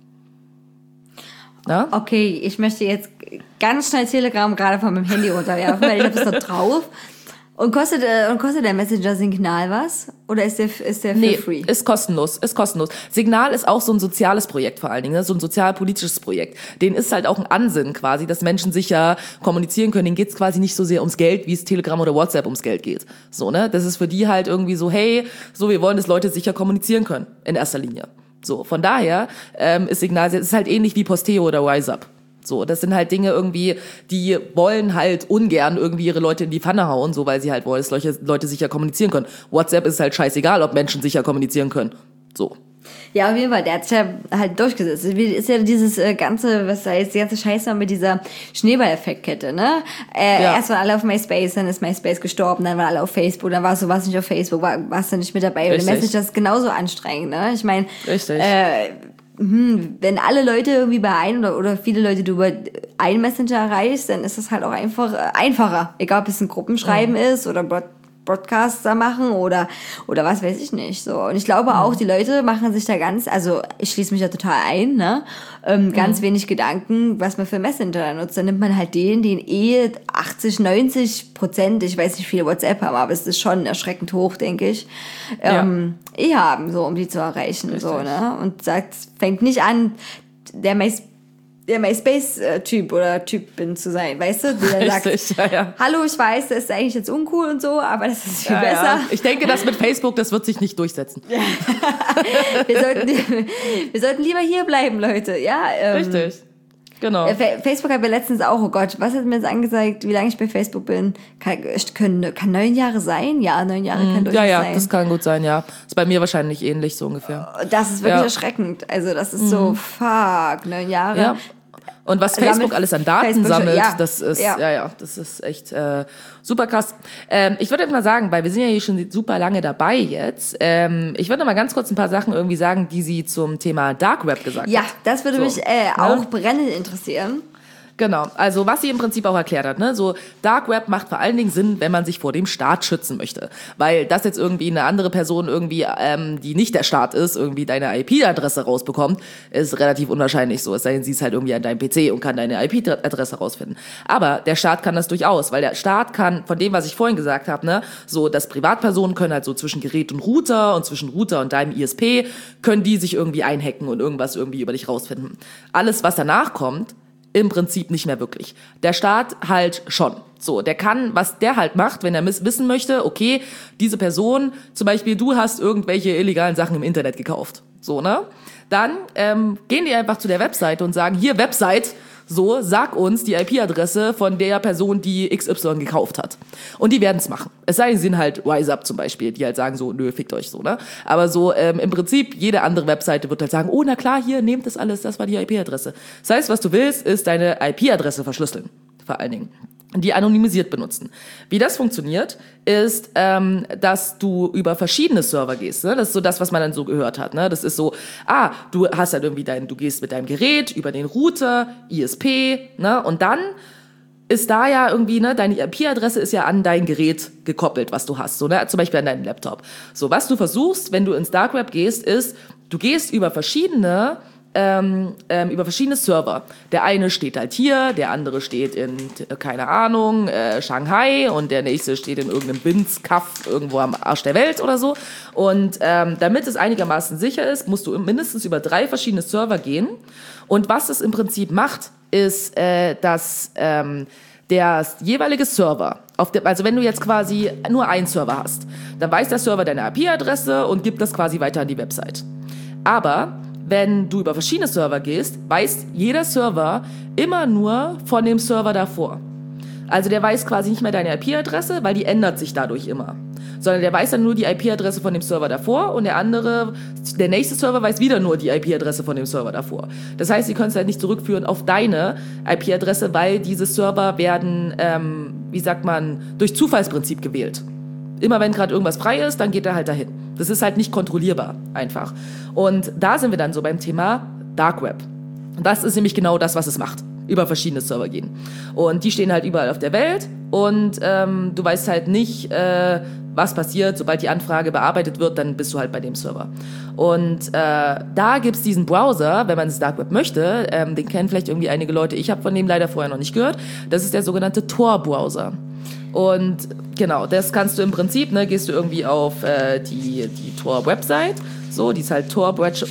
Speaker 3: Na?
Speaker 1: Okay, ich möchte jetzt ganz schnell Telegram gerade von meinem Handy runterwerfen, weil ich habe das noch drauf. Und kostet, äh, und kostet der Messenger Signal was? Oder ist der, ist der für
Speaker 3: nee,
Speaker 1: free?
Speaker 3: ist kostenlos, ist kostenlos. Signal ist auch so ein soziales Projekt vor allen Dingen, ne? So ein sozialpolitisches Projekt. Denen ist halt auch ein Ansinnen quasi, dass Menschen sicher kommunizieren können. Denen geht's quasi nicht so sehr ums Geld, wie es Telegram oder WhatsApp ums Geld geht. So, ne? Das ist für die halt irgendwie so, hey, so, wir wollen, dass Leute sicher kommunizieren können, in erster Linie. So, von daher ähm, ist Signal, es ist halt ähnlich wie Posteo oder RiseUp. So, das sind halt Dinge irgendwie, die wollen halt ungern irgendwie ihre Leute in die Pfanne hauen, so weil sie halt wollen, dass solche Leute sicher kommunizieren können. WhatsApp ist halt scheißegal, ob Menschen sicher kommunizieren können. So.
Speaker 1: Ja, auf jeden Fall, der hat sich ja halt durchgesetzt. Ist ja dieses äh, ganze, was da jetzt die ganze Scheiße mit dieser Schneeball-Effektkette, ne? Äh,
Speaker 3: Ja.
Speaker 1: Erst waren alle auf MySpace, dann ist MySpace gestorben, dann waren alle auf Facebook, dann warst du warst nicht auf Facebook, war, warst du nicht mit dabei. Und der
Speaker 3: Richtig.
Speaker 1: Messenger ist genauso anstrengend, ne? Ich meine,
Speaker 3: Richtig.
Speaker 1: äh, hm, wenn alle Leute irgendwie bei einem oder, oder viele Leute du über einen Messenger erreichst, dann ist das halt auch einfach äh, einfacher. Egal, ob es ein Gruppenschreiben
Speaker 3: Mhm.
Speaker 1: ist oder Broadcasts da machen oder, oder was weiß ich nicht. So. Und ich glaube auch, die Leute machen sich da ganz, also ich schließe mich da total ein, ne? Ähm, ganz mhm. wenig Gedanken, was man für Messenger da nutzt. Dann nimmt man halt den, den eh achtzig, neunzig Prozent, ich weiß nicht, viele WhatsApp haben, aber es ist schon erschreckend hoch, denke ich, ähm, ja. eh haben, so, um die zu erreichen. Richtig. So, ne? Und sagt, fängt nicht an, der meist der MySpace-Typ oder Typin zu sein, weißt du? Der
Speaker 3: Richtig,
Speaker 1: sagt,
Speaker 3: ja, ja.
Speaker 1: hallo, ich weiß, das ist eigentlich jetzt uncool und so, aber das ist viel
Speaker 3: ja,
Speaker 1: besser.
Speaker 3: Ja. Ich denke, das mit Facebook, das wird sich nicht durchsetzen.
Speaker 1: wir, sollten, wir sollten lieber hier bleiben, Leute. Ja, ähm,
Speaker 3: Richtig, genau.
Speaker 1: Facebook hat mir letztens auch, oh Gott, was hat mir jetzt angezeigt, wie lange ich bei Facebook bin? Kann, können, kann neun Jahre sein? Ja, neun Jahre kann durchaus
Speaker 3: ja, ja,
Speaker 1: sein.
Speaker 3: das kann gut sein, ja. Ist bei mir wahrscheinlich ähnlich, so ungefähr.
Speaker 1: Das ist wirklich
Speaker 3: ja.
Speaker 1: erschreckend. Also das ist mhm. so, fuck, neun Jahre.
Speaker 3: Ja. Und was Facebook
Speaker 1: Damit
Speaker 3: alles an Daten
Speaker 1: Facebook
Speaker 3: sammelt,
Speaker 1: ja.
Speaker 3: das ist,
Speaker 1: ja.
Speaker 3: ja, ja, das ist echt äh, super krass. Ähm, ich würde jetzt mal sagen, weil wir sind ja hier schon super lange dabei jetzt, ähm, ich würde noch mal ganz kurz ein paar Sachen irgendwie sagen, die sie zum Thema Dark Web gesagt
Speaker 1: ja,
Speaker 3: hat.
Speaker 1: Ja, das würde
Speaker 3: so,
Speaker 1: mich äh,
Speaker 3: ne?
Speaker 1: auch brennend interessieren.
Speaker 3: Genau, also was sie im Prinzip auch erklärt hat, ne, so Dark Web macht vor allen Dingen Sinn, wenn man sich vor dem Staat schützen möchte, weil das jetzt irgendwie eine andere Person irgendwie, ähm, die nicht der Staat ist, irgendwie deine I P-Adresse rausbekommt, ist relativ unwahrscheinlich so, es sei denn, sie ist halt irgendwie an deinem P C und kann deine I P-Adresse rausfinden. Aber der Staat kann das durchaus, weil der Staat kann, von dem, was ich vorhin gesagt habe, ne, so, dass Privatpersonen können halt so zwischen Gerät und Router und zwischen Router und deinem I S P, können die sich irgendwie einhacken und irgendwas irgendwie über dich rausfinden. Alles, was danach kommt, im Prinzip nicht mehr wirklich. Der Staat halt schon. So, der kann, was der halt macht, wenn er wissen möchte, okay, diese Person, zum Beispiel du hast irgendwelche illegalen Sachen im Internet gekauft. So, ne? Dann ähm, gehen die einfach zu der Webseite und sagen, hier Website, so, sag uns die I P-Adresse von der Person, die X Y gekauft hat. Und die werden es machen. Es sei denn, sie sind halt RiseUp zum Beispiel, die halt sagen so, nö, fickt euch so, ne? Aber so, ähm, im Prinzip, jede andere Webseite wird halt sagen, oh, na klar, hier, nehmt das alles, das war die I P-Adresse. Das heißt, was du willst, ist deine I P-Adresse verschlüsseln. Vor allen Dingen. Die anonymisiert benutzen. Wie das funktioniert, ist, ähm, dass du über verschiedene Server gehst. Ne? Das ist so das, was man dann so gehört hat. Ne? Das ist so, ah, du hast halt irgendwie dein, du gehst mit deinem Gerät über den Router, I S P, ne? Und dann ist da ja irgendwie, ne, deine I P-Adresse ist ja an dein Gerät gekoppelt, was du hast, so, ne? Zum Beispiel an deinem Laptop. So, was du versuchst, wenn du ins Dark Web gehst, ist, du gehst über verschiedene Ähm, ähm, über verschiedene Server. Der eine steht halt hier, der andere steht in, keine Ahnung, äh, Shanghai und der nächste steht in irgendeinem Binz-Kaff irgendwo am Arsch der Welt oder so. Und ähm, damit es einigermaßen sicher ist, musst du mindestens über drei verschiedene Server gehen. Und was es im Prinzip macht, ist, äh, dass ähm, der jeweilige Server, auf dem, also wenn du jetzt quasi nur einen Server hast, dann weiß der Server deine I P-Adresse und gibt das quasi weiter an die Website. Aber wenn du über verschiedene Server gehst, weiß jeder Server immer nur von dem Server davor. Also der weiß quasi nicht mehr deine I P-Adresse, weil die ändert sich dadurch immer. Sondern der weiß dann nur die I P-Adresse von dem Server davor und der andere, der nächste Server weiß wieder nur die I P-Adresse von dem Server davor. Das heißt, sie können es halt nicht zurückführen auf deine I P-Adresse, weil diese Server werden, ähm, wie sagt man, durch Zufallsprinzip gewählt. Immer wenn gerade irgendwas frei ist, dann geht er halt dahin. Das ist halt nicht kontrollierbar, einfach. Und da sind wir dann so beim Thema Dark Web. Das ist nämlich genau das, was es macht. Über verschiedene Server gehen. Und die stehen halt überall auf der Welt und ähm, du weißt halt nicht, äh, was passiert. Sobald die Anfrage bearbeitet wird, dann bist du halt bei dem Server. Und äh, da gibt's diesen Browser, wenn man das Dark Web möchte, ähm, den kennen vielleicht irgendwie einige Leute, ich habe von dem leider vorher noch nicht gehört. Das ist der sogenannte Tor-Browser. Und genau, das kannst du im Prinzip, ne, gehst du irgendwie auf äh, die, die Tor-Website, so, die ist halt tor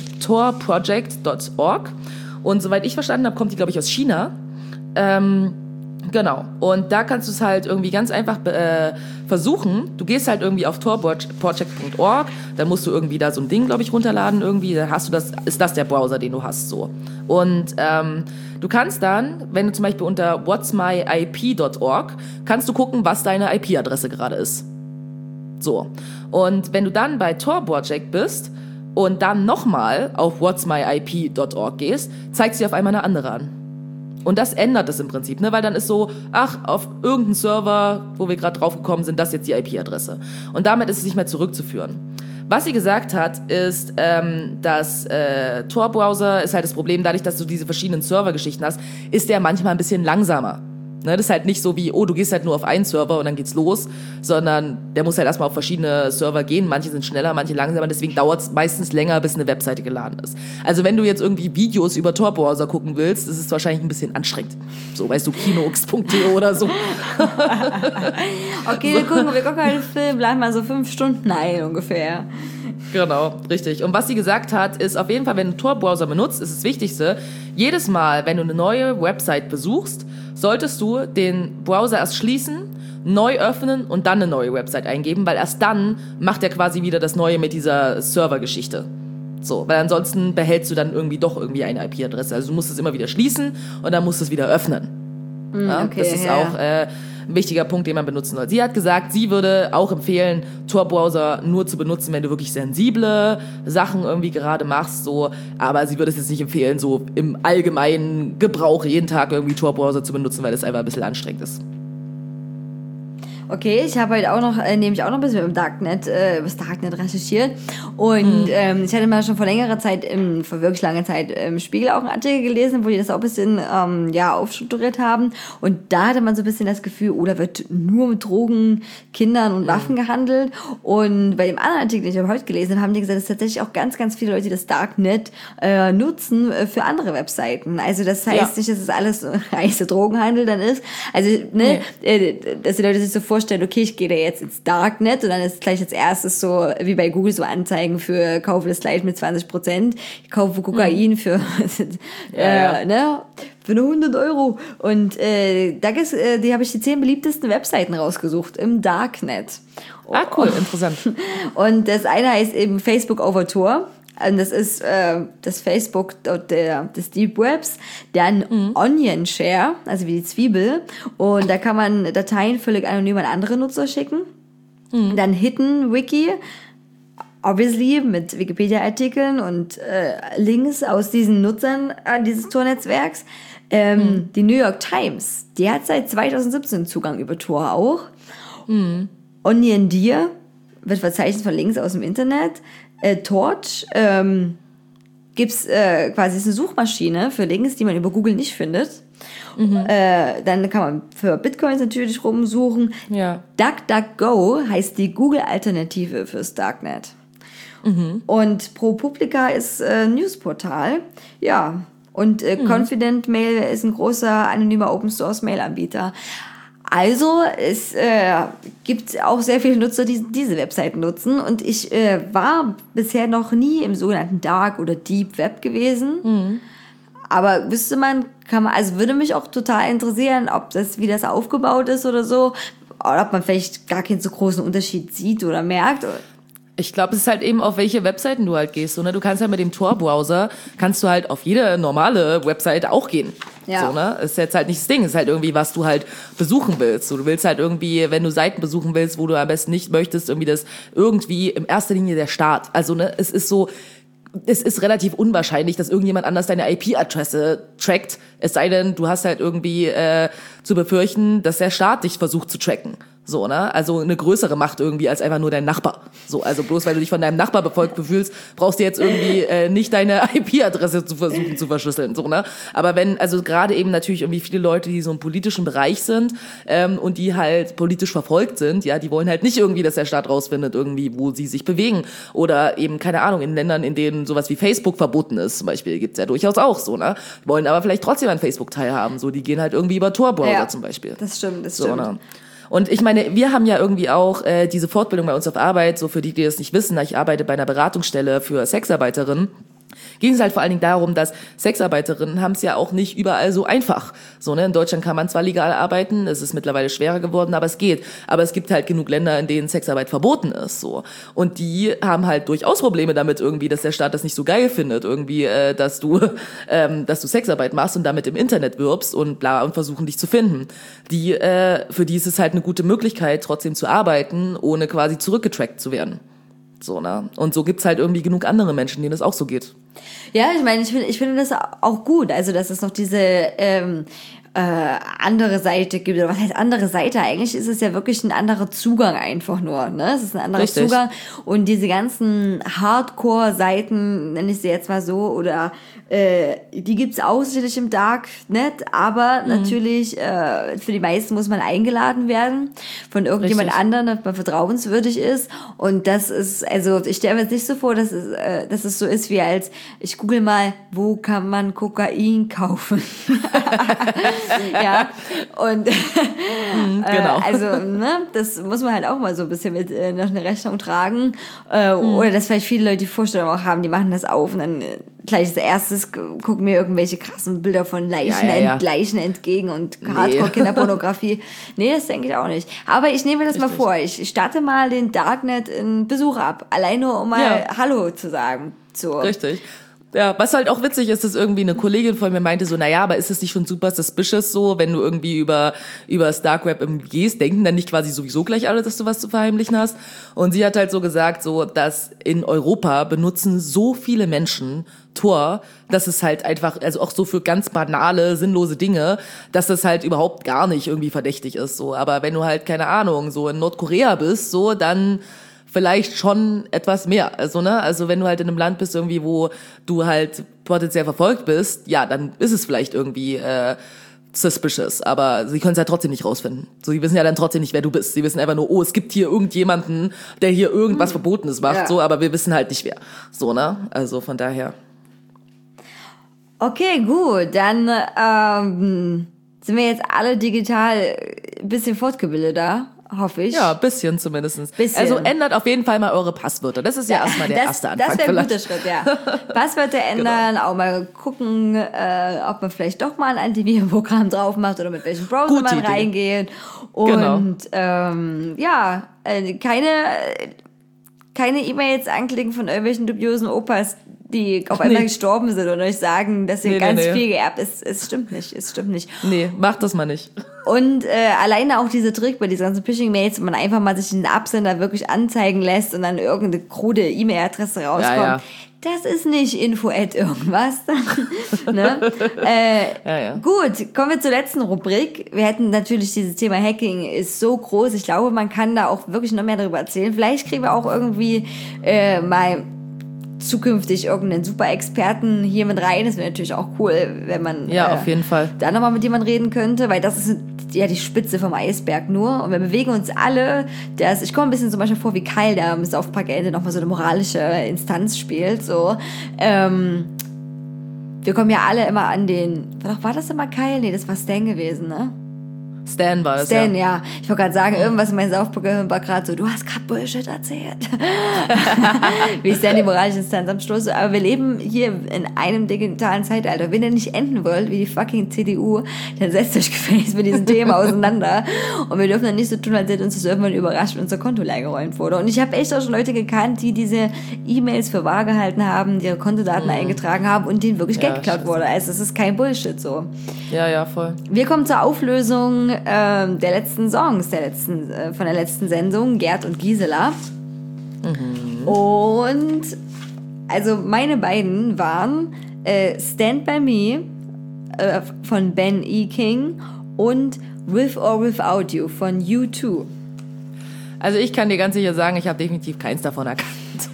Speaker 3: project dot org. Und soweit ich verstanden habe, kommt die, glaube ich, aus China. Ähm, genau. Und da kannst du es halt irgendwie ganz einfach äh, versuchen. Du gehst halt irgendwie auf tor project dot org, dann musst du irgendwie da so ein Ding, glaube ich, runterladen irgendwie. Dann hast du das, ist das der Browser, den du hast, so. Und ähm, du kannst dann, wenn du zum Beispiel unter whats my I P dot org, kannst du gucken, was deine I P-Adresse gerade ist. So. Und wenn du dann bei Tor Project bist und dann nochmal auf whats my I P dot org gehst, zeigt sie auf einmal eine andere an. Und das ändert es im Prinzip, ne? Weil dann ist so, ach, auf irgendeinen Server, wo wir gerade drauf gekommen sind, das ist jetzt die I P-Adresse. Und damit ist es nicht mehr zurückzuführen. Was sie gesagt hat, ist, ähm, dass äh, Tor-Browser ist halt das Problem, dadurch, dass du diese verschiedenen Servergeschichten hast, ist der manchmal ein bisschen langsamer. Ne, das ist halt nicht so wie, oh, du gehst halt nur auf einen Server und dann geht's los, sondern der muss halt erstmal auf verschiedene Server gehen. Manche sind schneller, manche langsamer, deswegen dauert es meistens länger, bis eine Webseite geladen ist. Also wenn du jetzt irgendwie Videos über Tor-Browser gucken willst, ist es wahrscheinlich ein bisschen anstrengend. So, weißt du, kinox punkt de oder so.
Speaker 1: Okay, wir gucken, wir gucken einen Film, bleiben mal so fünf Stunden ein ungefähr.
Speaker 3: Genau, richtig. Und was sie gesagt hat, ist auf jeden Fall, wenn du Tor-Browser benutzt, ist das Wichtigste, jedes Mal, wenn du eine neue Website besuchst, solltest du den Browser erst schließen, neu öffnen und dann eine neue Website eingeben, weil erst dann macht er quasi wieder das Neue mit dieser Servergeschichte. So, weil ansonsten behältst du dann irgendwie doch irgendwie eine I P-Adresse. Also du musst es immer wieder schließen und dann musst du es wieder öffnen.
Speaker 1: Mm,
Speaker 3: ja,
Speaker 1: okay,
Speaker 3: das ist
Speaker 1: ja.
Speaker 3: auch äh, ein wichtiger Punkt, den man benutzen soll. Sie hat gesagt, sie würde auch empfehlen, Tor-Browser nur zu benutzen, wenn du wirklich sensible Sachen irgendwie gerade machst, so. Aber sie würde es jetzt nicht empfehlen, so im allgemeinen Gebrauch jeden Tag irgendwie Tor-Browser zu benutzen, weil das einfach ein bisschen anstrengend ist.
Speaker 1: Okay, ich habe heute auch noch, äh, nämlich auch noch ein bisschen im Darknet, äh, das Darknet recherchiert. Und mhm. ähm, ich hatte mal schon vor längerer Zeit, im, vor wirklich langer Zeit, im Spiegel auch einen Artikel gelesen, wo die das auch ein bisschen ähm, ja, aufstrukturiert haben. Und da hatte man so ein bisschen das Gefühl, oh, da wird nur mit Drogen, Kindern und Waffen mhm. gehandelt. Und bei dem anderen Artikel, den ich heute gelesen habe, haben die gesagt, dass tatsächlich auch ganz, ganz viele Leute das Darknet äh, nutzen äh, für andere Webseiten. Also das heißt ja. nicht, dass es alles so heiße Drogenhandel dann ist. Also, ne, nee. äh, dass die Leute sich so vorstellen, okay, ich gehe da jetzt ins Darknet und dann ist gleich als erstes so, wie bei Google, so Anzeigen für kaufe das Kleid mit zwanzig Prozent, ich kaufe Kokain mhm. für, äh, ja, ja. ne, für eine hundert Euro. Und äh, da gibt's, äh, die habe ich die zehn beliebtesten Webseiten rausgesucht im Darknet.
Speaker 3: Ah, cool, interessant.
Speaker 1: Und das eine heißt eben Facebook Overture. Und das ist äh, das Facebook der, des Deep Webs, dann mhm. Onion Share, also wie die Zwiebel. Und da kann man Dateien völlig anonym an andere Nutzer schicken. Mhm. Dann Hidden Wiki, obviously mit Wikipedia-Artikeln und äh, Links aus diesen Nutzern äh, dieses Tor-Netzwerks. Ähm, mhm. Die New York Times, die hat seit zweitausendsiebzehn Zugang über Tor auch. Mhm. Onion Deer wird verzeichnet von Links aus dem Internet. Äh, Torch ähm, gibt's äh, quasi ist eine Suchmaschine für Links, die man über Google nicht findet. Mhm. Äh, dann kann man für Bitcoins natürlich rumsuchen.
Speaker 3: Ja.
Speaker 1: DuckDuckGo heißt die Google-Alternative fürs Darknet. Mhm. Und ProPublica ist äh, ein Newsportal. Ja. Und äh, mhm. Confident Mail ist ein großer anonymer Open-Source-Mail-Anbieter. Also es äh, gibt auch sehr viele Nutzer, die diese Webseiten nutzen. Und ich äh, war bisher noch nie im sogenannten Dark oder Deep Web gewesen. Mhm. Aber wüsste man, kann man, also würde mich auch total interessieren, ob das, wie das aufgebaut ist oder so. Oder ob man vielleicht gar keinen so großen Unterschied sieht oder merkt.
Speaker 3: Ich glaube, es ist halt eben, auf welche Webseiten du halt gehst. So, ne? Du kannst ja mit dem Tor-Browser, kannst du halt auf jede normale Webseite auch gehen. Ja. So, ne? Ist jetzt halt nicht das Ding, ist halt irgendwie, was du halt besuchen willst. So, du willst halt irgendwie, wenn du Seiten besuchen willst, wo du am besten nicht möchtest, irgendwie das irgendwie in erster Linie der Staat. Also, ne, es ist so, es ist relativ unwahrscheinlich, dass irgendjemand anders deine I P-Adresse trackt. Es sei denn, du hast halt irgendwie äh, zu befürchten, dass der Staat dich versucht zu tracken. So, ne? Also eine größere Macht irgendwie als einfach nur dein Nachbar. So, also bloß weil du dich von deinem Nachbar befolgt fühlst, brauchst du jetzt irgendwie äh, nicht deine I P-Adresse zu versuchen zu verschlüsseln, so, ne? Aber wenn, also gerade eben natürlich irgendwie viele Leute, die so im politischen Bereich sind ähm, und die halt politisch verfolgt sind, ja, die wollen halt nicht irgendwie, dass der Staat rausfindet, irgendwie, wo sie sich bewegen. Oder eben, keine Ahnung, in Ländern, in denen sowas wie Facebook verboten ist, zum Beispiel, gibt's ja durchaus auch so, ne? Wollen aber vielleicht trotzdem an Facebook teilhaben, so, die gehen halt irgendwie über Tor-Browser ja, zum Beispiel.
Speaker 1: Das stimmt, das
Speaker 3: so,
Speaker 1: stimmt.
Speaker 3: Ne? Und ich meine, wir haben ja irgendwie auch äh, diese Fortbildung bei uns auf Arbeit, so für die, die das nicht wissen, ich arbeite bei einer Beratungsstelle für Sexarbeiterinnen. Ging es halt vor allen Dingen darum, dass Sexarbeiterinnen haben es ja auch nicht überall so einfach. So, ne, in Deutschland kann man zwar legal arbeiten, es ist mittlerweile schwerer geworden, aber es geht. Aber es gibt halt genug Länder, in denen Sexarbeit verboten ist, so. Und die haben halt durchaus Probleme damit irgendwie, dass der Staat das nicht so geil findet, irgendwie, äh, dass du, ähm, dass du Sexarbeit machst und damit im Internet wirbst und bla und versuchen dich zu finden. Die, äh, für die ist es halt eine gute Möglichkeit, trotzdem zu arbeiten, ohne quasi zurückgetrackt zu werden. So, ne? Und so gibt's halt irgendwie genug andere Menschen, denen das auch so geht.
Speaker 1: Ja, ich meine, ich finde, ich finde das auch gut, also dass es noch diese ähm, äh, andere Seite gibt. Oder was heißt andere Seite? Eigentlich ist es ja wirklich ein anderer Zugang einfach nur. Ne? Es ist ein anderer
Speaker 3: Richtig.
Speaker 1: Zugang. Und diese ganzen Hardcore-Seiten, nenne ich sie jetzt mal so, oder äh, die gibt's ausschließlich im Darknet, aber mhm. natürlich äh, für die meisten muss man eingeladen werden von irgendjemand
Speaker 3: Richtig.
Speaker 1: anderen, dass man vertrauenswürdig ist. Und das ist, also ich stelle mir jetzt nicht so vor, dass es, äh, dass es so ist wie als, ich google mal, wo kann man Kokain kaufen? Ja, und
Speaker 3: mhm, genau.
Speaker 1: äh, also, ne, das muss man halt auch mal so ein bisschen mit äh, noch eine Rechnung tragen. Äh, mhm. Oder dass vielleicht viele Leute die Vorstellung auch haben, die machen das auf und dann äh, gleich als erstes gucken mir irgendwelche krassen Bilder von Leichen,
Speaker 3: ja, ja, ja.
Speaker 1: Ent, Leichen entgegen und Hardcore-Kinderpornografie. Nee, das denke ich auch nicht. Aber ich nehme mir das
Speaker 3: Richtig.
Speaker 1: mal vor. Ich starte mal den Darknet in Besuch ab. Allein nur, um mal
Speaker 3: Ja.
Speaker 1: Hallo zu sagen. So.
Speaker 3: Richtig. Ja, was halt auch witzig ist, dass irgendwie eine Kollegin von mir meinte so, naja, aber ist es nicht schon super suspicious so, wenn du irgendwie über, über das Dark Web gehst, denken dann nicht quasi sowieso gleich alle, dass du was zu verheimlichen hast? Und sie hat halt so gesagt, so, dass in Europa benutzen so viele Menschen Tor, dass es halt einfach, also auch so für ganz banale, sinnlose Dinge, dass das halt überhaupt gar nicht irgendwie verdächtig ist, so. Aber wenn du halt, keine Ahnung, so in Nordkorea bist, so, dann vielleicht schon etwas mehr, also ne, also wenn du halt in einem Land bist irgendwie, wo du halt potenziell verfolgt bist, ja, dann ist es vielleicht irgendwie äh, suspicious, aber sie können es ja trotzdem nicht rausfinden. So, sie wissen ja dann trotzdem nicht, wer du bist. Sie wissen einfach nur, oh, es gibt hier irgendjemanden, der hier irgendwas hm. Verbotenes macht, ja. so, aber wir wissen halt nicht wer. So, ne, also von daher.
Speaker 1: Okay, gut, dann ähm, sind wir jetzt alle digital ein bisschen fortgebildeter. Hoffe ich.
Speaker 3: Ja, ein bisschen zumindest.
Speaker 1: Bisschen.
Speaker 3: Also ändert auf jeden Fall mal eure Passwörter. Das ist ja, ja erstmal der
Speaker 1: das,
Speaker 3: erste Anfang.
Speaker 1: Das wäre ein guter Schritt, ja. Passwörter ändern, genau. Auch mal gucken, äh, ob man vielleicht doch mal ein Antivirenprogramm drauf macht oder mit welchem Browser Gute man Idee. reingeht. Und genau. ähm, ja, äh, keine keine E-Mails anklicken von irgendwelchen dubiosen Opas, die auf einmal nee. gestorben sind und euch sagen, dass ihr nee, ganz nee, nee. viel geerbt. Es, es stimmt nicht, es stimmt nicht.
Speaker 3: Nee, macht das mal nicht.
Speaker 1: Und äh, alleine auch dieser Trick bei diesen ganzen Phishing-Mails, wo man einfach mal sich den Absender wirklich anzeigen lässt und dann irgendeine krude E-Mail-Adresse rauskommt. Ja, ja. Das ist nicht info at irgendwas. Ne? äh, ja, ja. Gut, kommen wir zur letzten Rubrik. Wir hätten natürlich dieses Thema Hacking ist so groß. Ich glaube, man kann da auch wirklich noch mehr darüber erzählen. Vielleicht kriegen wir auch irgendwie äh, mal zukünftig irgendeinen super Experten hier mit rein. Das wäre natürlich auch cool, wenn man
Speaker 3: ja,
Speaker 1: äh,
Speaker 3: auf jeden Fall.
Speaker 1: da nochmal mit jemandem reden könnte, weil das ist ja die Spitze vom Eisberg nur. Und wir bewegen uns alle. Das, ich komme ein bisschen zum Beispiel vor wie Kyle, der am Saufparkende nochmal so eine moralische Instanz spielt. So. Ähm, wir kommen ja alle immer an den... War das immer Kyle? Nee, das war Stan gewesen, ne?
Speaker 3: Stan war das,
Speaker 1: Stan,
Speaker 3: ja.
Speaker 1: ja. Ich wollte gerade sagen, irgendwas in meinem Saufgehirn war gerade so, du hast gerade Bullshit erzählt. Wie Stan die moralische Instanz am Schluss. Aber wir leben hier in einem digitalen Zeitalter. Wenn ihr nicht enden wollt, wie die fucking C D U, dann setzt euch gefälligst mit diesem Thema auseinander. Und wir dürfen dann nicht so tun, als hätte uns das irgendwann überrascht, wenn unser Konto leer geräumt wurde. Und ich habe echt auch schon Leute gekannt, die diese E-Mails für wahr gehalten haben, die ihre Kontodaten mhm. eingetragen haben und denen wirklich ja, Geld geklaut wurde. Also es ist kein Bullshit so.
Speaker 3: Ja, ja, voll.
Speaker 1: Wir kommen zur Auflösung der letzten Songs, der letzten, äh, von der letzten Sendung, Gerd und Gisela. Mhm. Und also meine beiden waren äh, Stand By Me äh, von Ben E. King und With or Without You von U zwei.
Speaker 3: Also ich kann dir ganz sicher sagen, ich habe definitiv keins davon erkannt.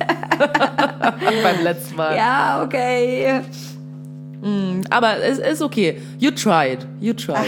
Speaker 3: Beim letzten Mal.
Speaker 1: Ja, okay.
Speaker 3: Mm, aber es ist okay. You tried. You tried.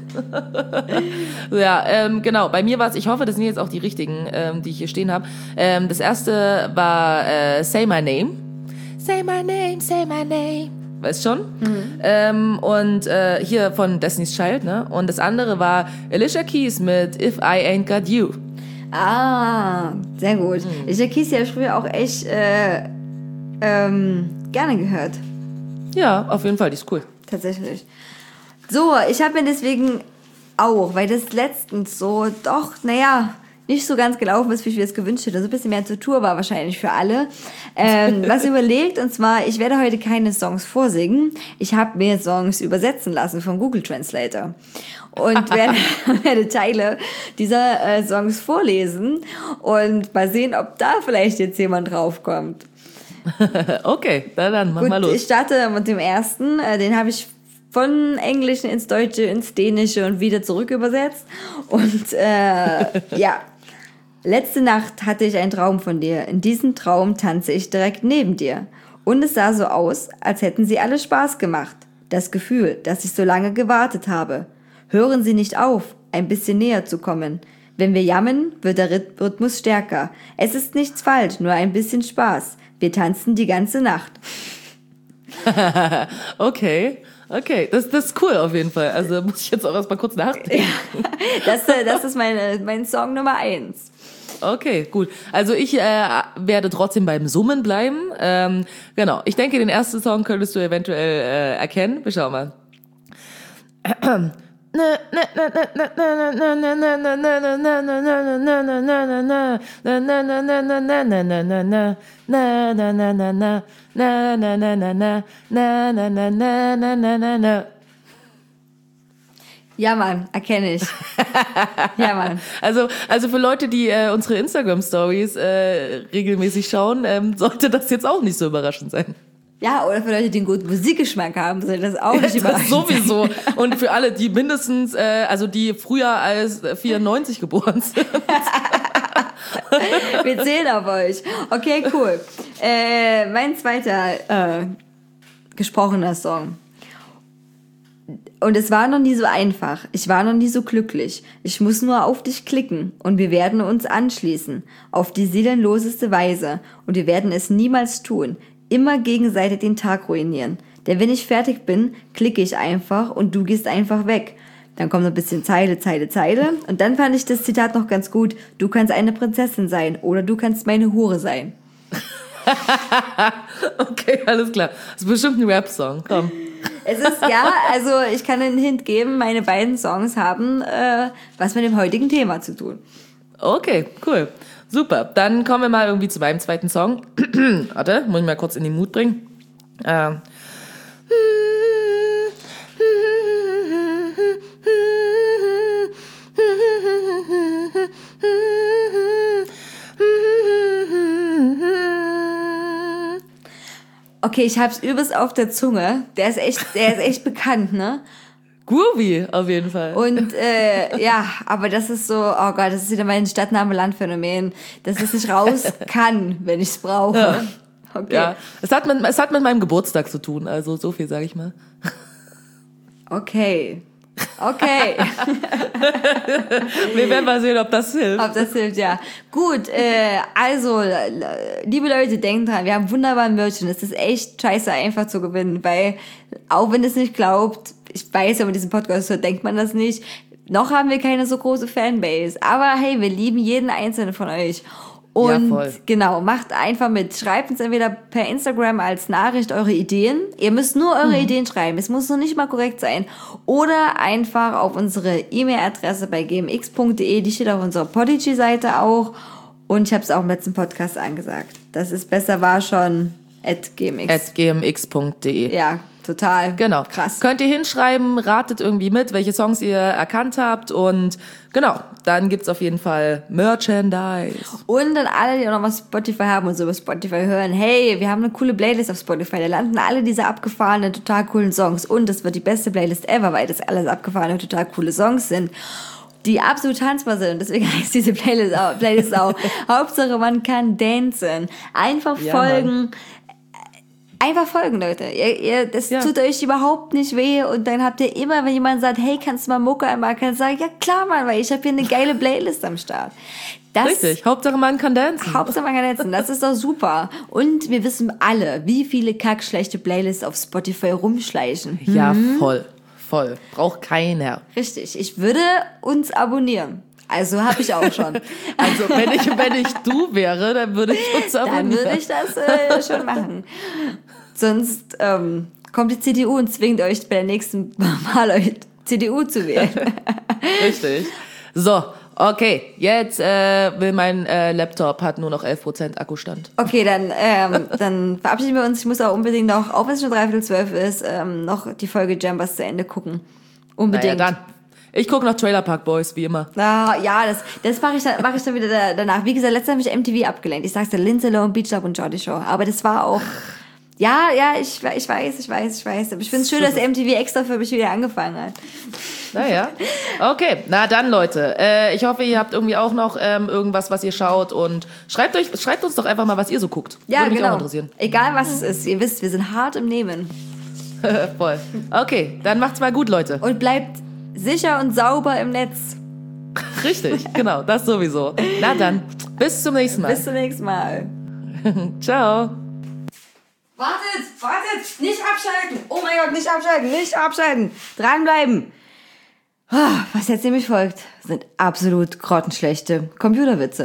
Speaker 3: Ja, ähm, genau. Bei mir war es, ich hoffe, das sind jetzt auch die richtigen, ähm, die ich hier stehen habe. Ähm, das erste war äh, Say My Name. Say my name, say my name. Weißt schon? Mhm. Ähm, und äh, hier von Destiny's Child, ne? Und das andere war Alicia Keys mit If I Ain't Got You.
Speaker 1: Ah, sehr gut. Mhm. Alicia Keys ja früher auch echt äh, ähm, gerne gehört.
Speaker 3: Ja, auf jeden Fall, die ist cool.
Speaker 1: Tatsächlich. So, ich habe mir deswegen auch, weil das letztens so doch, naja, nicht so ganz gelaufen ist, wie ich mir das gewünscht hätte. So ein bisschen mehr zur Tour war wahrscheinlich für alle. Ähm, was überlegt, und zwar, ich werde heute keine Songs vorsingen. Ich habe mir Songs übersetzen lassen vom Google Translator. Und werde, werde Teile dieser äh, Songs vorlesen und mal sehen, ob da vielleicht jetzt jemand draufkommt.
Speaker 3: Okay, dann, dann mach
Speaker 1: Gut,
Speaker 3: mal los.
Speaker 1: Ich starte mit dem ersten. Den habe ich von Englischen ins Deutsche, ins Dänische und wieder zurück übersetzt. Und äh, ja, letzte Nacht hatte ich einen Traum von dir. In diesem Traum tanze ich direkt neben dir. Und es sah so aus, als hätten sie alle Spaß gemacht. Das Gefühl, dass ich so lange gewartet habe. Hören Sie nicht auf, ein bisschen näher zu kommen. Wenn wir jammern, wird der Rhythmus stärker. Es ist nichts falsch, nur ein bisschen Spaß. Wir tanzen die ganze Nacht.
Speaker 3: Okay, okay, das, das ist cool auf jeden Fall. Also muss ich jetzt auch erstmal kurz nachdenken.
Speaker 1: Ja, das, das ist meine, mein Song Nummer eins.
Speaker 3: Okay, gut. Also ich äh, werde trotzdem beim Summen bleiben. Ähm, genau, ich denke, den ersten Song könntest du eventuell äh, erkennen. Wir schauen mal.
Speaker 1: Ja, Mann, erkenne ich. Ja, Mann.
Speaker 3: Also, also für Leute, die äh, unsere Instagram-Stories äh, regelmäßig schauen, ähm, sollte das jetzt auch nicht so überraschend sein.
Speaker 1: Ja, oder für Leute, die einen guten Musikgeschmack haben, sollte das auch nicht überraschend
Speaker 3: sein. Sowieso. Und für alle, die mindestens, äh, also die früher als vierundneunzig geboren sind.
Speaker 1: Wir zählen auf euch. Okay, cool. Äh, mein zweiter äh, gesprochener Song. Und es war noch nie so einfach. Ich war noch nie so glücklich. Ich muss nur auf dich klicken und wir werden uns anschließen. Auf die seelenloseste Weise. Und wir werden es niemals tun. Immer gegenseitig den Tag ruinieren. Denn wenn ich fertig bin, klicke ich einfach und du gehst einfach weg. Dann kommt noch ein bisschen Zeile, Zeile, Zeile. Und dann fand ich das Zitat noch ganz gut. Du kannst eine Prinzessin sein oder du kannst meine Hure sein.
Speaker 3: Okay, alles klar. Das ist bestimmt ein Rap-Song. Komm.
Speaker 1: Es ist, ja, also ich kann einen Hint geben, meine beiden Songs haben äh, was mit dem heutigen Thema zu tun.
Speaker 3: Okay, cool. Super. Dann kommen wir mal irgendwie zu meinem zweiten Song. Warte, muss ich mal kurz in den Mut bringen. Ähm.
Speaker 1: Okay, ich hab's übelst auf der Zunge. Der ist echt, der ist echt bekannt, ne?
Speaker 3: Groovy, auf jeden Fall.
Speaker 1: Und äh, ja, aber das ist so, oh Gott, das ist wieder mein Stadtname-Land-Phänomen, dass es nicht raus kann, wenn ich's brauche.
Speaker 3: Ja.
Speaker 1: Okay.
Speaker 3: Ja, es hat, mit, es hat mit meinem Geburtstag zu tun, also so viel sage ich mal.
Speaker 1: Okay. Okay.
Speaker 3: Wir werden mal sehen, ob das hilft.
Speaker 1: Ob das hilft, ja. Gut, äh, also, liebe Leute, denkt dran, wir haben wunderbaren Merch und es ist echt scheiße einfach zu gewinnen, weil, auch wenn es nicht glaubt, ich weiß, wenn man diesen Podcast hört, denkt man das nicht, noch haben wir keine so große Fanbase, aber hey, wir lieben jeden einzelnen von euch. Und
Speaker 3: ja, voll.
Speaker 1: Genau, macht einfach mit. Schreibt uns entweder per Instagram als Nachricht eure Ideen. Ihr müsst nur eure mhm. Ideen schreiben. Es muss noch nicht mal korrekt sein. Oder einfach auf unsere E-Mail-Adresse bei g m x punkt d e. Die steht auf unserer Podigy-Seite auch. Und ich habe es auch im letzten Podcast angesagt. Das ist besser war schon at g m x.
Speaker 3: at g m x punkt d e.
Speaker 1: Ja, total.
Speaker 3: Genau.
Speaker 1: Krass.
Speaker 3: Könnt ihr hinschreiben, ratet irgendwie mit, welche Songs ihr erkannt habt. Und genau, dann gibt's auf jeden Fall Merchandise.
Speaker 1: Und an alle, die auch noch was Spotify haben und so über Spotify hören, hey, wir haben eine coole Playlist auf Spotify. Da landen alle diese abgefahrenen, total coolen Songs. Und das wird die beste Playlist ever, weil das alles abgefahrene, total coole Songs sind, die absolut tanzbar sind. Deswegen heißt diese Playlist auch, Playlist auch Hauptsache, man kann dancen. Einfach ja, folgen. Mann. Einfach folgen, Leute. Ihr, ihr, das ja. tut euch überhaupt nicht weh. Und dann habt ihr immer, wenn jemand sagt, hey, kannst du mal Mucke einmal, kannst du sagen, ja klar, Mann, weil ich habe hier eine geile Playlist am Start. Das,
Speaker 3: Richtig, Hauptsache man kann dancen.
Speaker 1: Hauptsache man kann dancen, das ist doch super. Und wir wissen alle, wie viele kackschlechte Playlists auf Spotify rumschleichen. Hm?
Speaker 3: Ja, voll, voll. Braucht keiner.
Speaker 1: Richtig, ich würde uns abonnieren. Also habe ich auch schon.
Speaker 3: Also wenn ich, wenn ich du wäre, dann würde ich uns abonnieren.
Speaker 1: Dann würde ich das äh, schon machen. Sonst ähm, kommt die C D U und zwingt euch bei der nächsten Mal euch C D U zu wählen.
Speaker 3: Richtig. So, okay, jetzt äh, will mein äh, Laptop, hat nur noch elf Prozent Akkustand.
Speaker 1: Okay, dann, ähm, dann verabschieden wir uns. Ich muss auch unbedingt noch, auch wenn es schon dreiviertel zwölf ist, ähm, noch die Folge Jambers zu Ende gucken. Unbedingt.
Speaker 3: Naja, dann. Ich gucke noch Trailer Park Boys, wie immer.
Speaker 1: Ah, ja, das, das mache ich, dann, mach ich dann wieder da, danach. Wie gesagt, letztes Mal habe ich M T V abgelenkt. Ich sag's dir, Lindsay Lohan, Beach Club und Geordie Shore. Aber das war auch, Ja, ja, ich, ich weiß, ich weiß, ich weiß. Aber ich finde es schön, dass M T V extra für mich wieder angefangen hat.
Speaker 3: Naja, okay. Na dann, Leute. Äh, ich hoffe, ihr habt irgendwie auch noch ähm, irgendwas, was ihr schaut. Und schreibt euch, schreibt uns doch einfach mal, was ihr so guckt.
Speaker 1: Ja,
Speaker 3: Würde mich
Speaker 1: genau.
Speaker 3: auch interessieren.
Speaker 1: Egal, was es ist. Ihr wisst, wir sind hart im Nehmen.
Speaker 3: Voll. Okay, dann macht's mal gut, Leute.
Speaker 1: Und bleibt sicher und sauber im Netz.
Speaker 3: Richtig, genau, das sowieso. Na dann, bis zum nächsten Mal.
Speaker 1: Bis zum nächsten Mal.
Speaker 3: Ciao.
Speaker 1: Wartet, wartet, nicht abschalten. Oh mein Gott, nicht abschalten, nicht abschalten. Dranbleiben. Ah, was jetzt nämlich folgt, sind absolut grottenschlechte Computerwitze.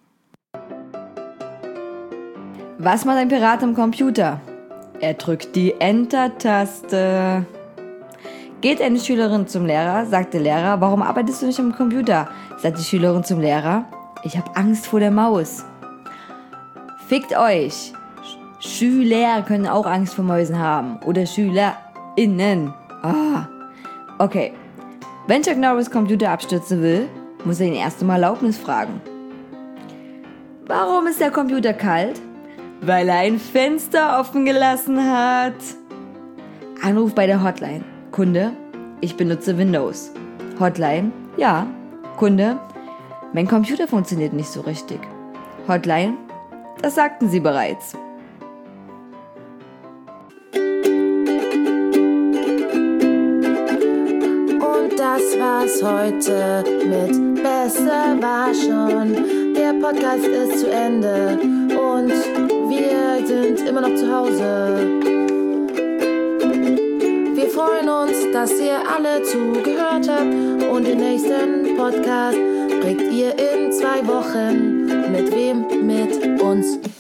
Speaker 1: Was macht ein Pirat am Computer? Er drückt die Enter-Taste. Geht eine Schülerin zum Lehrer, sagt der Lehrer, warum arbeitest du nicht am Computer? Sagt die Schülerin zum Lehrer, ich habe Angst vor der Maus. Fickt euch. Schüler können auch Angst vor Mäusen haben. Oder SchülerInnen. Ah. Okay. Wenn Chuck Norris Computer abstürzen will, muss er ihn erst um Erlaubnis fragen. Warum ist der Computer kalt? Weil er ein Fenster offen gelassen hat. Anruf bei der Hotline. Kunde, ich benutze Windows. Hotline, ja. Kunde, mein Computer funktioniert nicht so richtig. Hotline, das sagten Sie bereits.
Speaker 2: Und das war's heute mit Besser war schon. Der Podcast ist zu Ende und wir sind immer noch zu Hause. Wir freuen uns, dass ihr alle zugehört habt und den nächsten Podcast kriegt ihr in zwei Wochen. Mit wem? Mit uns.